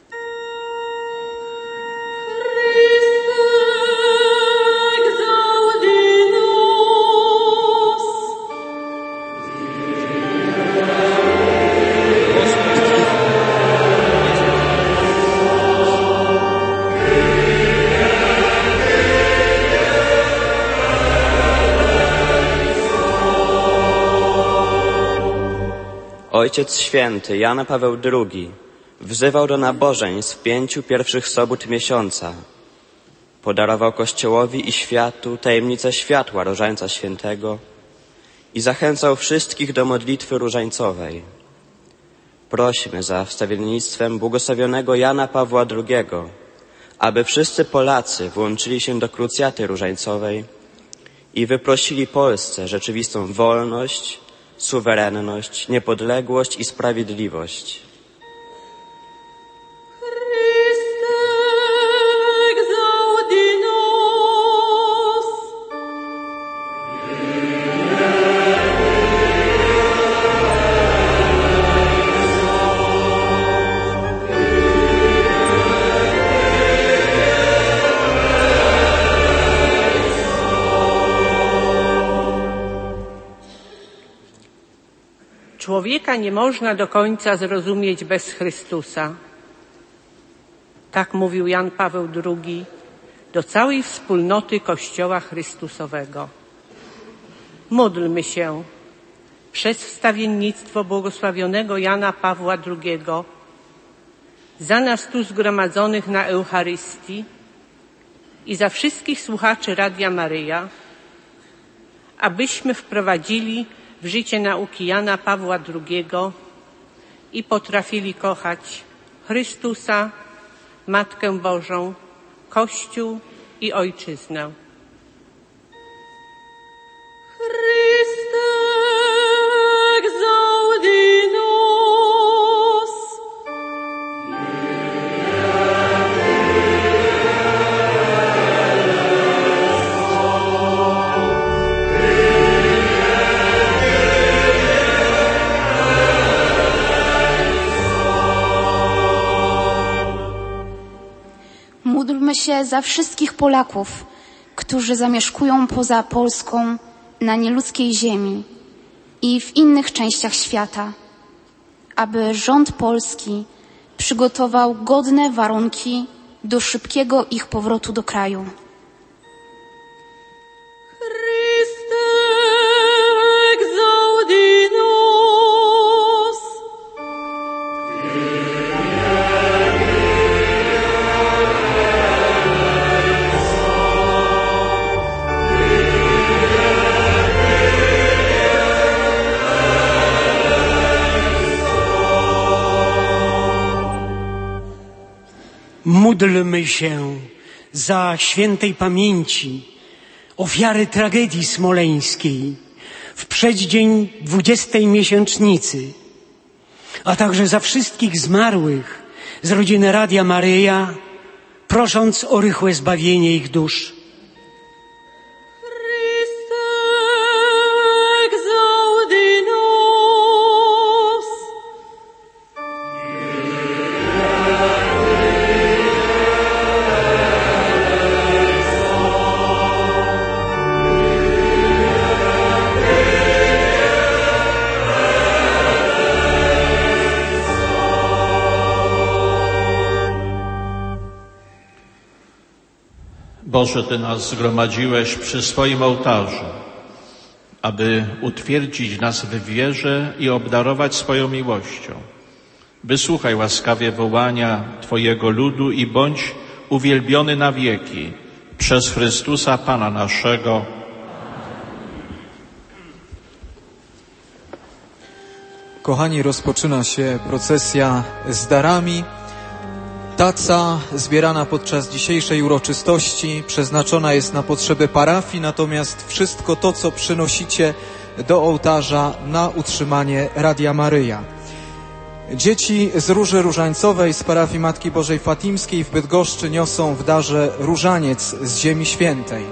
Ojciec Święty Jan Paweł drugi wzywał do nabożeństw w pięciu pierwszych sobót miesiąca. Podarował Kościołowi i światu tajemnicę światła Różańca Świętego i zachęcał wszystkich do modlitwy różańcowej. Prośmy za wstawiennictwem błogosławionego Jana Pawła drugiego, aby wszyscy Polacy włączyli się do krucjaty różańcowej i wyprosili Polsce rzeczywistą wolność, suwerenność, niepodległość i sprawiedliwość. Człowieka nie można do końca zrozumieć bez Chrystusa. Tak mówił Jan Paweł drugi do całej wspólnoty Kościoła Chrystusowego. Módlmy się przez wstawiennictwo błogosławionego Jana Pawła drugiego za nas tu zgromadzonych na Eucharystii i za wszystkich słuchaczy Radia Maryja, abyśmy wprowadzili w życie nauki Jana Pawła drugiego i potrafili kochać Chrystusa, Matkę Bożą, Kościół i Ojczyznę. Chryste exaudi nos. Módlmy się za wszystkich Polaków, którzy zamieszkują poza Polską, na nieludzkiej ziemi i w innych częściach świata, aby rząd polski przygotował godne warunki do szybkiego ich powrotu do kraju. Chryste exaudi nos. Módlmy się za świętej pamięci ofiary tragedii smoleńskiej w przeddzień dwudziestej miesięcznicy, a także za wszystkich zmarłych z rodziny Radia Maryja, prosząc o rychłe zbawienie ich dusz. Chryste exaudi nos. Boże, Ty nas zgromadziłeś przy swoim ołtarzu, aby utwierdzić nas w wierze i obdarować swoją miłością. Wysłuchaj łaskawie wołania Twojego ludu i bądź uwielbiony na wieki przez Chrystusa Pana naszego. Kochani, rozpoczyna się procesja z darami. Taca zbierana podczas dzisiejszej uroczystości przeznaczona jest na potrzeby parafii, natomiast wszystko to, co przynosicie do ołtarza, na utrzymanie Radia Maryja. Dzieci z Róży Różańcowej z parafii Matki Bożej Fatimskiej w Bydgoszczy niosą w darze różaniec z Ziemi Świętej.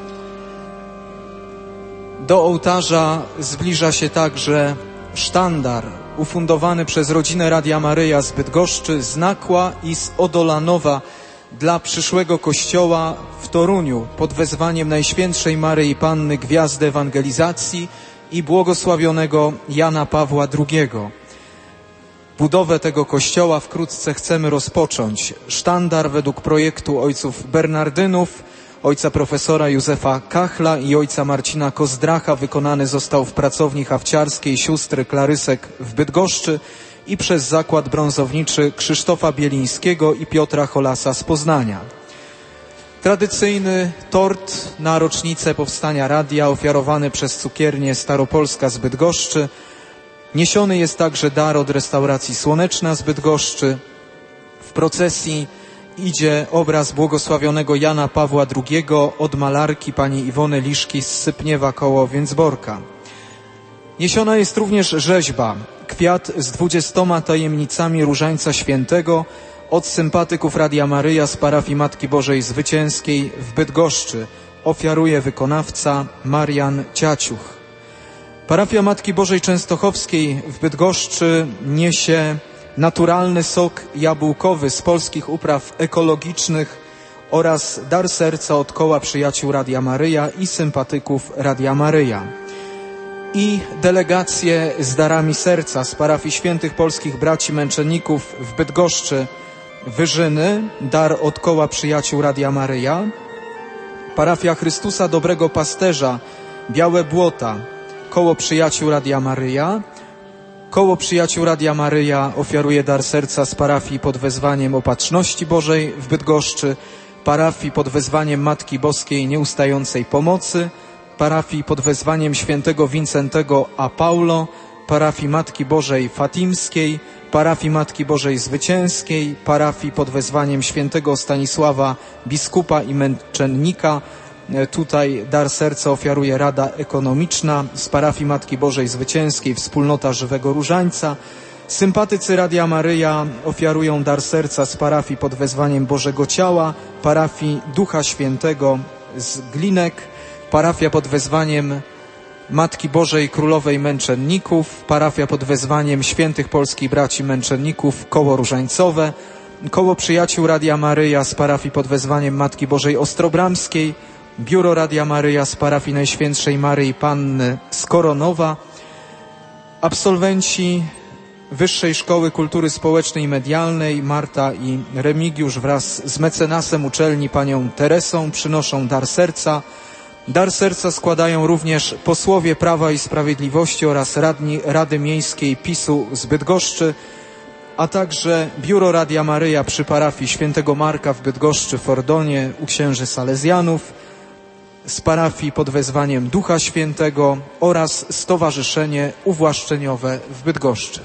Do ołtarza zbliża się także sztandar ufundowany przez rodzinę Radia Maryja z Bydgoszczy, z Nakła i z Odolanowa dla przyszłego kościoła w Toruniu pod wezwaniem Najświętszej Maryi Panny Gwiazdy Ewangelizacji i błogosławionego Jana Pawła drugiego. Budowę tego kościoła wkrótce chcemy rozpocząć. Sztandar według projektu ojców Bernardynów, ojca profesora Józefa Kachla i ojca Marcina Kozdracha wykonany został w pracowni hawciarskiej sióstry Klarysek w Bydgoszczy i przez zakład brązowniczy Krzysztofa Bielińskiego i Piotra Holasa z Poznania. Tradycyjny tort na rocznicę powstania radia ofiarowany przez cukiernię Staropolska z Bydgoszczy. Niesiony jest także dar od restauracji Słoneczna z Bydgoszczy. W procesji idzie obraz błogosławionego Jana Pawła drugiego od malarki pani Iwony Liszki z Sypniewa koło Więcborka. Niesiona jest również rzeźba, kwiat z dwudziestoma tajemnicami Różańca Świętego od sympatyków Radia Maryja z parafii Matki Bożej Zwycięskiej w Bydgoszczy. Ofiaruje wykonawca Marian Ciaciuch. Parafia Matki Bożej Częstochowskiej w Bydgoszczy niesie naturalny sok jabłkowy z polskich upraw ekologicznych oraz dar serca od koła przyjaciół Radia Maryja i sympatyków Radia Maryja. i delegacje z darami serca z parafii Świętych Polskich Braci Męczenników w Bydgoszczy, Wyżyny, dar od Koła Przyjaciół Radia Maryja, parafia Chrystusa Dobrego Pasterza, Białe Błota, Koło Przyjaciół Radia Maryja, Koło Przyjaciół Radia Maryja ofiaruje dar serca z parafii pod wezwaniem Opatrzności Bożej w Bydgoszczy, parafii pod wezwaniem Matki Boskiej Nieustającej Pomocy, parafii pod wezwaniem Świętego Wincentego a Paulo, parafii Matki Bożej Fatimskiej, parafii Matki Bożej Zwycięskiej, parafii pod wezwaniem Świętego Stanisława Biskupa i Męczennika. Tutaj dar serca ofiaruje Rada Ekonomiczna, z parafii Matki Bożej Zwycięskiej Wspólnota Żywego Różańca. Sympatycy Radia Maryja ofiarują dar serca z parafii pod wezwaniem Bożego Ciała, parafii Ducha Świętego z Glinek, parafia pod wezwaniem Matki Bożej Królowej Męczenników, parafia pod wezwaniem Świętych Polskich Braci Męczenników, Koło Różańcowe, Koło Przyjaciół Radia Maryja z parafii pod wezwaniem Matki Bożej Ostrobramskiej, Biuro Radia Maryja z parafii Najświętszej Maryi Panny z Koronowa, absolwenci Wyższej Szkoły Kultury Społecznej i Medialnej Marta i Remigiusz wraz z mecenasem uczelni panią Teresą przynoszą dar serca. Dar serca składają również posłowie Prawa i Sprawiedliwości oraz radni Rady Miejskiej PiSu z Bydgoszczy, a także Biuro Radia Maryja przy parafii Świętego Marka w Bydgoszczy w Ordonie u księży Salezjanów, z parafii pod wezwaniem Ducha Świętego oraz Stowarzyszenie Uwłaszczeniowe w Bydgoszczy.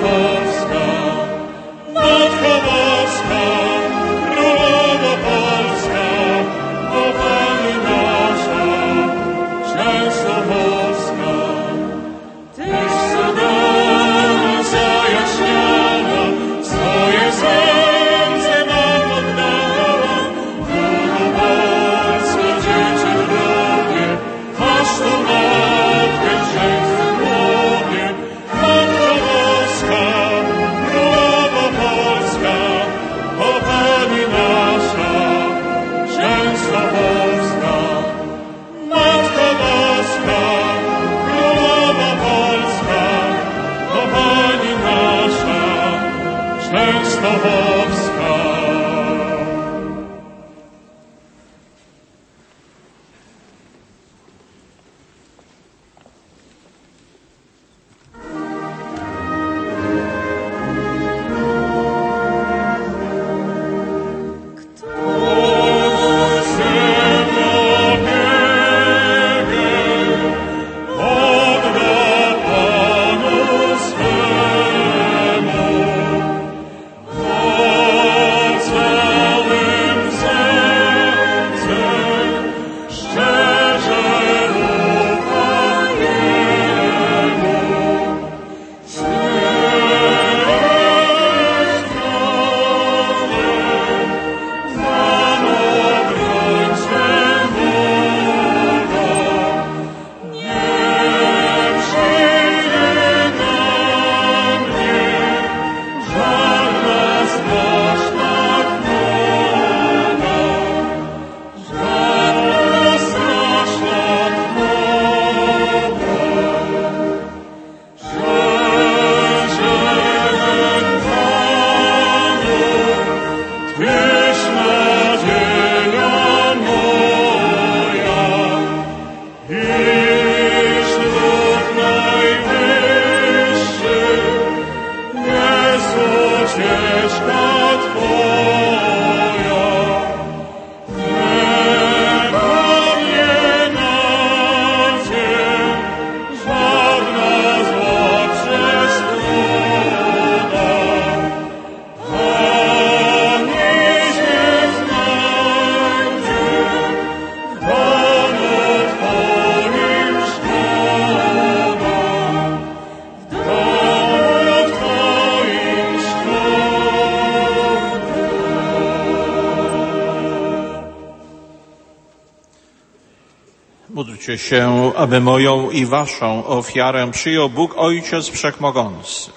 Módlcie się, aby moją i waszą ofiarę przyjął Bóg Ojciec Wszechmogący.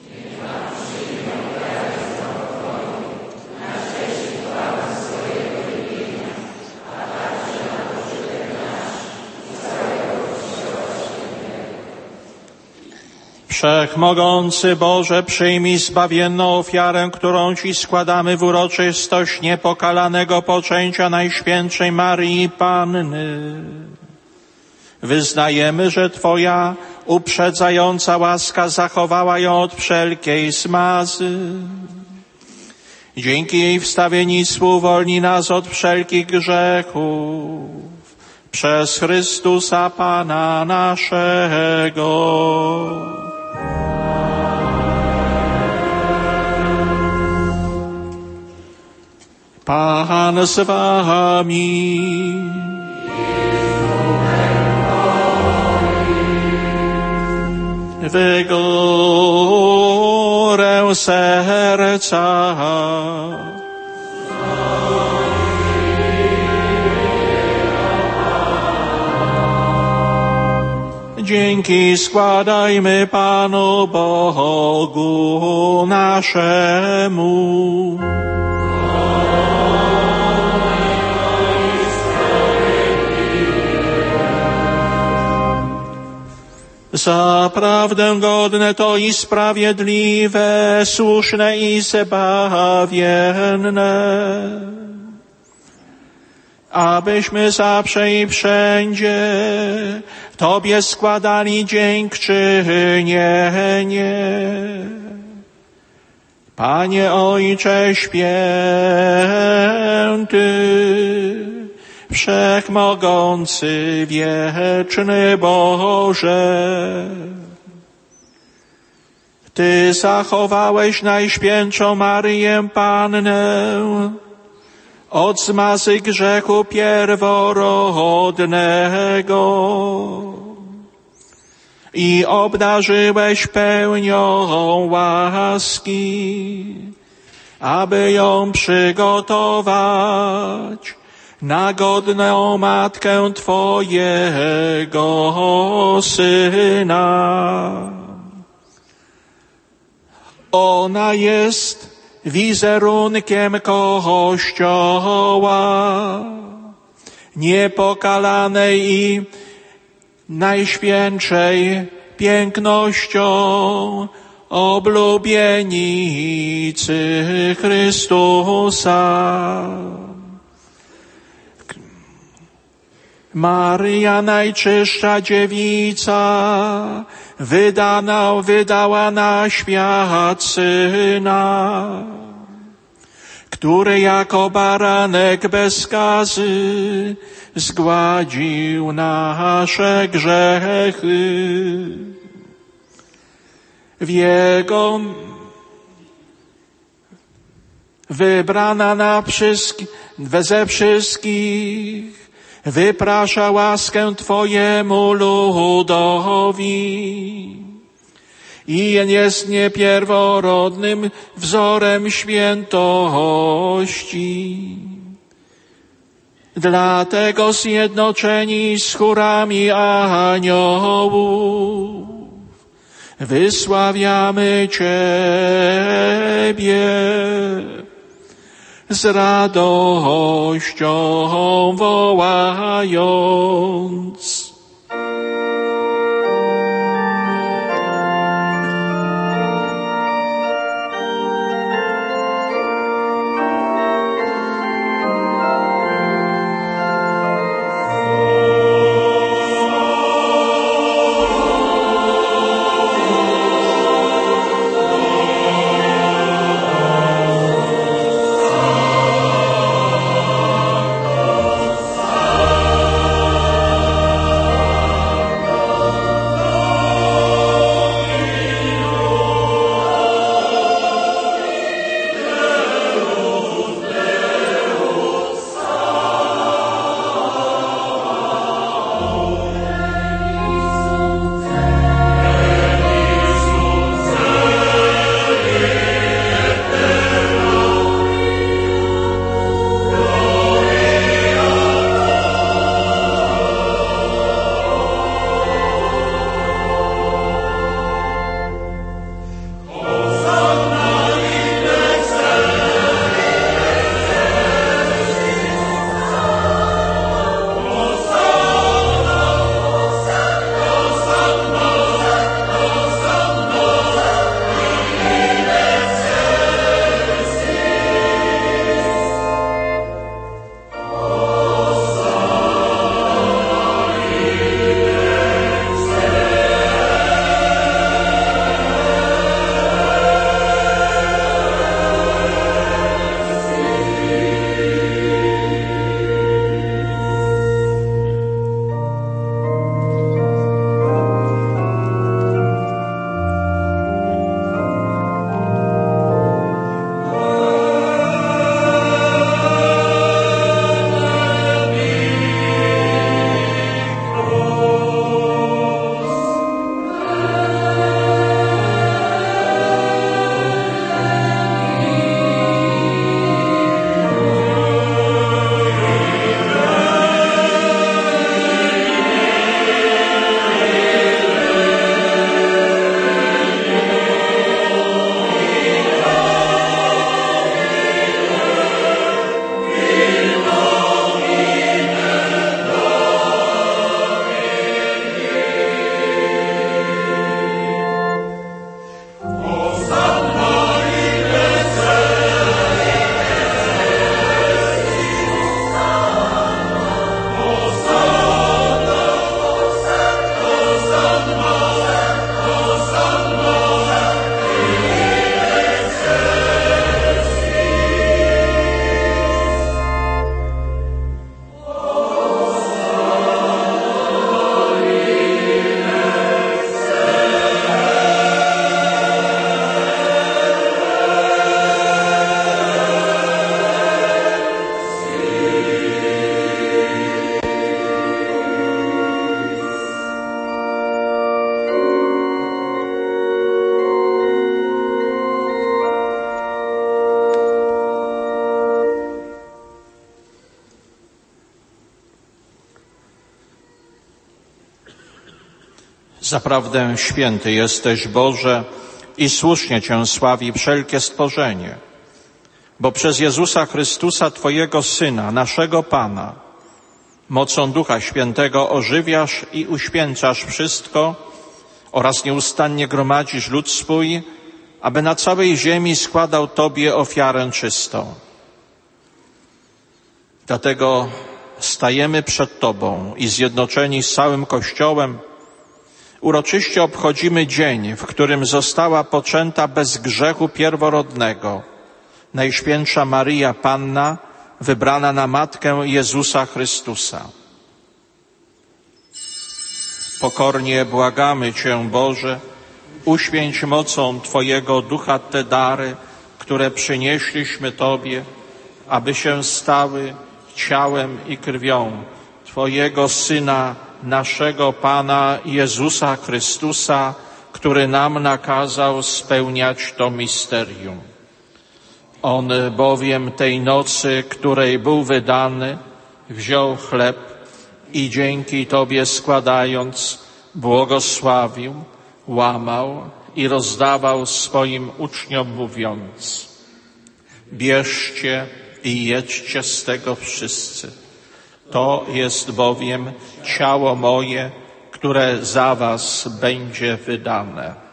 Wszechmogący Boże, przyjmij zbawienną ofiarę, którą Ci składamy w uroczystość niepokalanego poczęcia Najświętszej Maryi Panny. Wyznajemy, że Twoja uprzedzająca łaska zachowała ją od wszelkiej zmazy. Dzięki jej wstawiennictwu uwolni nas od wszelkich grzechów. Przez Chrystusa Pana naszego. Pan z wami. W górę serca. Dzięki składajmy Panu Bogu naszemu. Zaprawdę godne to i sprawiedliwe, słuszne i zbawienne, abyśmy zawsze i wszędzie Tobie składali dziękczynienie. Panie Ojcze Święty, Wszechmogący, wieczny Boże, Ty zachowałeś Najświętszą Maryję Pannę od zmazy grzechu pierworodnego i obdarzyłeś pełnią łaski, aby ją przygotować na godną matkę Twojego Syna. Ona jest wizerunkiem Kościoła, niepokalanej i najświętszej pięknością oblubienicy Chrystusa. Maryja, najczystsza dziewica, wydana, wydała na świat Syna, który jako baranek bez skazy zgładził nasze grzechy. W Jego wybrana na wszystkich, ze wszystkich wyprasza łaskę Twojemu ludowi i jest niepierworodnym wzorem świętości. Dlatego zjednoczeni z chórami aniołów wysławiamy Ciebie z radością wołając. Zaprawdę święty jesteś, Boże, i słusznie Cię sławi wszelkie stworzenie, bo przez Jezusa Chrystusa, Twojego Syna, naszego Pana, mocą Ducha Świętego ożywiasz i uświęcasz wszystko oraz nieustannie gromadzisz lud swój, aby na całej ziemi składał Tobie ofiarę czystą. Dlatego stajemy przed Tobą i zjednoczeni z całym Kościołem uroczyście obchodzimy dzień, w którym została poczęta bez grzechu pierworodnego Najświętsza Maryja Panna, wybrana na Matkę Jezusa Chrystusa. Pokornie błagamy Cię, Boże, uświęć mocą Twojego Ducha te dary, które przynieśliśmy Tobie, aby się stały ciałem i krwią Twojego Syna, naszego Pana Jezusa Chrystusa, który nam nakazał spełniać to misterium. On bowiem tej nocy, której był wydany, wziął chleb i dzięki Tobie składając, błogosławił, łamał i rozdawał swoim uczniom, mówiąc: bierzcie i jedźcie z tego wszyscy. To jest bowiem ciało moje, które za was będzie wydane.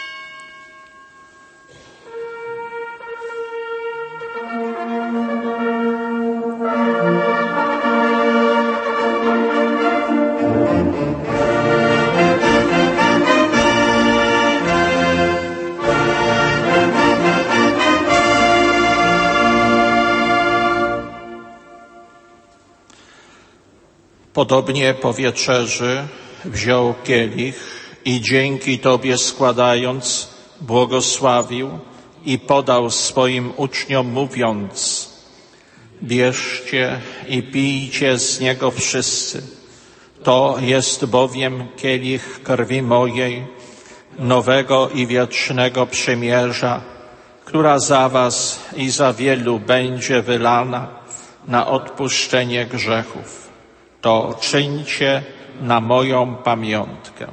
Podobnie po wieczerzy wziął kielich i dzięki Tobie składając, błogosławił i podał swoim uczniom, mówiąc: bierzcie i pijcie z niego wszyscy. To jest bowiem kielich krwi mojej, nowego i wiecznego przymierza, która za was i za wielu będzie wylana na odpuszczenie grzechów. To czyńcie na moją pamiątkę.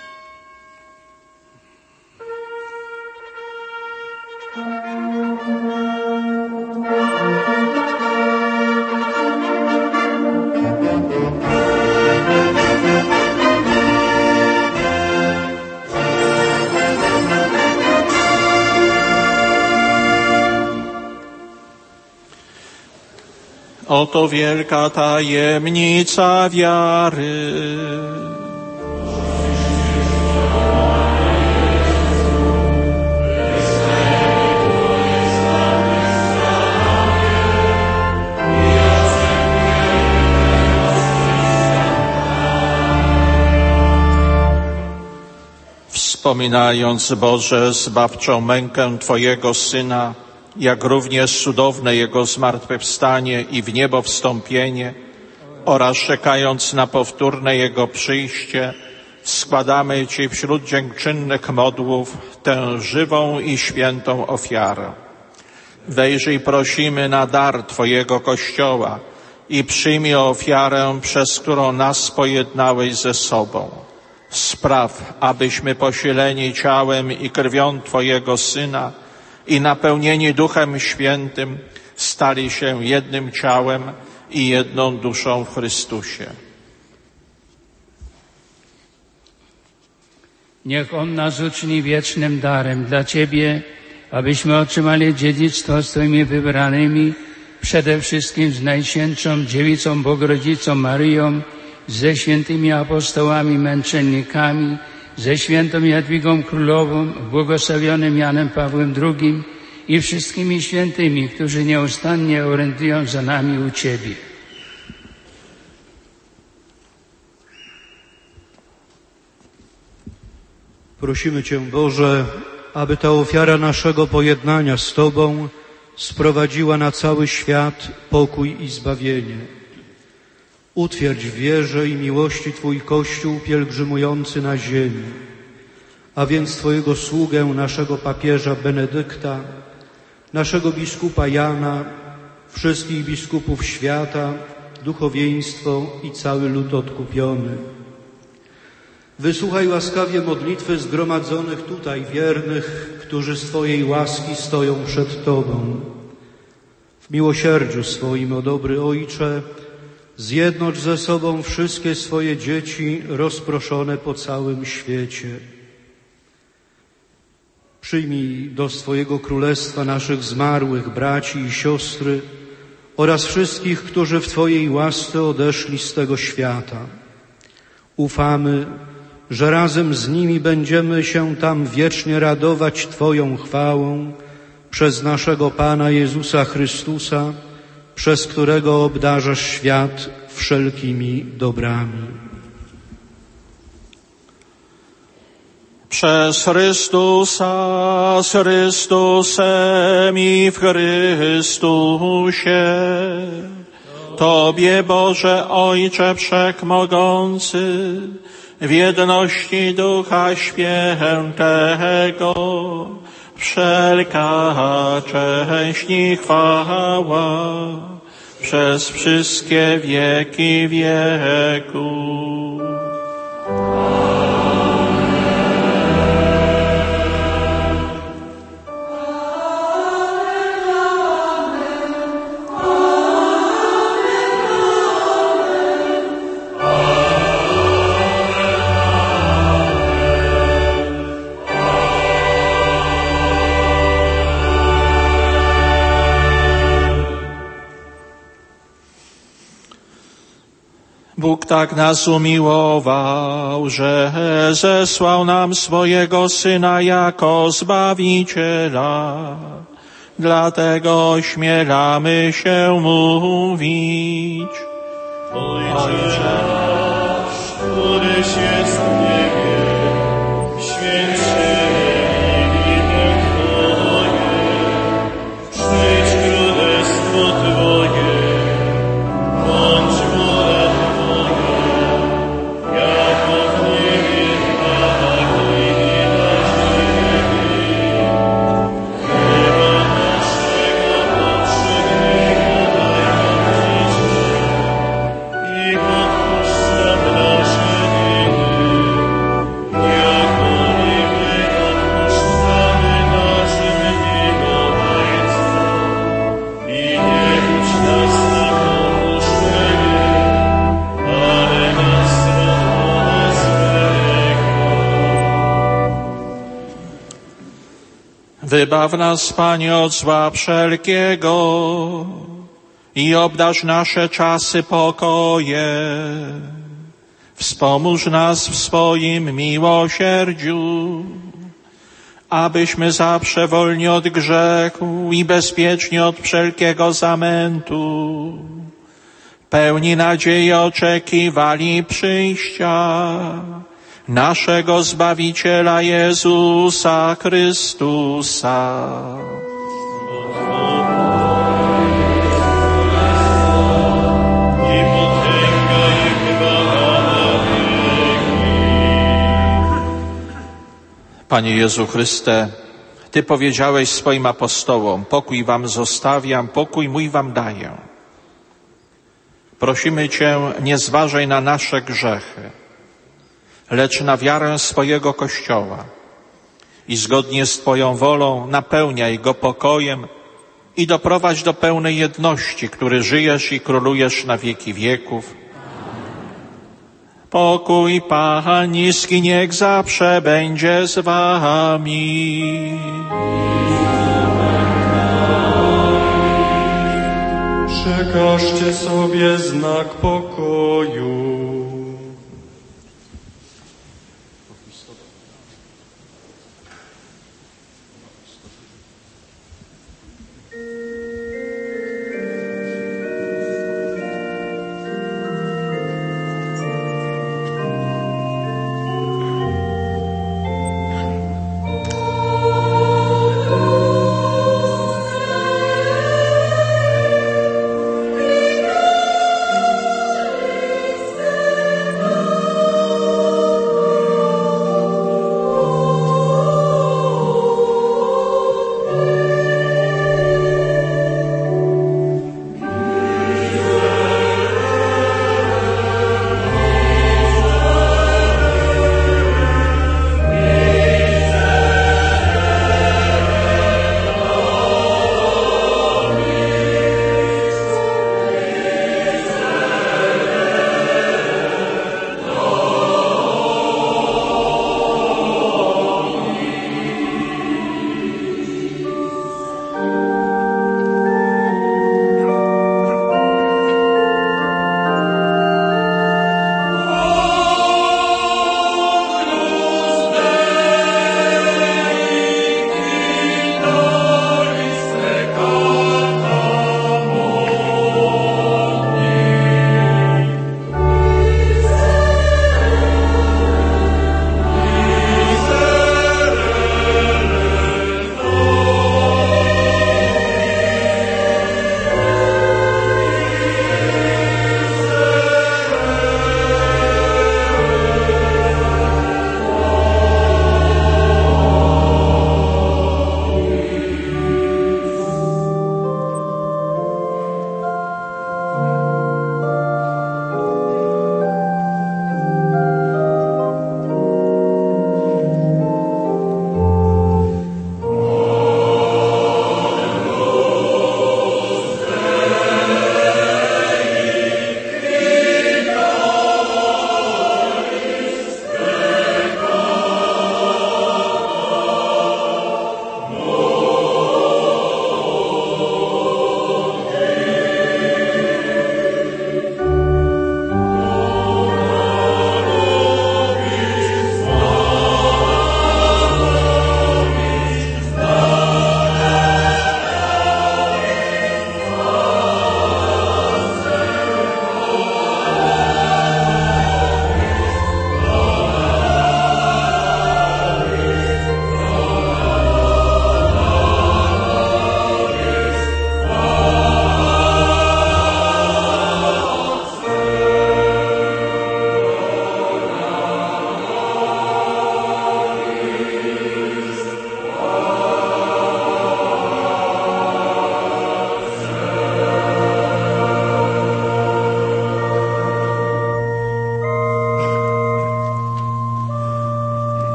Oto wielka tajemnica wiary. Wspominając, Boże, zbawczą mękę Twojego Syna, jak również cudowne Jego zmartwychwstanie i w niebo wstąpienie oraz czekając na powtórne Jego przyjście, składamy Ci wśród dziękczynnych modłów tę żywą i świętą ofiarę. Wejrzyj, prosimy, na dar Twojego Kościoła i przyjmij ofiarę, przez którą nas pojednałeś ze sobą. Spraw, abyśmy posileni ciałem i krwią Twojego Syna i napełnieni Duchem Świętym stali się jednym ciałem i jedną duszą w Chrystusie. Niech On nas uczyni wiecznym darem dla Ciebie, abyśmy otrzymali dziedzictwo z Twoimi wybranymi, przede wszystkim z Najświętszą Dziewicą Bogorodzicą Maryją, ze świętymi apostołami, męczennikami, ze świętą Jadwigą Królową, błogosławionym Janem Pawłem drugim i wszystkimi świętymi, którzy nieustannie orędują za nami u Ciebie. Prosimy Cię, Boże, aby ta ofiara naszego pojednania z Tobą sprowadziła na cały świat pokój i zbawienie. Utwierdź w wierze i miłości Twój Kościół pielgrzymujący na ziemi, a więc Twojego sługę, naszego papieża Benedykta, naszego biskupa Jana, wszystkich biskupów świata, duchowieństwo i cały lud odkupiony. Wysłuchaj łaskawie modlitwy zgromadzonych tutaj wiernych, którzy z Twojej łaski stoją przed Tobą. W miłosierdziu swoim, o dobry Ojcze, zjednocz ze sobą wszystkie swoje dzieci rozproszone po całym świecie. Przyjmij do swojego królestwa naszych zmarłych braci i siostry oraz wszystkich, którzy w Twojej łasce odeszli z tego świata. Ufamy, że razem z nimi będziemy się tam wiecznie radować Twoją chwałą przez naszego Pana Jezusa Chrystusa, przez którego obdarzasz świat wszelkimi dobrami. Przez Chrystusa, z Chrystusem i w Chrystusie, Tobie, Boże Ojcze Wszechmogący, w jedności Ducha Świętego, wszelka cześć i chwała przez wszystkie wieki wieków. Bóg tak nas umiłował, że zesłał nam swojego Syna jako Zbawiciela. Dlatego ośmielamy się mówić: Ojcze nasz, któryś jest w niebie, święć się imię Twoje, przyjdź królestwo Twoje, bądź wola Twoja, jako w niebie, tak i na ziemi. Chleba naszego powszedniego daj nam dzisiaj i odpuść nam nasze winy, jako i my odpuszczamy naszym winowajcom. I nie wódź nas na pokuszenie, ale nas od złego. Wybaw nas, Panie, od zła wszelkiego i obdarz nasze czasy pokojem. Wspomóż nas w swoim miłosierdziu, abyśmy zawsze wolni od grzechu i bezpieczni od wszelkiego zamętu, pełni nadziei oczekiwali przyjścia naszego Zbawiciela Jezusa Chrystusa. I potęga i chwała na wieki. Panie Jezu Chryste, Ty powiedziałeś swoim apostołom: pokój wam zostawiam, pokój mój wam daję. Prosimy Cię, nie zważaj na nasze grzechy, lecz na wiarę swojego Kościoła i zgodnie z Twoją wolą napełniaj go pokojem i doprowadź do pełnej jedności, który żyjesz i królujesz na wieki wieków. Pokój Pański niech zawsze będzie z Wami. Przekażcie sobie znak pokoju. Amen.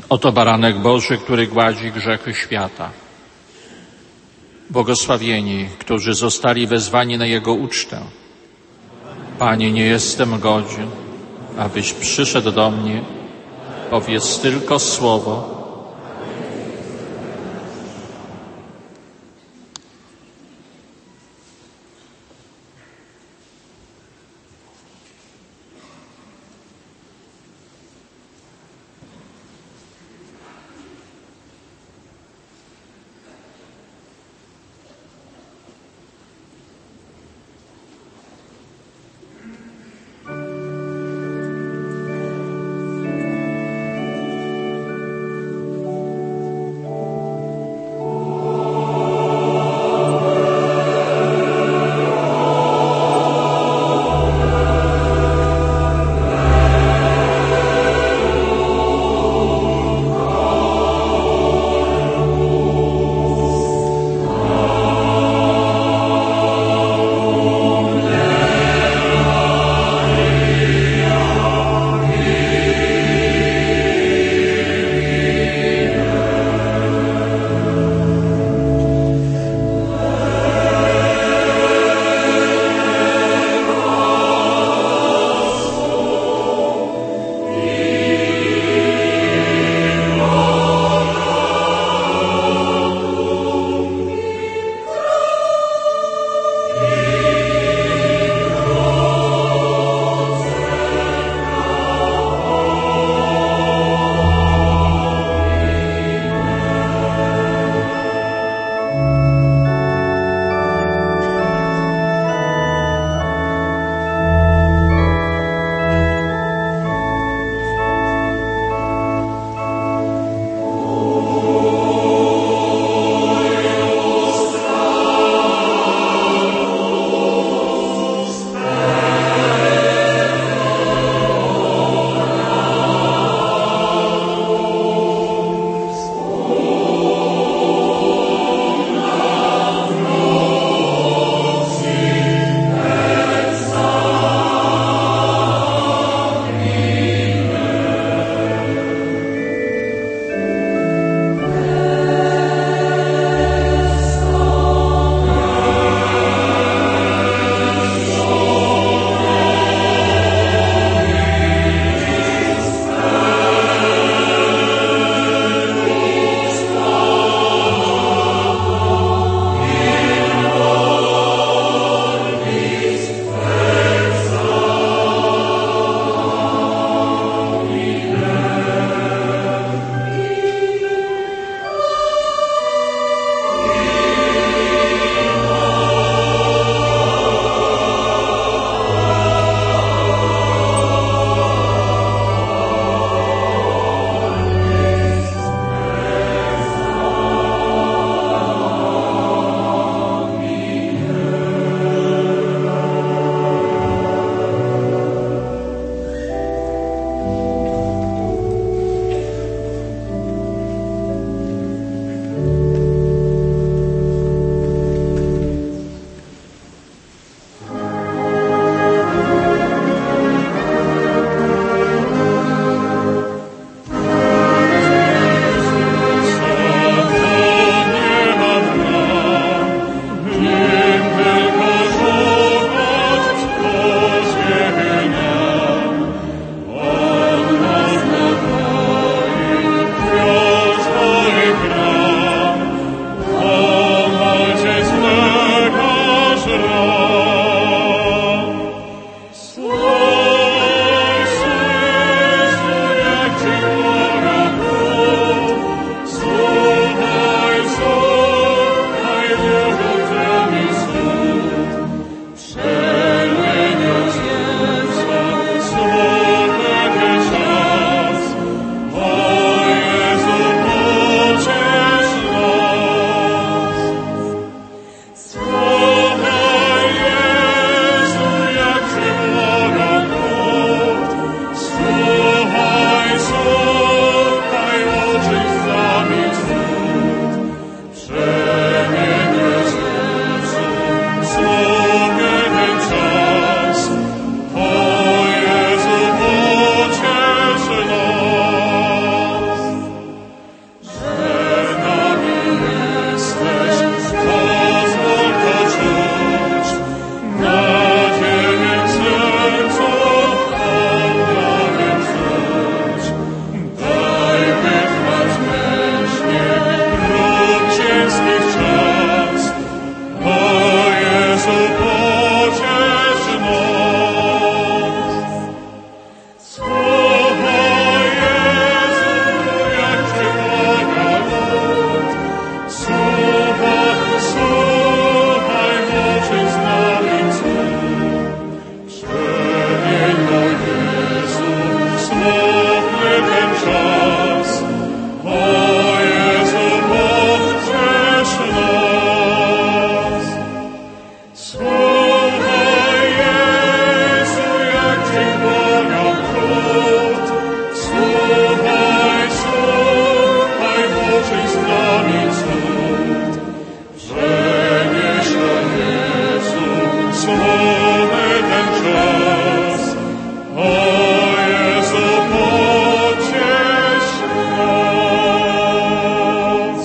Oto baranek Boży, który gładzi grzechy świata. Błogosławieni, którzy zostali wezwani na Jego ucztę. Panie, nie jestem godzien, abyś przyszedł do mnie. Powiedz tylko słowo. zmęczony ten czas. O Jezu, pociesz nas.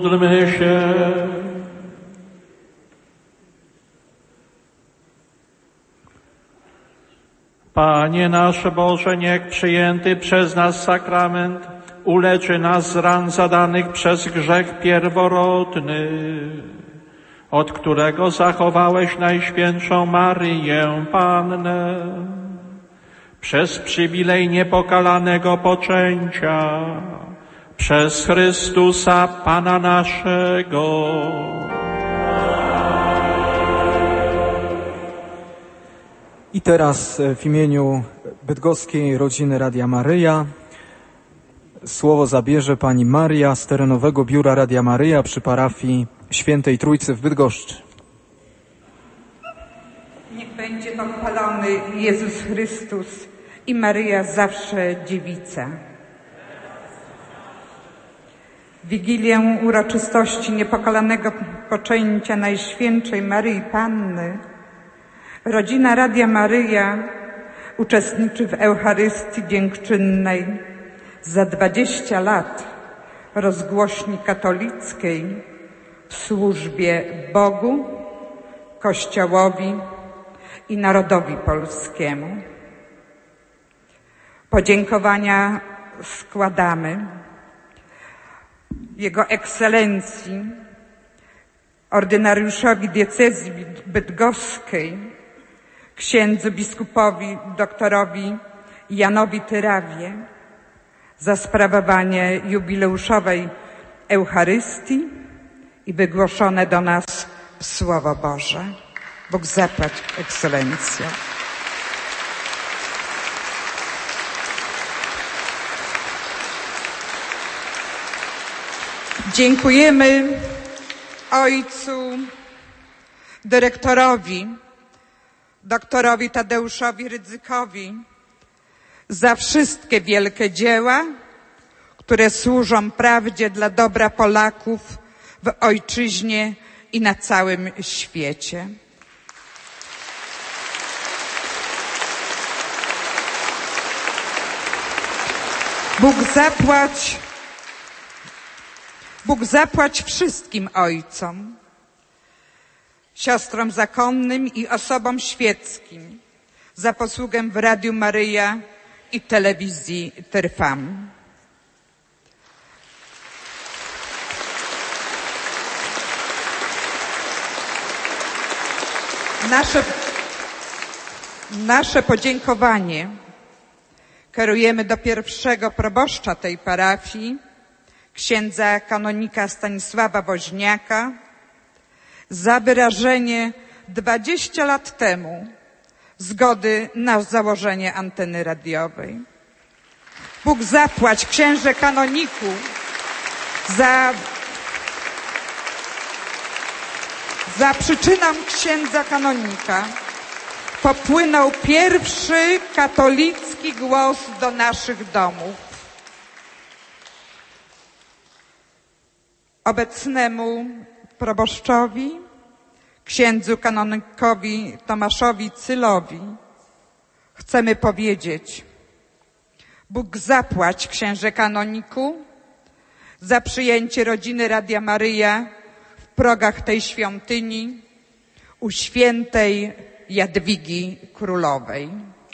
Módlmy się. Panie nasz Boże, niech przyjęty przez nas sakrament uleczy nas z ran zadanych przez grzech pierworodny, od którego zachowałeś Najświętszą Maryję Pannę, przez przywilej niepokalanego poczęcia, przez Chrystusa Pana naszego. I teraz w imieniu bydgoskiej rodziny Radia Maryja słowo zabierze pani Maria z terenowego biura Radia Maryja przy parafii Świętej Trójcy w Bydgoszczy. Niech będzie pochwalony Jezus Chrystus i Maryja zawsze dziewica. W Wigilię uroczystości niepokalanego poczęcia Najświętszej Maryi Panny rodzina Radia Maryja uczestniczy w Eucharystii Dziękczynnej za dwadzieścia lat rozgłośni katolickiej w służbie Bogu, Kościołowi i narodowi polskiemu. Podziękowania składamy Jego Ekscelencji, ordynariuszowi diecezji bydgoskiej, księdzu biskupowi doktorowi Janowi Tyrawie za sprawowanie jubileuszowej Eucharystii i wygłoszone do nas Słowo Boże. Bóg zapłać, Ekscelencjo. Dziękujemy ojcu dyrektorowi, doktorowi Tadeuszowi Rydzykowi za wszystkie wielkie dzieła, które służą prawdzie dla dobra Polaków w ojczyźnie i na całym świecie. Bóg zapłać, Bóg zapłać wszystkim ojcom, siostrom zakonnym i osobom świeckim za posługę w Radiu Maryja i telewizji Trwam. Nasze, nasze podziękowanie kierujemy do pierwszego proboszcza tej parafii, księdza kanonika Stanisława Woźniaka, za wyrażenie dwadzieścia lat temu zgody na założenie anteny radiowej. Bóg zapłać, księże kanoniku, za, za przyczyną księdza kanonika popłynął pierwszy katolicki głos do naszych domów. Obecnemu proboszczowi, księdzu kanonikowi Tomaszowi Cylowi chcemy powiedzieć: Bóg zapłać, księże kanoniku, za przyjęcie rodziny Radia Maryja w progach tej świątyni u świętej Jadwigi Królowej.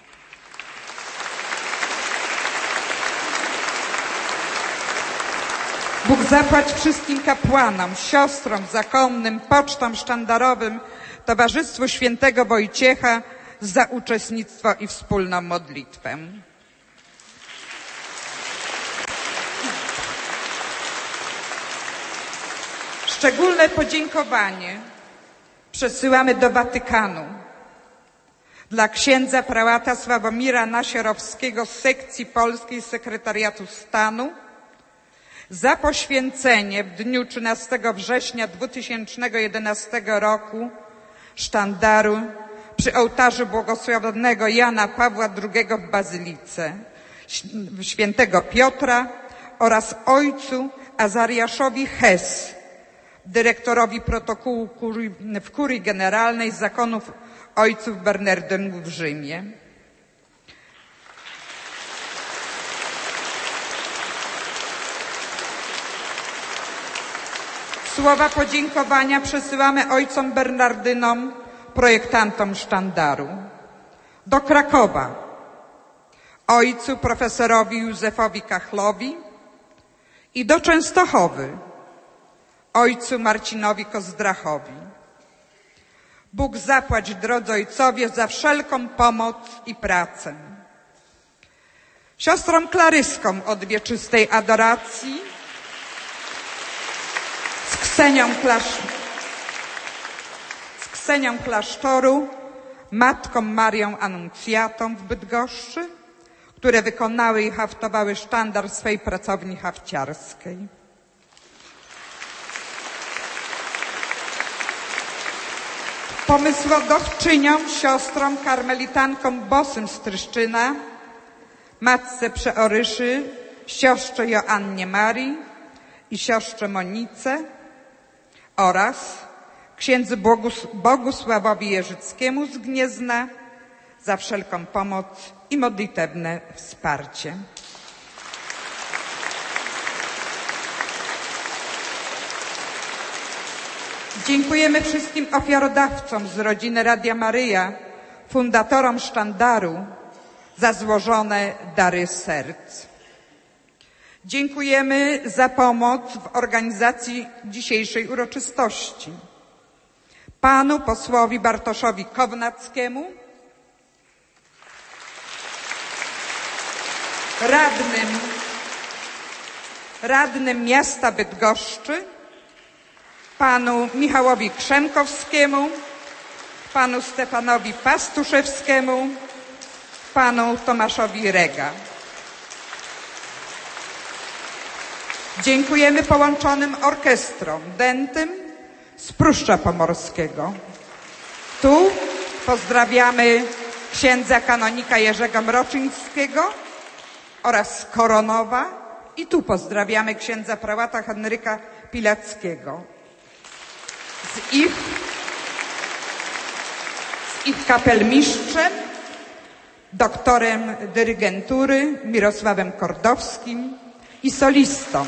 Bóg zapłać wszystkim kapłanom, siostrom zakonnym, pocztom sztandarowym, Towarzystwu Świętego Wojciecha za uczestnictwo i wspólną modlitwę. Szczególne podziękowanie przesyłamy do Watykanu dla księdza prałata Sławomira Nasiorowskiego z sekcji polskiej Sekretariatu Stanu za poświęcenie w dniu trzynastego września dwa tysiące jedenastego roku sztandaru przy ołtarzu błogosławionego Jana Pawła drugiego w Bazylice Świętego Piotra oraz ojcu Azariaszowi Hess, dyrektorowi protokołu kurii, w Kurii Generalnej Zakonów Ojców Bernardynów w Rzymie. Słowa podziękowania przesyłamy ojcom Bernardynom, projektantom sztandaru. Do Krakowa ojcu profesorowi Józefowi Kachlowi i do Częstochowy ojcu Marcinowi Kozdrachowi. Bóg zapłać, drodzy ojcowie, za wszelką pomoc i pracę. Siostrom klaryskom od wieczystej adoracji, z Ksenią, Klasz... z Ksenią Klasztoru, matką Marią Anuncjatą w Bydgoszczy, które wykonały i haftowały sztandar swej pracowni hafciarskiej. Pomysłodawczyniom, siostrom, karmelitankom Bosym z Tryszczyna, matce Przeoryszy, siostrze Joannie Marii i siostrze Monice oraz księdzu Bogus- Bogusławowi Jerzyckiemu z Gniezna za wszelką pomoc i modlitewne wsparcie. Dziękujemy wszystkim ofiarodawcom z rodziny Radia Maryja, fundatorom sztandaru za złożone dary serc. Dziękujemy za pomoc w organizacji dzisiejszej uroczystości panu posłowi Bartoszowi Kownackiemu, radnym, radnym miasta Bydgoszczy, panu Michałowi Krzemkowskiemu, panu Stefanowi Pastuszewskiemu, panu Tomaszowi Rega. Dziękujemy połączonym orkiestrom dętym z Pruszcza Pomorskiego. Tu pozdrawiamy księdza kanonika Jerzego Mroczyńskiego oraz z Koronowa i tu pozdrawiamy księdza prałata Henryka Pilackiego. Z ich, z ich kapelmistrzem, doktorem dyrygentury Mirosławem Kordowskim i solistą.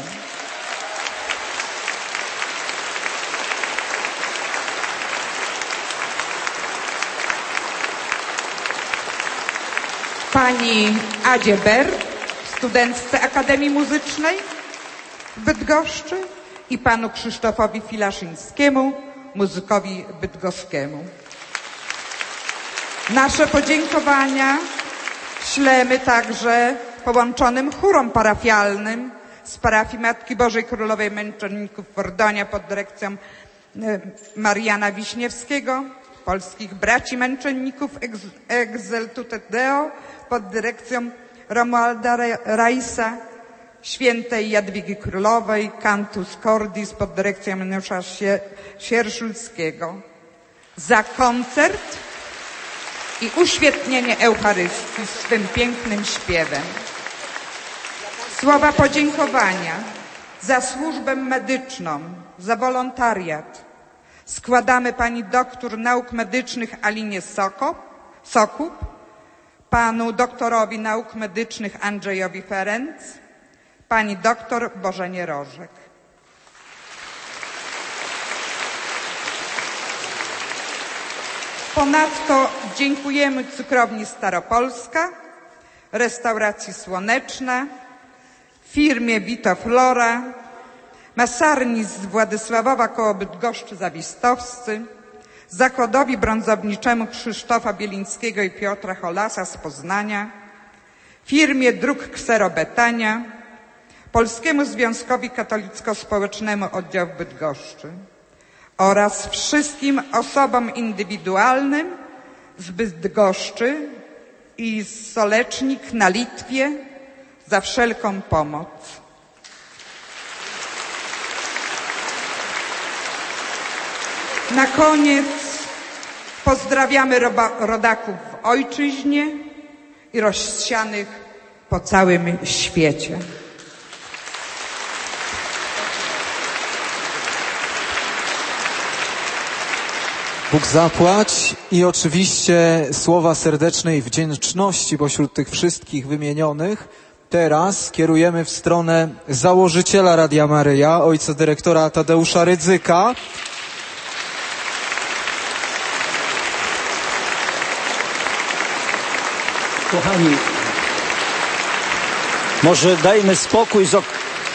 Pani Adzie Ber, studentce Akademii Muzycznej w Bydgoszczy i panu Krzysztofowi Filaszyńskiemu, muzykowi bydgoskiemu. Nasze podziękowania ślemy także połączonym chórom parafialnym z parafii Matki Bożej Królowej Męczenników Wordonia pod dyrekcją Mariana Wiśniewskiego, polskich braci męczenników Exeltute Deo pod dyrekcją Romualda Rajsa, świętej Jadwigi Królowej, Cantus Cordis pod dyrekcją Janusza Sierszulskiego. Za koncert i uświetnienie Eucharystii swym pięknym śpiewem. Słowa podziękowania za służbę medyczną, za wolontariat składamy pani doktor nauk medycznych Alinie Sokop, Sokup, panu doktorowi nauk medycznych Andrzejowi Ferenc, pani doktor Bożenie Rożek. Ponadto dziękujemy cukrowni Staropolska, restauracji Słoneczna, firmie Vitoflora, masarni z Władysławowa koło Bydgoszczy Zawistowscy, zakładowi brązowniczemu Krzysztofa Bielińskiego i Piotra Holasa z Poznania, firmie Dróg Ksero Betania, Polskiemu Związkowi Katolicko-Społecznemu Oddział w Bydgoszczy oraz wszystkim osobom indywidualnym z Bydgoszczy i z Solecznik na Litwie za wszelką pomoc. Na koniec pozdrawiamy rodaków w ojczyźnie i rozsianych po całym świecie. Bóg zapłać i oczywiście słowa serdecznej wdzięczności pośród tych wszystkich wymienionych teraz kierujemy w stronę założyciela Radia Maryja, ojca dyrektora Tadeusza Rydzyka. Kochani, może dajmy spokój z ok...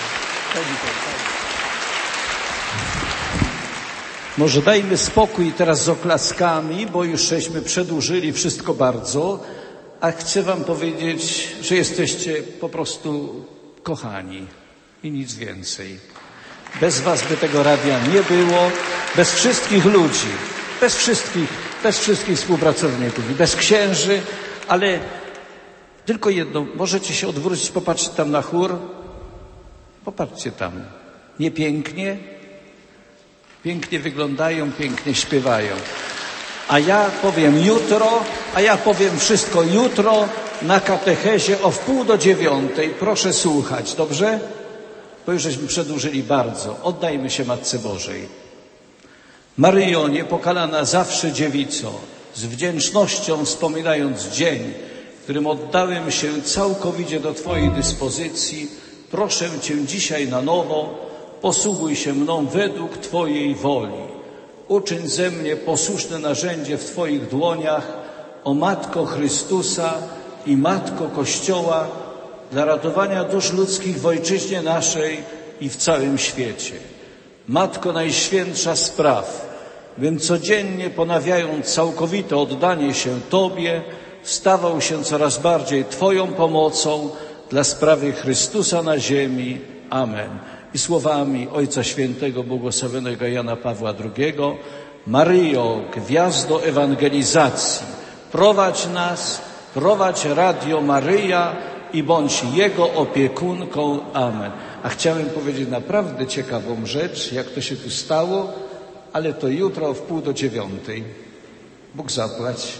Może dajmy spokój teraz z oklaskami, bo już żeśmy przedłużyli wszystko bardzo, a chcę wam powiedzieć, że jesteście po prostu kochani i nic więcej. Bez was by tego radia nie było, bez wszystkich ludzi, bez wszystkich, bez wszystkich współpracowników i bez księży, ale tylko jedno, możecie się odwrócić, popatrzeć tam na chór. Popatrzcie tam. Nie pięknie? Pięknie wyglądają, pięknie śpiewają. A ja powiem jutro, a ja powiem wszystko jutro na katechezie o wpół do dziewiątej. Proszę słuchać, dobrze? Bo już żeśmy przedłużyli bardzo. Oddajmy się Matce Bożej. Maryjo, niepokalana zawsze dziewico, z wdzięcznością wspominając dzień, w którym oddałem się całkowicie do Twojej dyspozycji, proszę Cię dzisiaj na nowo, posługuj się mną według Twojej woli. Uczyń ze mnie posłuszne narzędzie w Twoich dłoniach, o Matko Chrystusa i Matko Kościoła, dla ratowania dusz ludzkich w ojczyźnie naszej i w całym świecie. Matko Najświętsza spraw, bym codziennie ponawiając całkowite oddanie się Tobie, stawał się coraz bardziej Twoją pomocą dla sprawy Chrystusa na ziemi. Amen. I słowami Ojca Świętego Błogosławionego Jana Pawła drugiego, Maryjo, gwiazdo ewangelizacji, prowadź nas, prowadź Radio Maryja i bądź Jego opiekunką. Amen. A chciałem powiedzieć naprawdę ciekawą rzecz, jak to się tu stało, ale to jutro o wpół do dziewiątej. Bóg zapłać.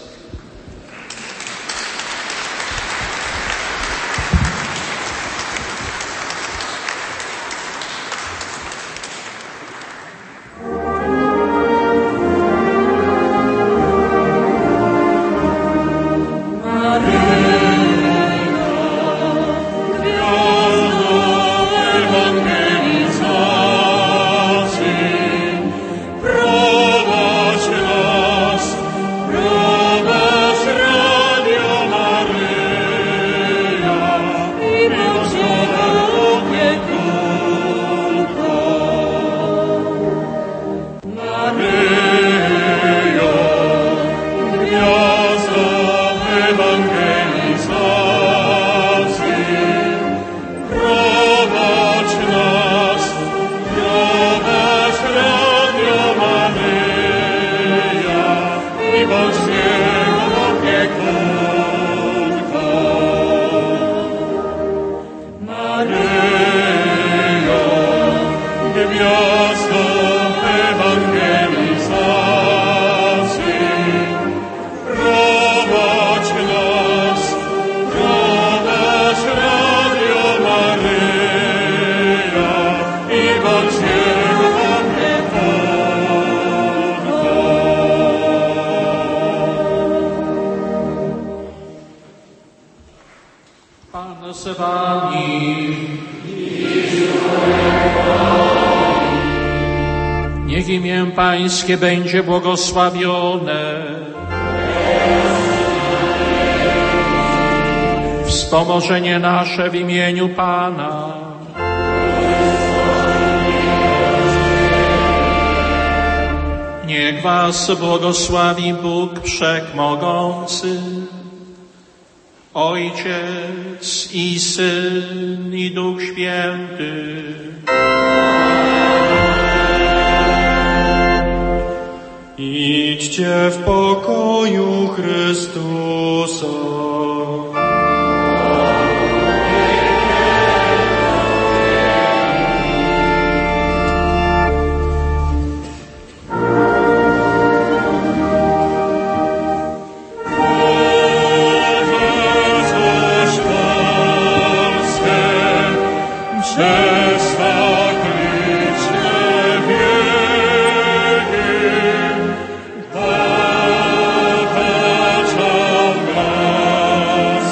Niech imię Pańskie będzie błogosławione. Wspomożenie nasze w imieniu Pana. Niech was błogosławi Bóg Wszechmogący, Ojciec i Syn i Duch Święty. Idźcie w pokoju Chrystusa. Dawać nam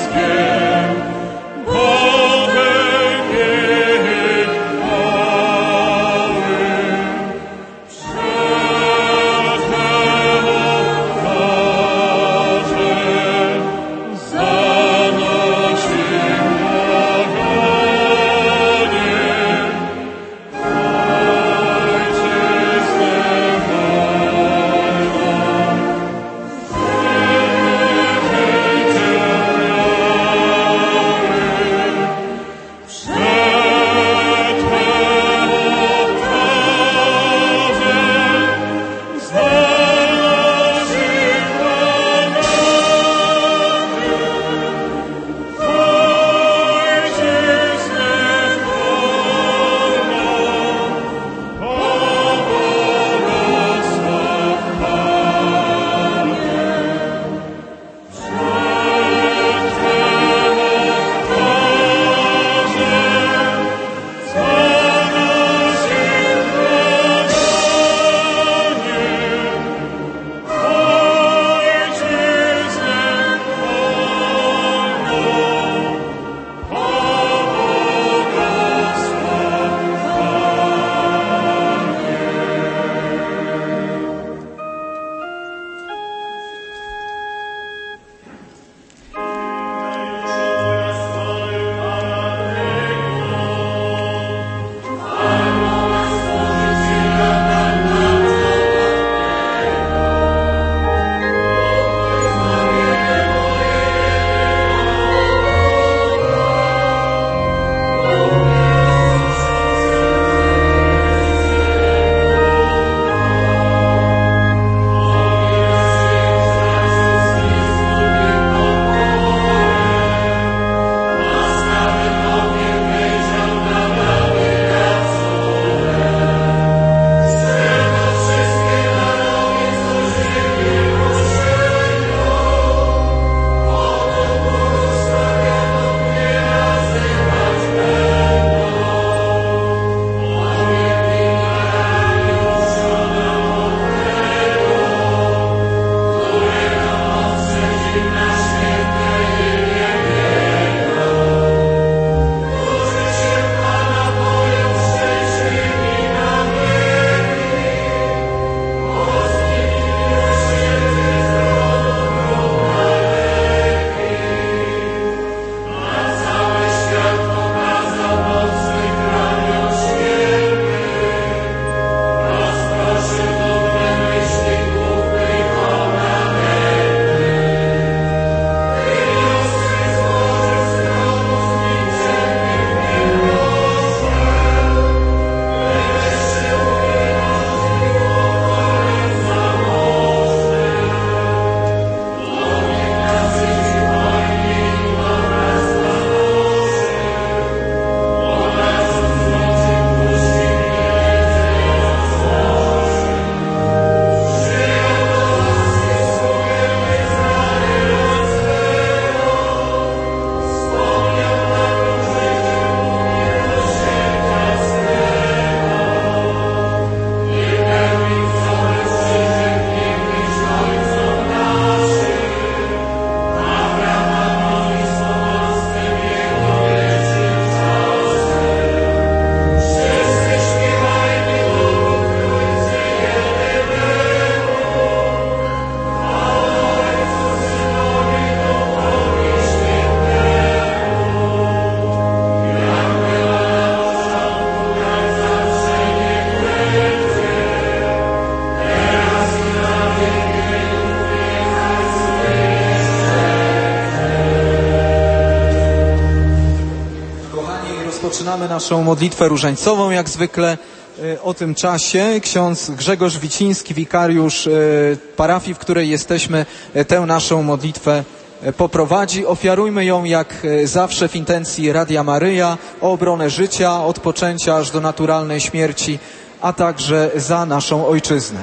Rozpoczynamy naszą modlitwę różańcową, jak zwykle o tym czasie. Ksiądz Grzegorz Wiciński, wikariusz parafii, w której jesteśmy, tę naszą modlitwę poprowadzi. Ofiarujmy ją jak zawsze w intencji Radia Maryja, o obronę życia, od poczęcia aż do naturalnej śmierci, a także za naszą Ojczyznę.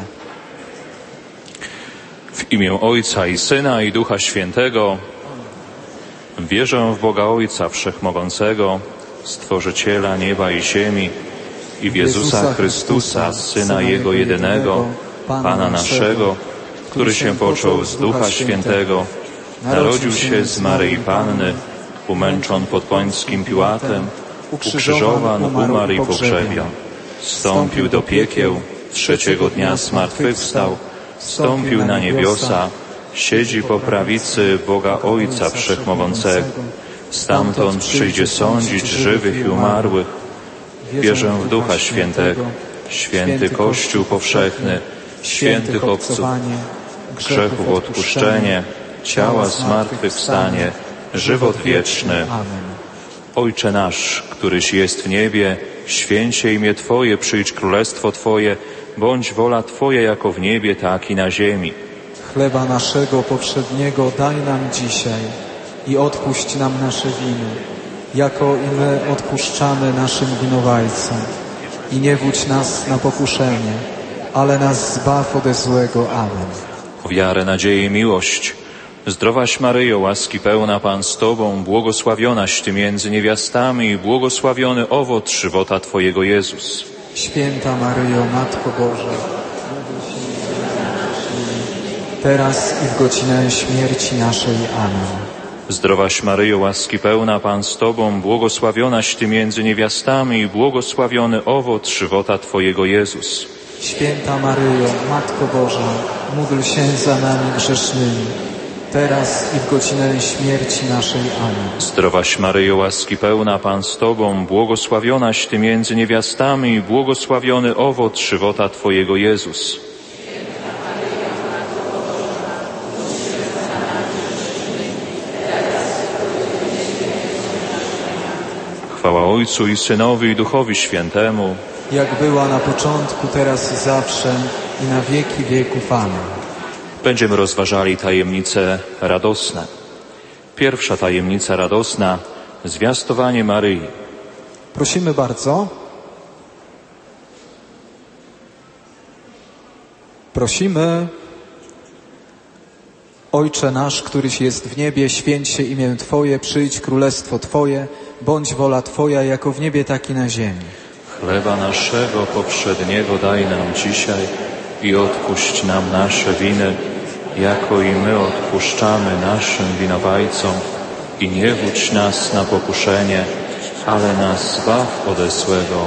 W imię Ojca i Syna i Ducha Świętego. Wierzę w Boga Ojca Wszechmogącego, Stworzyciela nieba i ziemi, i w Jezusa Chrystusa, Syna Jego jedynego, Pana naszego, który się począł z Ducha Świętego, narodził się z Maryi Panny, umęczon pod Pońskim Piłatem, ukrzyżowan, umarł i pogrzebion, wstąpił do piekieł, trzeciego dnia zmartwychwstał, wstąpił na niebiosa, siedzi po prawicy Boga Ojca Wszechmogącego, stamtąd przyjdzie sądzić żywych i umarłych. Wierzę w Ducha Świętego, święty Kościół powszechny, świętych obcowanie, grzechów odpuszczenie, ciała zmartwychwstanie, żywot wieczny. Ojcze nasz, któryś jest w niebie, święć się imię Twoje, przyjdź królestwo Twoje, bądź wola Twoja jako w niebie, tak i na ziemi. Chleba naszego powszedniego daj nam dzisiaj i odpuść nam nasze winy, jako i my odpuszczamy naszym winowajcom. I nie wódź nas na pokuszenie, ale nas zbaw ode złego. Amen. O wiarę, nadzieję i miłość. Zdrowaś Maryjo, łaski pełna, Pan z Tobą, błogosławionaś Ty między niewiastami i błogosławiony owoc żywota Twojego, Jezus. Święta Maryjo, Matko Boża, teraz i w godzinę śmierci naszej. Amen. Zdrowaś Maryjo, łaski pełna, Pan z Tobą, błogosławionaś Ty między niewiastami i błogosławiony owoc żywota Twojego, Jezus. Święta Maryjo, Matko Boża, módl się za nami grzesznymi, teraz i w godzinę śmierci naszej. Amen. Zdrowaś Maryjo, łaski pełna, Pan z Tobą, błogosławionaś Ty między niewiastami i błogosławiony owoc żywota Twojego, Jezus. Chwała Ojcu i Synowi i Duchowi Świętemu, jak była na początku, teraz i zawsze, i na wieki wieków. Amen. Będziemy rozważali tajemnice radosne. Pierwsza tajemnica radosna, zwiastowanie Maryi. Prosimy bardzo. Prosimy. Ojcze nasz, któryś jest w niebie, święć się imię Twoje, przyjdź królestwo Twoje, bądź wola Twoja, jako w niebie, tak i na ziemi. Chleba naszego powszedniego daj nam dzisiaj i odpuść nam nasze winy, jako i my odpuszczamy naszym winowajcom. I nie wódź nas na pokuszenie, ale nas zbaw ode złego.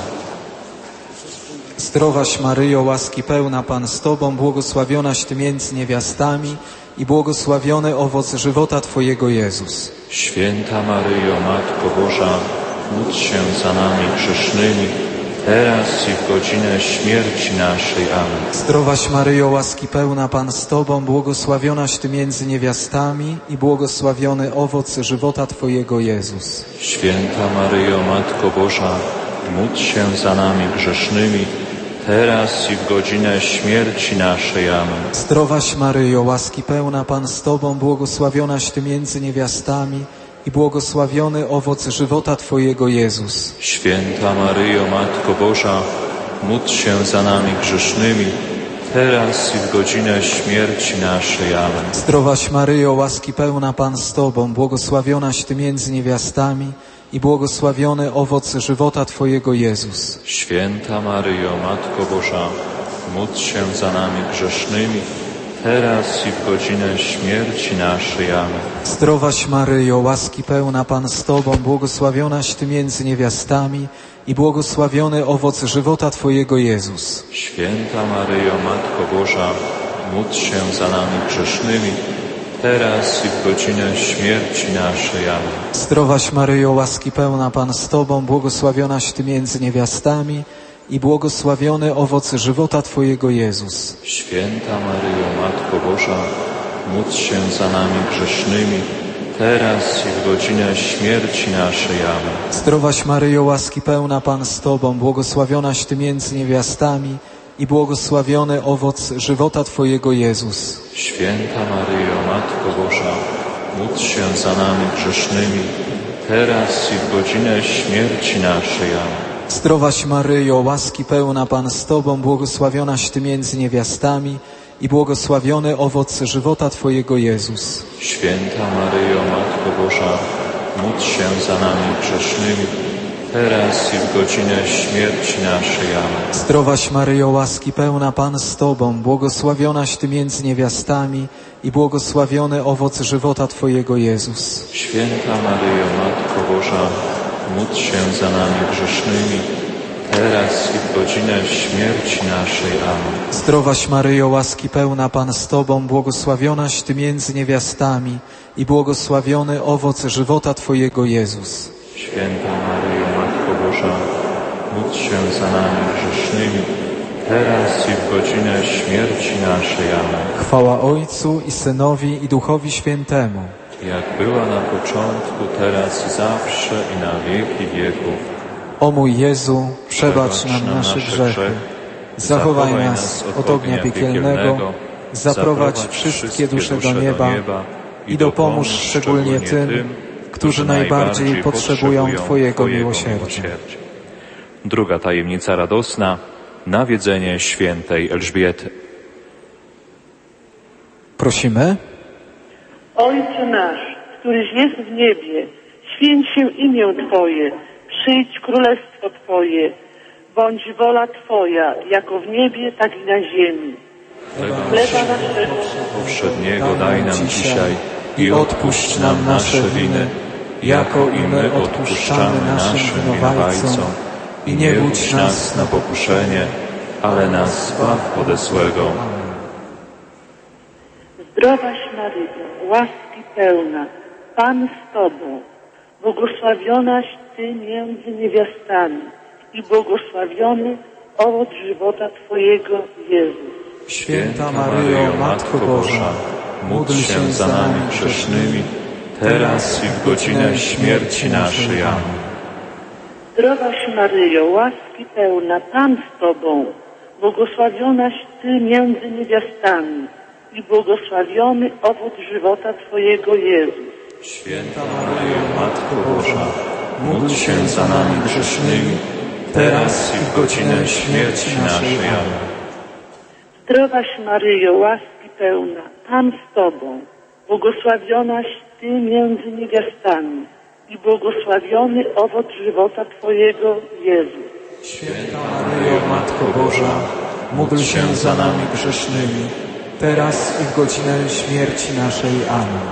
Zdrowaś Maryjo, łaski pełna, Pan z Tobą, błogosławionaś Ty między niewiastami i błogosławiony owoc żywota Twojego, Jezus. Święta Maryjo, Matko Boża, módl się za nami grzesznymi, teraz i w godzinę śmierci naszej. Amen. Zdrowaś Maryjo, łaski pełna, Pan z Tobą, błogosławionaś Ty między niewiastami i błogosławiony owoc żywota Twojego, Jezus. Święta Maryjo, Matko Boża, módl się za nami grzesznymi, teraz i w godzinę śmierci naszej. Amen. Zdrowaś Maryjo, łaski pełna, Pan z Tobą, błogosławionaś Ty między niewiastami i błogosławiony owoc żywota Twojego, Jezus. Święta Maryjo, Matko Boża, módl się za nami grzesznymi, teraz i w godzinę śmierci naszej. Amen. Zdrowaś Maryjo, łaski pełna, Pan z Tobą, błogosławionaś Ty między niewiastami i błogosławiony owoc żywota Twojego, Jezus. Święta Maryjo, Matko Boża, módl się za nami grzesznymi, teraz i w godzinę śmierci naszej. Amen. Zdrowaś Maryjo, łaski pełna, Pan z Tobą, błogosławionaś Ty między niewiastami i błogosławiony owoc żywota Twojego, Jezus. Święta Maryjo, Matko Boża, módl się za nami grzesznymi, teraz i w godzinę śmierci naszej. Amen. Zdrowaś Maryjo, łaski pełna, Pan z Tobą, błogosławionaś Ty między niewiastami i błogosławiony owoc żywota Twojego, Jezus. Święta Maryjo, Matko Boża, módl się za nami grzesznymi, teraz i w godzinę śmierci naszej. Amen. Zdrowaś Maryjo, łaski pełna, Pan z Tobą, błogosławionaś Ty między niewiastami i błogosławiony owoc żywota Twojego, Jezus. Święta Maryjo, Matko Boża, módl się za nami grzesznymi, teraz i w godzinę śmierci naszej. Amen. Zdrowaś Maryjo, łaski pełna, Pan z Tobą, błogosławionaś Ty między niewiastami i błogosławiony owoc żywota Twojego, Jezus. Święta Maryjo, Matko Boża, módl się za nami grzesznymi, teraz i w godzinę śmierci naszej. Amen. Zdrowaś Maryjo, łaski pełna, Pan z Tobą, błogosławionaś Ty między niewiastami i błogosławiony owoc żywota Twojego, Jezus. Święta Maryjo, Matko Boża, módl się za nami grzesznymi, teraz i w godzinę śmierci naszej. Amen. Zdrowaś Maryjo, łaski pełna, Pan z Tobą, błogosławionaś Ty między niewiastami i błogosławiony owoc żywota Twojego, Jezus. Święta Maryjo, Matko Boża, módl się za nami grzesznymi, teraz i w godzinę śmierci naszej. Amen. Chwała Ojcu i Synowi i Duchowi Świętemu. Jak była na początku, teraz i zawsze i na wieki wieków. O mój Jezu, przebacz nam nasze grzechy, zachowaj nas od ognia piekielnego, zaprowadź wszystkie dusze do nieba i dopomóż szczególnie tym, którzy najbardziej potrzebują Twojego miłosierdzia. Druga tajemnica radosna, nawiedzenie świętej Elżbiety. Prosimy. Ojcze nasz, któryś jest w niebie, święć się imię Twoje, przyjdź królestwo Twoje, bądź wola Twoja, jako w niebie, tak i na ziemi. Chleba naszego powszedniego daj nam dzisiaj i odpuść nam nasze winy, jako i my odpuszczamy naszym winowajcom. I nie wódź nas na pokuszenie, ale nas zbaw ode złego. Zdrowaś Maryjo, łaski pełna, Pan z Tobą, błogosławionaś Ty między niewiastami i błogosławiony owoc żywota Twojego, Jezus. Święta Maryjo, Matko Boża, módl się za nami grzesznymi, teraz i w godzinę śmierci naszej. Amen. Zdrowaś Maryjo, łaski pełna, Pan z Tobą, błogosławionaś Ty między niewiastami i błogosławiony owoc żywota Twojego, Jezus. Święta Maryjo, Matko Boża, módl się za nami grzesznymi, teraz i w godzinę śmierci naszej. Amen. Zdrowaś Maryjo, łaski pełna, Pan z Tobą, błogosławionaś Ty między niewiastami i błogosławiony owoc żywota Twojego, Jezus. Święta Maryjo, Matko Boża, módl się za nami grzesznymi, teraz i w godzinę śmierci naszej. Amen.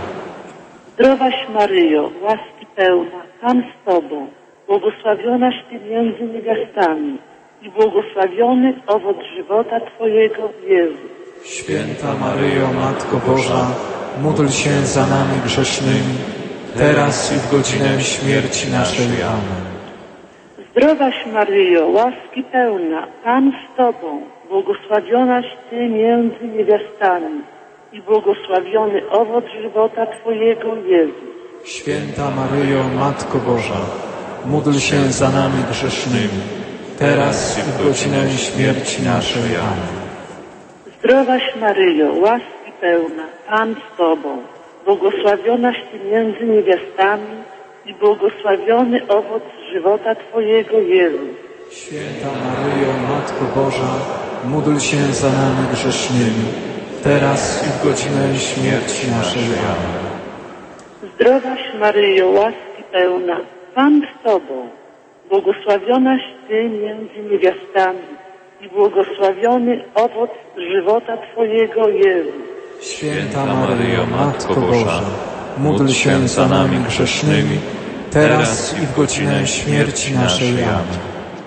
Zdrowaś Maryjo, łaski pełna, Pan z Tobą, błogosławionaś Ty między niewiastami i błogosławiony owoc żywota Twojego, Jezus. Święta Maryjo, Matko Boża, módl się za nami grzesznymi, teraz i w godzinę śmierci naszej. Amen. Zdrowaś Maryjo, łaski pełna, Pan z Tobą, błogosławionaś Ty między niewiastami i błogosławiony owoc żywota Twojego, Jezus. Święta Maryjo, Matko Boża, módl się za nami grzesznymi, teraz i w godzinę śmierci naszej. Amen. Zdrowaś Maryjo, łaski pełna, Pan z Tobą, błogosławionaś Ty między niewiastami i błogosławiony owoc żywota Twojego, Jezus. Święta Maryjo, Matko Boża, módl się za nami grzesznymi, teraz i w godzinę śmierci naszej. Amen. Zdrowaś Maryjo, łaski pełna, Pan z Tobą, błogosławionaś Ty między niewiastami i błogosławiony owoc żywota Twojego, Jezus. Święta Maryjo, Matko Boża, módl się za nami grzesznymi, teraz i w godzinę śmierci naszej. Amen.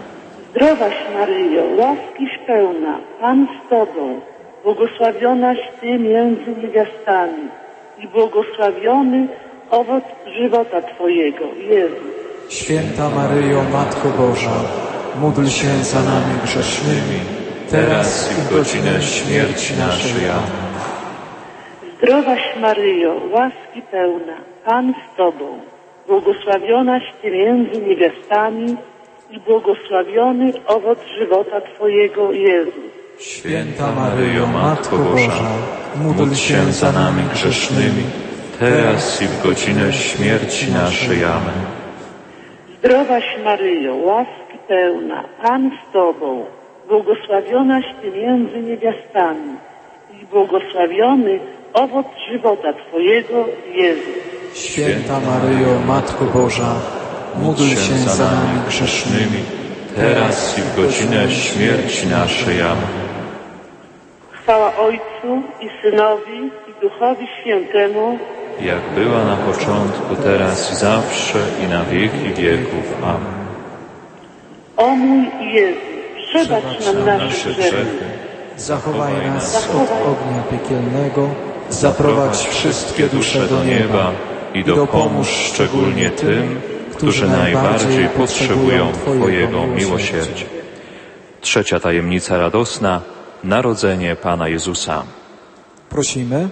Zdrowaś Maryjo, łaskiś pełna, Pan z Tobą, błogosławionaś Ty między niewiastami i błogosławiony owoc żywota Twojego, Jezus. Święta Maryjo, Matko Boża, módl się za nami grzesznymi, teraz i w godzinę śmierci naszej. Amen. Zdrowaś Maryjo, łaski pełna, Pan z Tobą, błogosławionaś Ty między niewiastami i błogosławiony owoc żywota Twojego, Jezus. Święta Maryjo, Matko Boża, módl się za nami grzesznymi, teraz i w godzinę śmierci naszej. Amen. Zdrowaś Maryjo, łaski pełna, Pan z Tobą, błogosławionaś Ty między niewiastami i błogosławiony owoc żywota Twojego, Jezus. Święta Maryjo, Matko Boża, módl się za nami grzesznymi, teraz i w godzinę śmierci naszej. Amen. Chwała Ojcu i Synowi i Duchowi Świętemu, jak była na początku, teraz i zawsze, i na wieki wieków. Amen. O mój Jezu, przebacz nam nasze grzechy, zachowaj nas od ognia piekielnego, zaprowadź wszystkie dusze do nieba i dopomóż szczególnie tym, którzy najbardziej potrzebują Twojego miłosierdzia. Trzecia tajemnica radosna, narodzenie Pana Jezusa. Prosimy.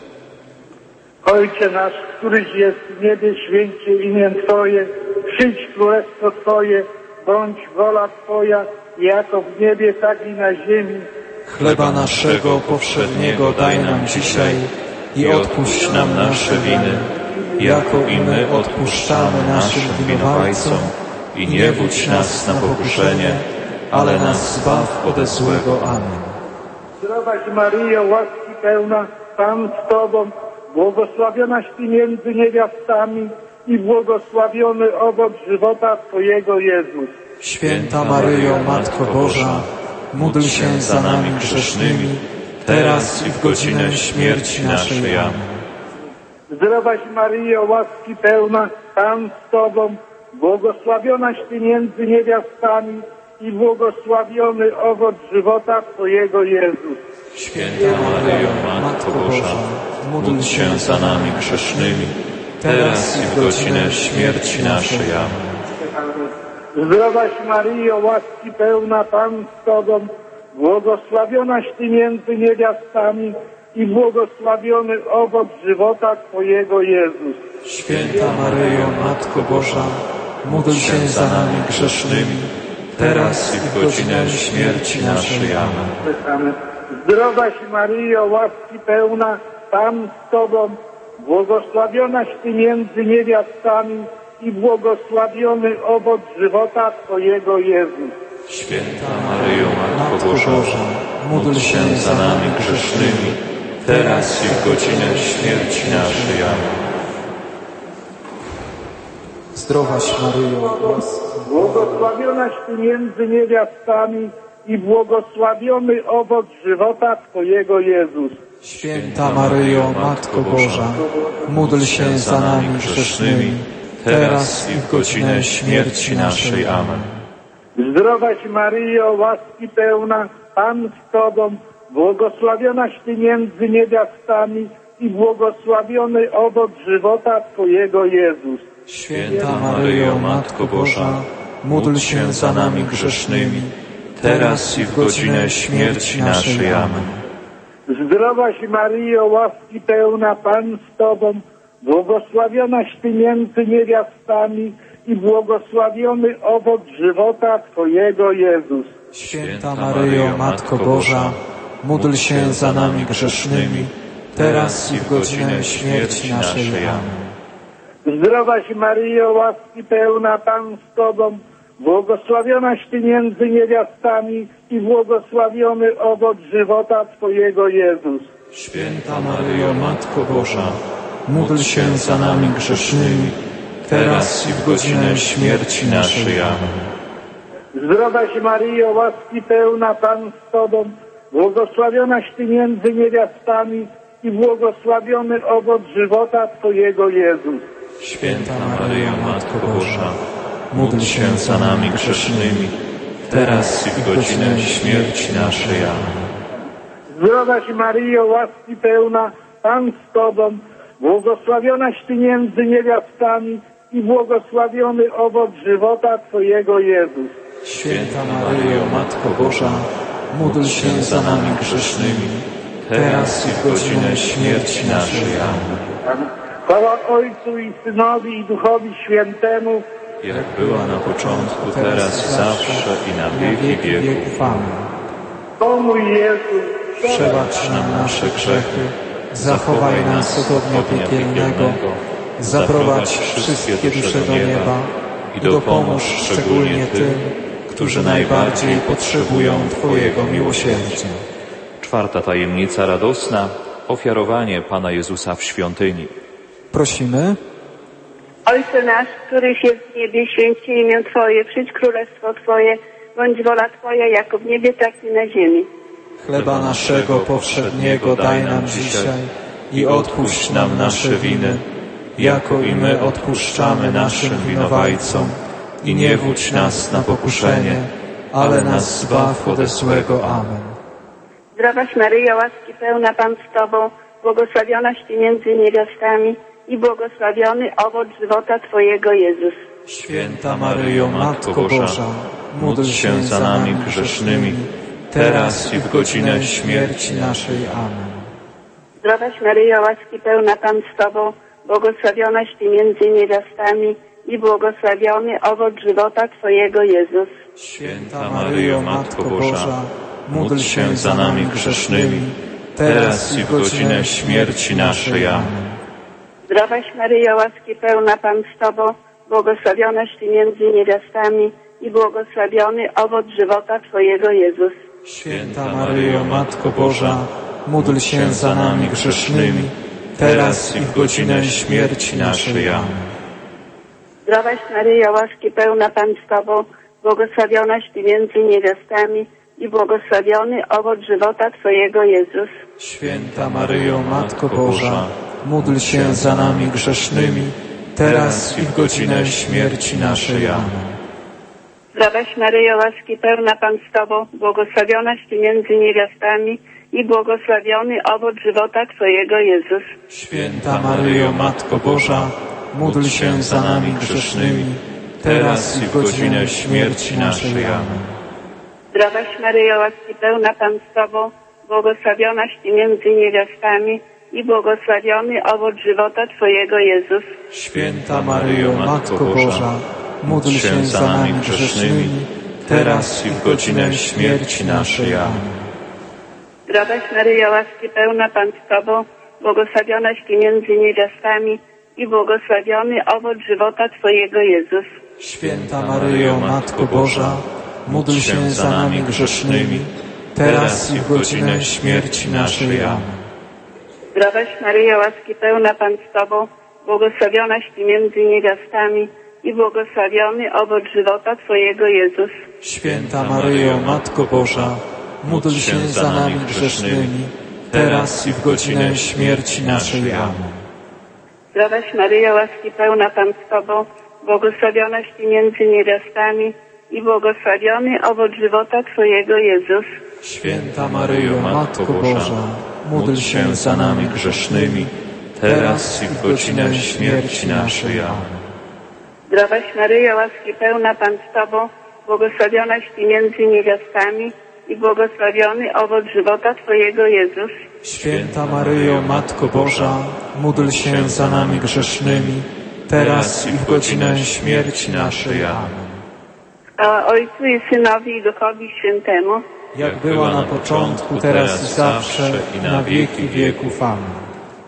Ojcze nasz, któryś jest w niebie, święć się imię Twoje, przyjdź królestwo Twoje, bądź wola Twoja, jako w niebie, tak i na ziemi. Chleba naszego powszedniego daj nam dzisiaj i odpuść nam nasze winy, jako i my odpuszczamy naszym winowajcom, i nie wódź nas na pokuszenie, ale nas zbaw ode złego. Amen. Zdrowaś Maryjo, łaski pełna, Pan z Tobą, błogosławionaś Ty między niewiastami i błogosławiony owoc żywota Twojego, Jezus. Święta Maryjo, Matko Boża, módl się za nami grzesznymi, teraz i w godzinę śmierci naszej. Amen. Zdrowaś Maryjo, łaski pełna, Pan z Tobą, błogosławionaś Ty między niewiastami i błogosławiony owoc żywota Twojego, Jezus. Święta Maryjo, Matko Boża, módl się za nami grzesznymi, teraz i w godzinę śmierci naszej. Amen. Zdrowaś Maryjo, łaski pełna, Pan z Tobą, błogosławionaś Ty między niewiastami i błogosławiony owoc żywota Twojego, Jezus. Święta Maryjo, Matko Boża, módl się za nami grzesznymi, teraz i w godzinę śmierci naszej. Amen. Zdrowaś Maryjo, łaski pełna, Pan z Tobą, błogosławionaś Ty między niewiastami i błogosławiony owoc żywota Twojego, Jezus. Święta Maryjo, Matko Boża, módl się za nami grzesznymi, teraz i w godzinę śmierci naszej. Amen. Zdrowaś Maryjo, błogosławionaś Ty między niewiastami i błogosławiony owoc żywota Twojego, Jezus. Święta Maryjo, Matko Boża, módl się za nami grzesznymi, teraz i w godzinę śmierci naszej. Amen. Zdrowaś Maryjo, łaski pełna, Pan z Tobą, błogosławionaś Ty między niewiastami i błogosławiony owoc żywota Twojego, Jezus. Święta Maryjo, Matko Boża, módl się za nami grzesznymi, teraz i w godzinę śmierci naszej. Amen. Zdrowaś Maryjo, łaski pełna, Pan z Tobą, błogosławionaś Ty między niewiastami i błogosławiony owoc żywota Twojego, Jezus. Święta Maryjo, Matko Boża, módl się za nami grzesznymi, teraz i w godzinę śmierci naszej. Amen. Zdrowaś Maryjo, łaski pełna, Pan z Tobą, błogosławionaś Ty między niewiastami i błogosławiony owoc żywota Twojego, Jezus. Święta Maryjo, Matko Boża, módl się za nami grzesznymi, teraz i w godzinę śmierci naszej. Amen. Zdrowaś Maryjo, łaski pełna, Pan z Tobą, błogosławionaś Ty między niewiastami i błogosławiony owoc żywota Twojego, Jezus. Święta Maryjo, Matko Boża, módl się za nami grzesznymi, teraz i w godzinę śmierci naszej. Amen. Zdrowaś Maryjo, łaski pełna, Pan z Tobą, błogosławionaś Ty między niewiastami i błogosławiony owoc żywota Twojego, Jezus. Święta Maryjo, Matko Boża, módl się za nami grzesznymi, teraz i w godzinę śmierci naszej. Amen. Chwała Ojcu i Synowi i Duchowi Świętemu, jak była na początku, teraz i zawsze i na wieki wieków. Amen. o mój Jezu, Przebacz nam nasze grzechy, zachowaj nas od ognia piekielnego, zaprowadź wszystkie dusze do nieba i dopomóż szczególnie tym, którzy najbardziej potrzebują Twojego miłosierdzia. Czwarta tajemnica radosna, ofiarowanie Pana Jezusa w świątyni. Prosimy. Ojcze nasz, któryś jest w niebie, święć się imię Twoje, przyjdź królestwo Twoje, bądź wola Twoja, jako w niebie, tak i na ziemi. Chleba naszego powszedniego daj nam dzisiaj i odpuść nam nasze winy, jako i my odpuszczamy naszym winowajcom. I nie wódź nas na pokuszenie, ale nas zbaw ode złego. Amen. Zdrowaś Maryjo, łaski pełna, Pan z Tobą, błogosławionaś Ty między niewiastami i błogosławiony owoc żywota Twojego, Jezus. Święta Maryjo, Matko Boża, módl się za nami grzesznymi, teraz i w godzinę śmierci naszej. Amen. Zdrowaś Maryjo, łaski pełna, Pan z Tobą, błogosławionaś Ty między niewiastami i błogosławiony owoc żywota Twojego, Jezus. Święta Maryjo, Matko Boża, módl się za nami grzesznymi, teraz i w godzinę śmierci naszej. Amen. Zdrowaś Maryjo, łaski pełna, Pan z Tobą, błogosławionaś Ty między niewiastami i błogosławiony owoc żywota Twojego, Jezus. Święta Maryjo, Matko Boża, módl się za nami grzesznymi, teraz i w godzinę śmierci naszej. Amen. Zdrowaś Maryjo, łaski pełna, Pan z Tobą, błogosławionaś Ty między niewiastami i błogosławiony owoc żywota Twojego, Jezus. Święta Maryjo, Matko Boża, módl się za nami grzesznymi, teraz i w godzinę śmierci naszej. Amen. Zdrowaś Maryjo, łaski pełna, Pan z Tobą, błogosławionaś Ty między niewiastami i błogosławiony owoc żywota Twojego, Jezus. Święta Maryjo, Matko Boża, módl się za nami grzesznymi, teraz i w godzinę śmierci naszej. Amen. Zdrowaś Maryjo, łaski pełna, Pan z Tobą, błogosławionaś Ty między niewiastami i błogosławiony owoc żywota Twojego, Jezus. Święta Maryjo, Matko Boża, módl się za nami grzesznymi, teraz i w godzinę śmierci naszej. Amen. Zdrowaś Maryjo, łaski pełna, Pan z Tobą, błogosławionaś Ty między niewiastami i błogosławiony owoc żywota Twojego, Jezus. Święta Maryjo, Matko Boża, módl się za nami grzesznymi, teraz i w godzinę śmierci naszej. Amen. Zdrowaś Maryjo, łaski pełna, Pan z Tobą, błogosławionaś Ty między niewiastami i błogosławiony owoc żywota Twojego, Jezus. Święta Maryjo, Matko Boża, módl się za nami grzesznymi, teraz i w godzinę śmierci naszej. Amen. Zdrowaś Maryjo, łaski pełna, Pan z Tobą, błogosławionaś Ty między niewiastami i błogosławiony owoc żywota Twojego, Jezus. Święta Maryjo, Matko Boża, módl się za nami grzesznymi, teraz i w godzinę śmierci naszej. Amen. Zdrowaś Maryjo, łaski pełna, Pan z Tobą, błogosławionaś Ty między niewiastami i błogosławiony owoc żywota Twojego, Jezus. Święta Maryjo, Matko Boża, módl się za nami grzesznymi, teraz i w godzinę śmierci naszej. Amen. Chwała Ojcu i Synowi i Duchowi Świętemu, jak była na początku, teraz i zawsze i na wieki wieków. Amen.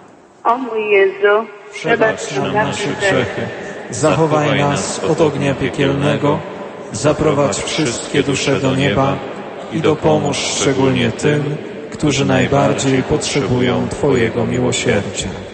O mój Jezu, przebacz nam nasze grzechy, zachowaj nas od ognia piekielnego, zaprowadź wszystkie dusze do nieba i dopomóż szczególnie tym, którzy najbardziej potrzebują Twojego miłosierdzia.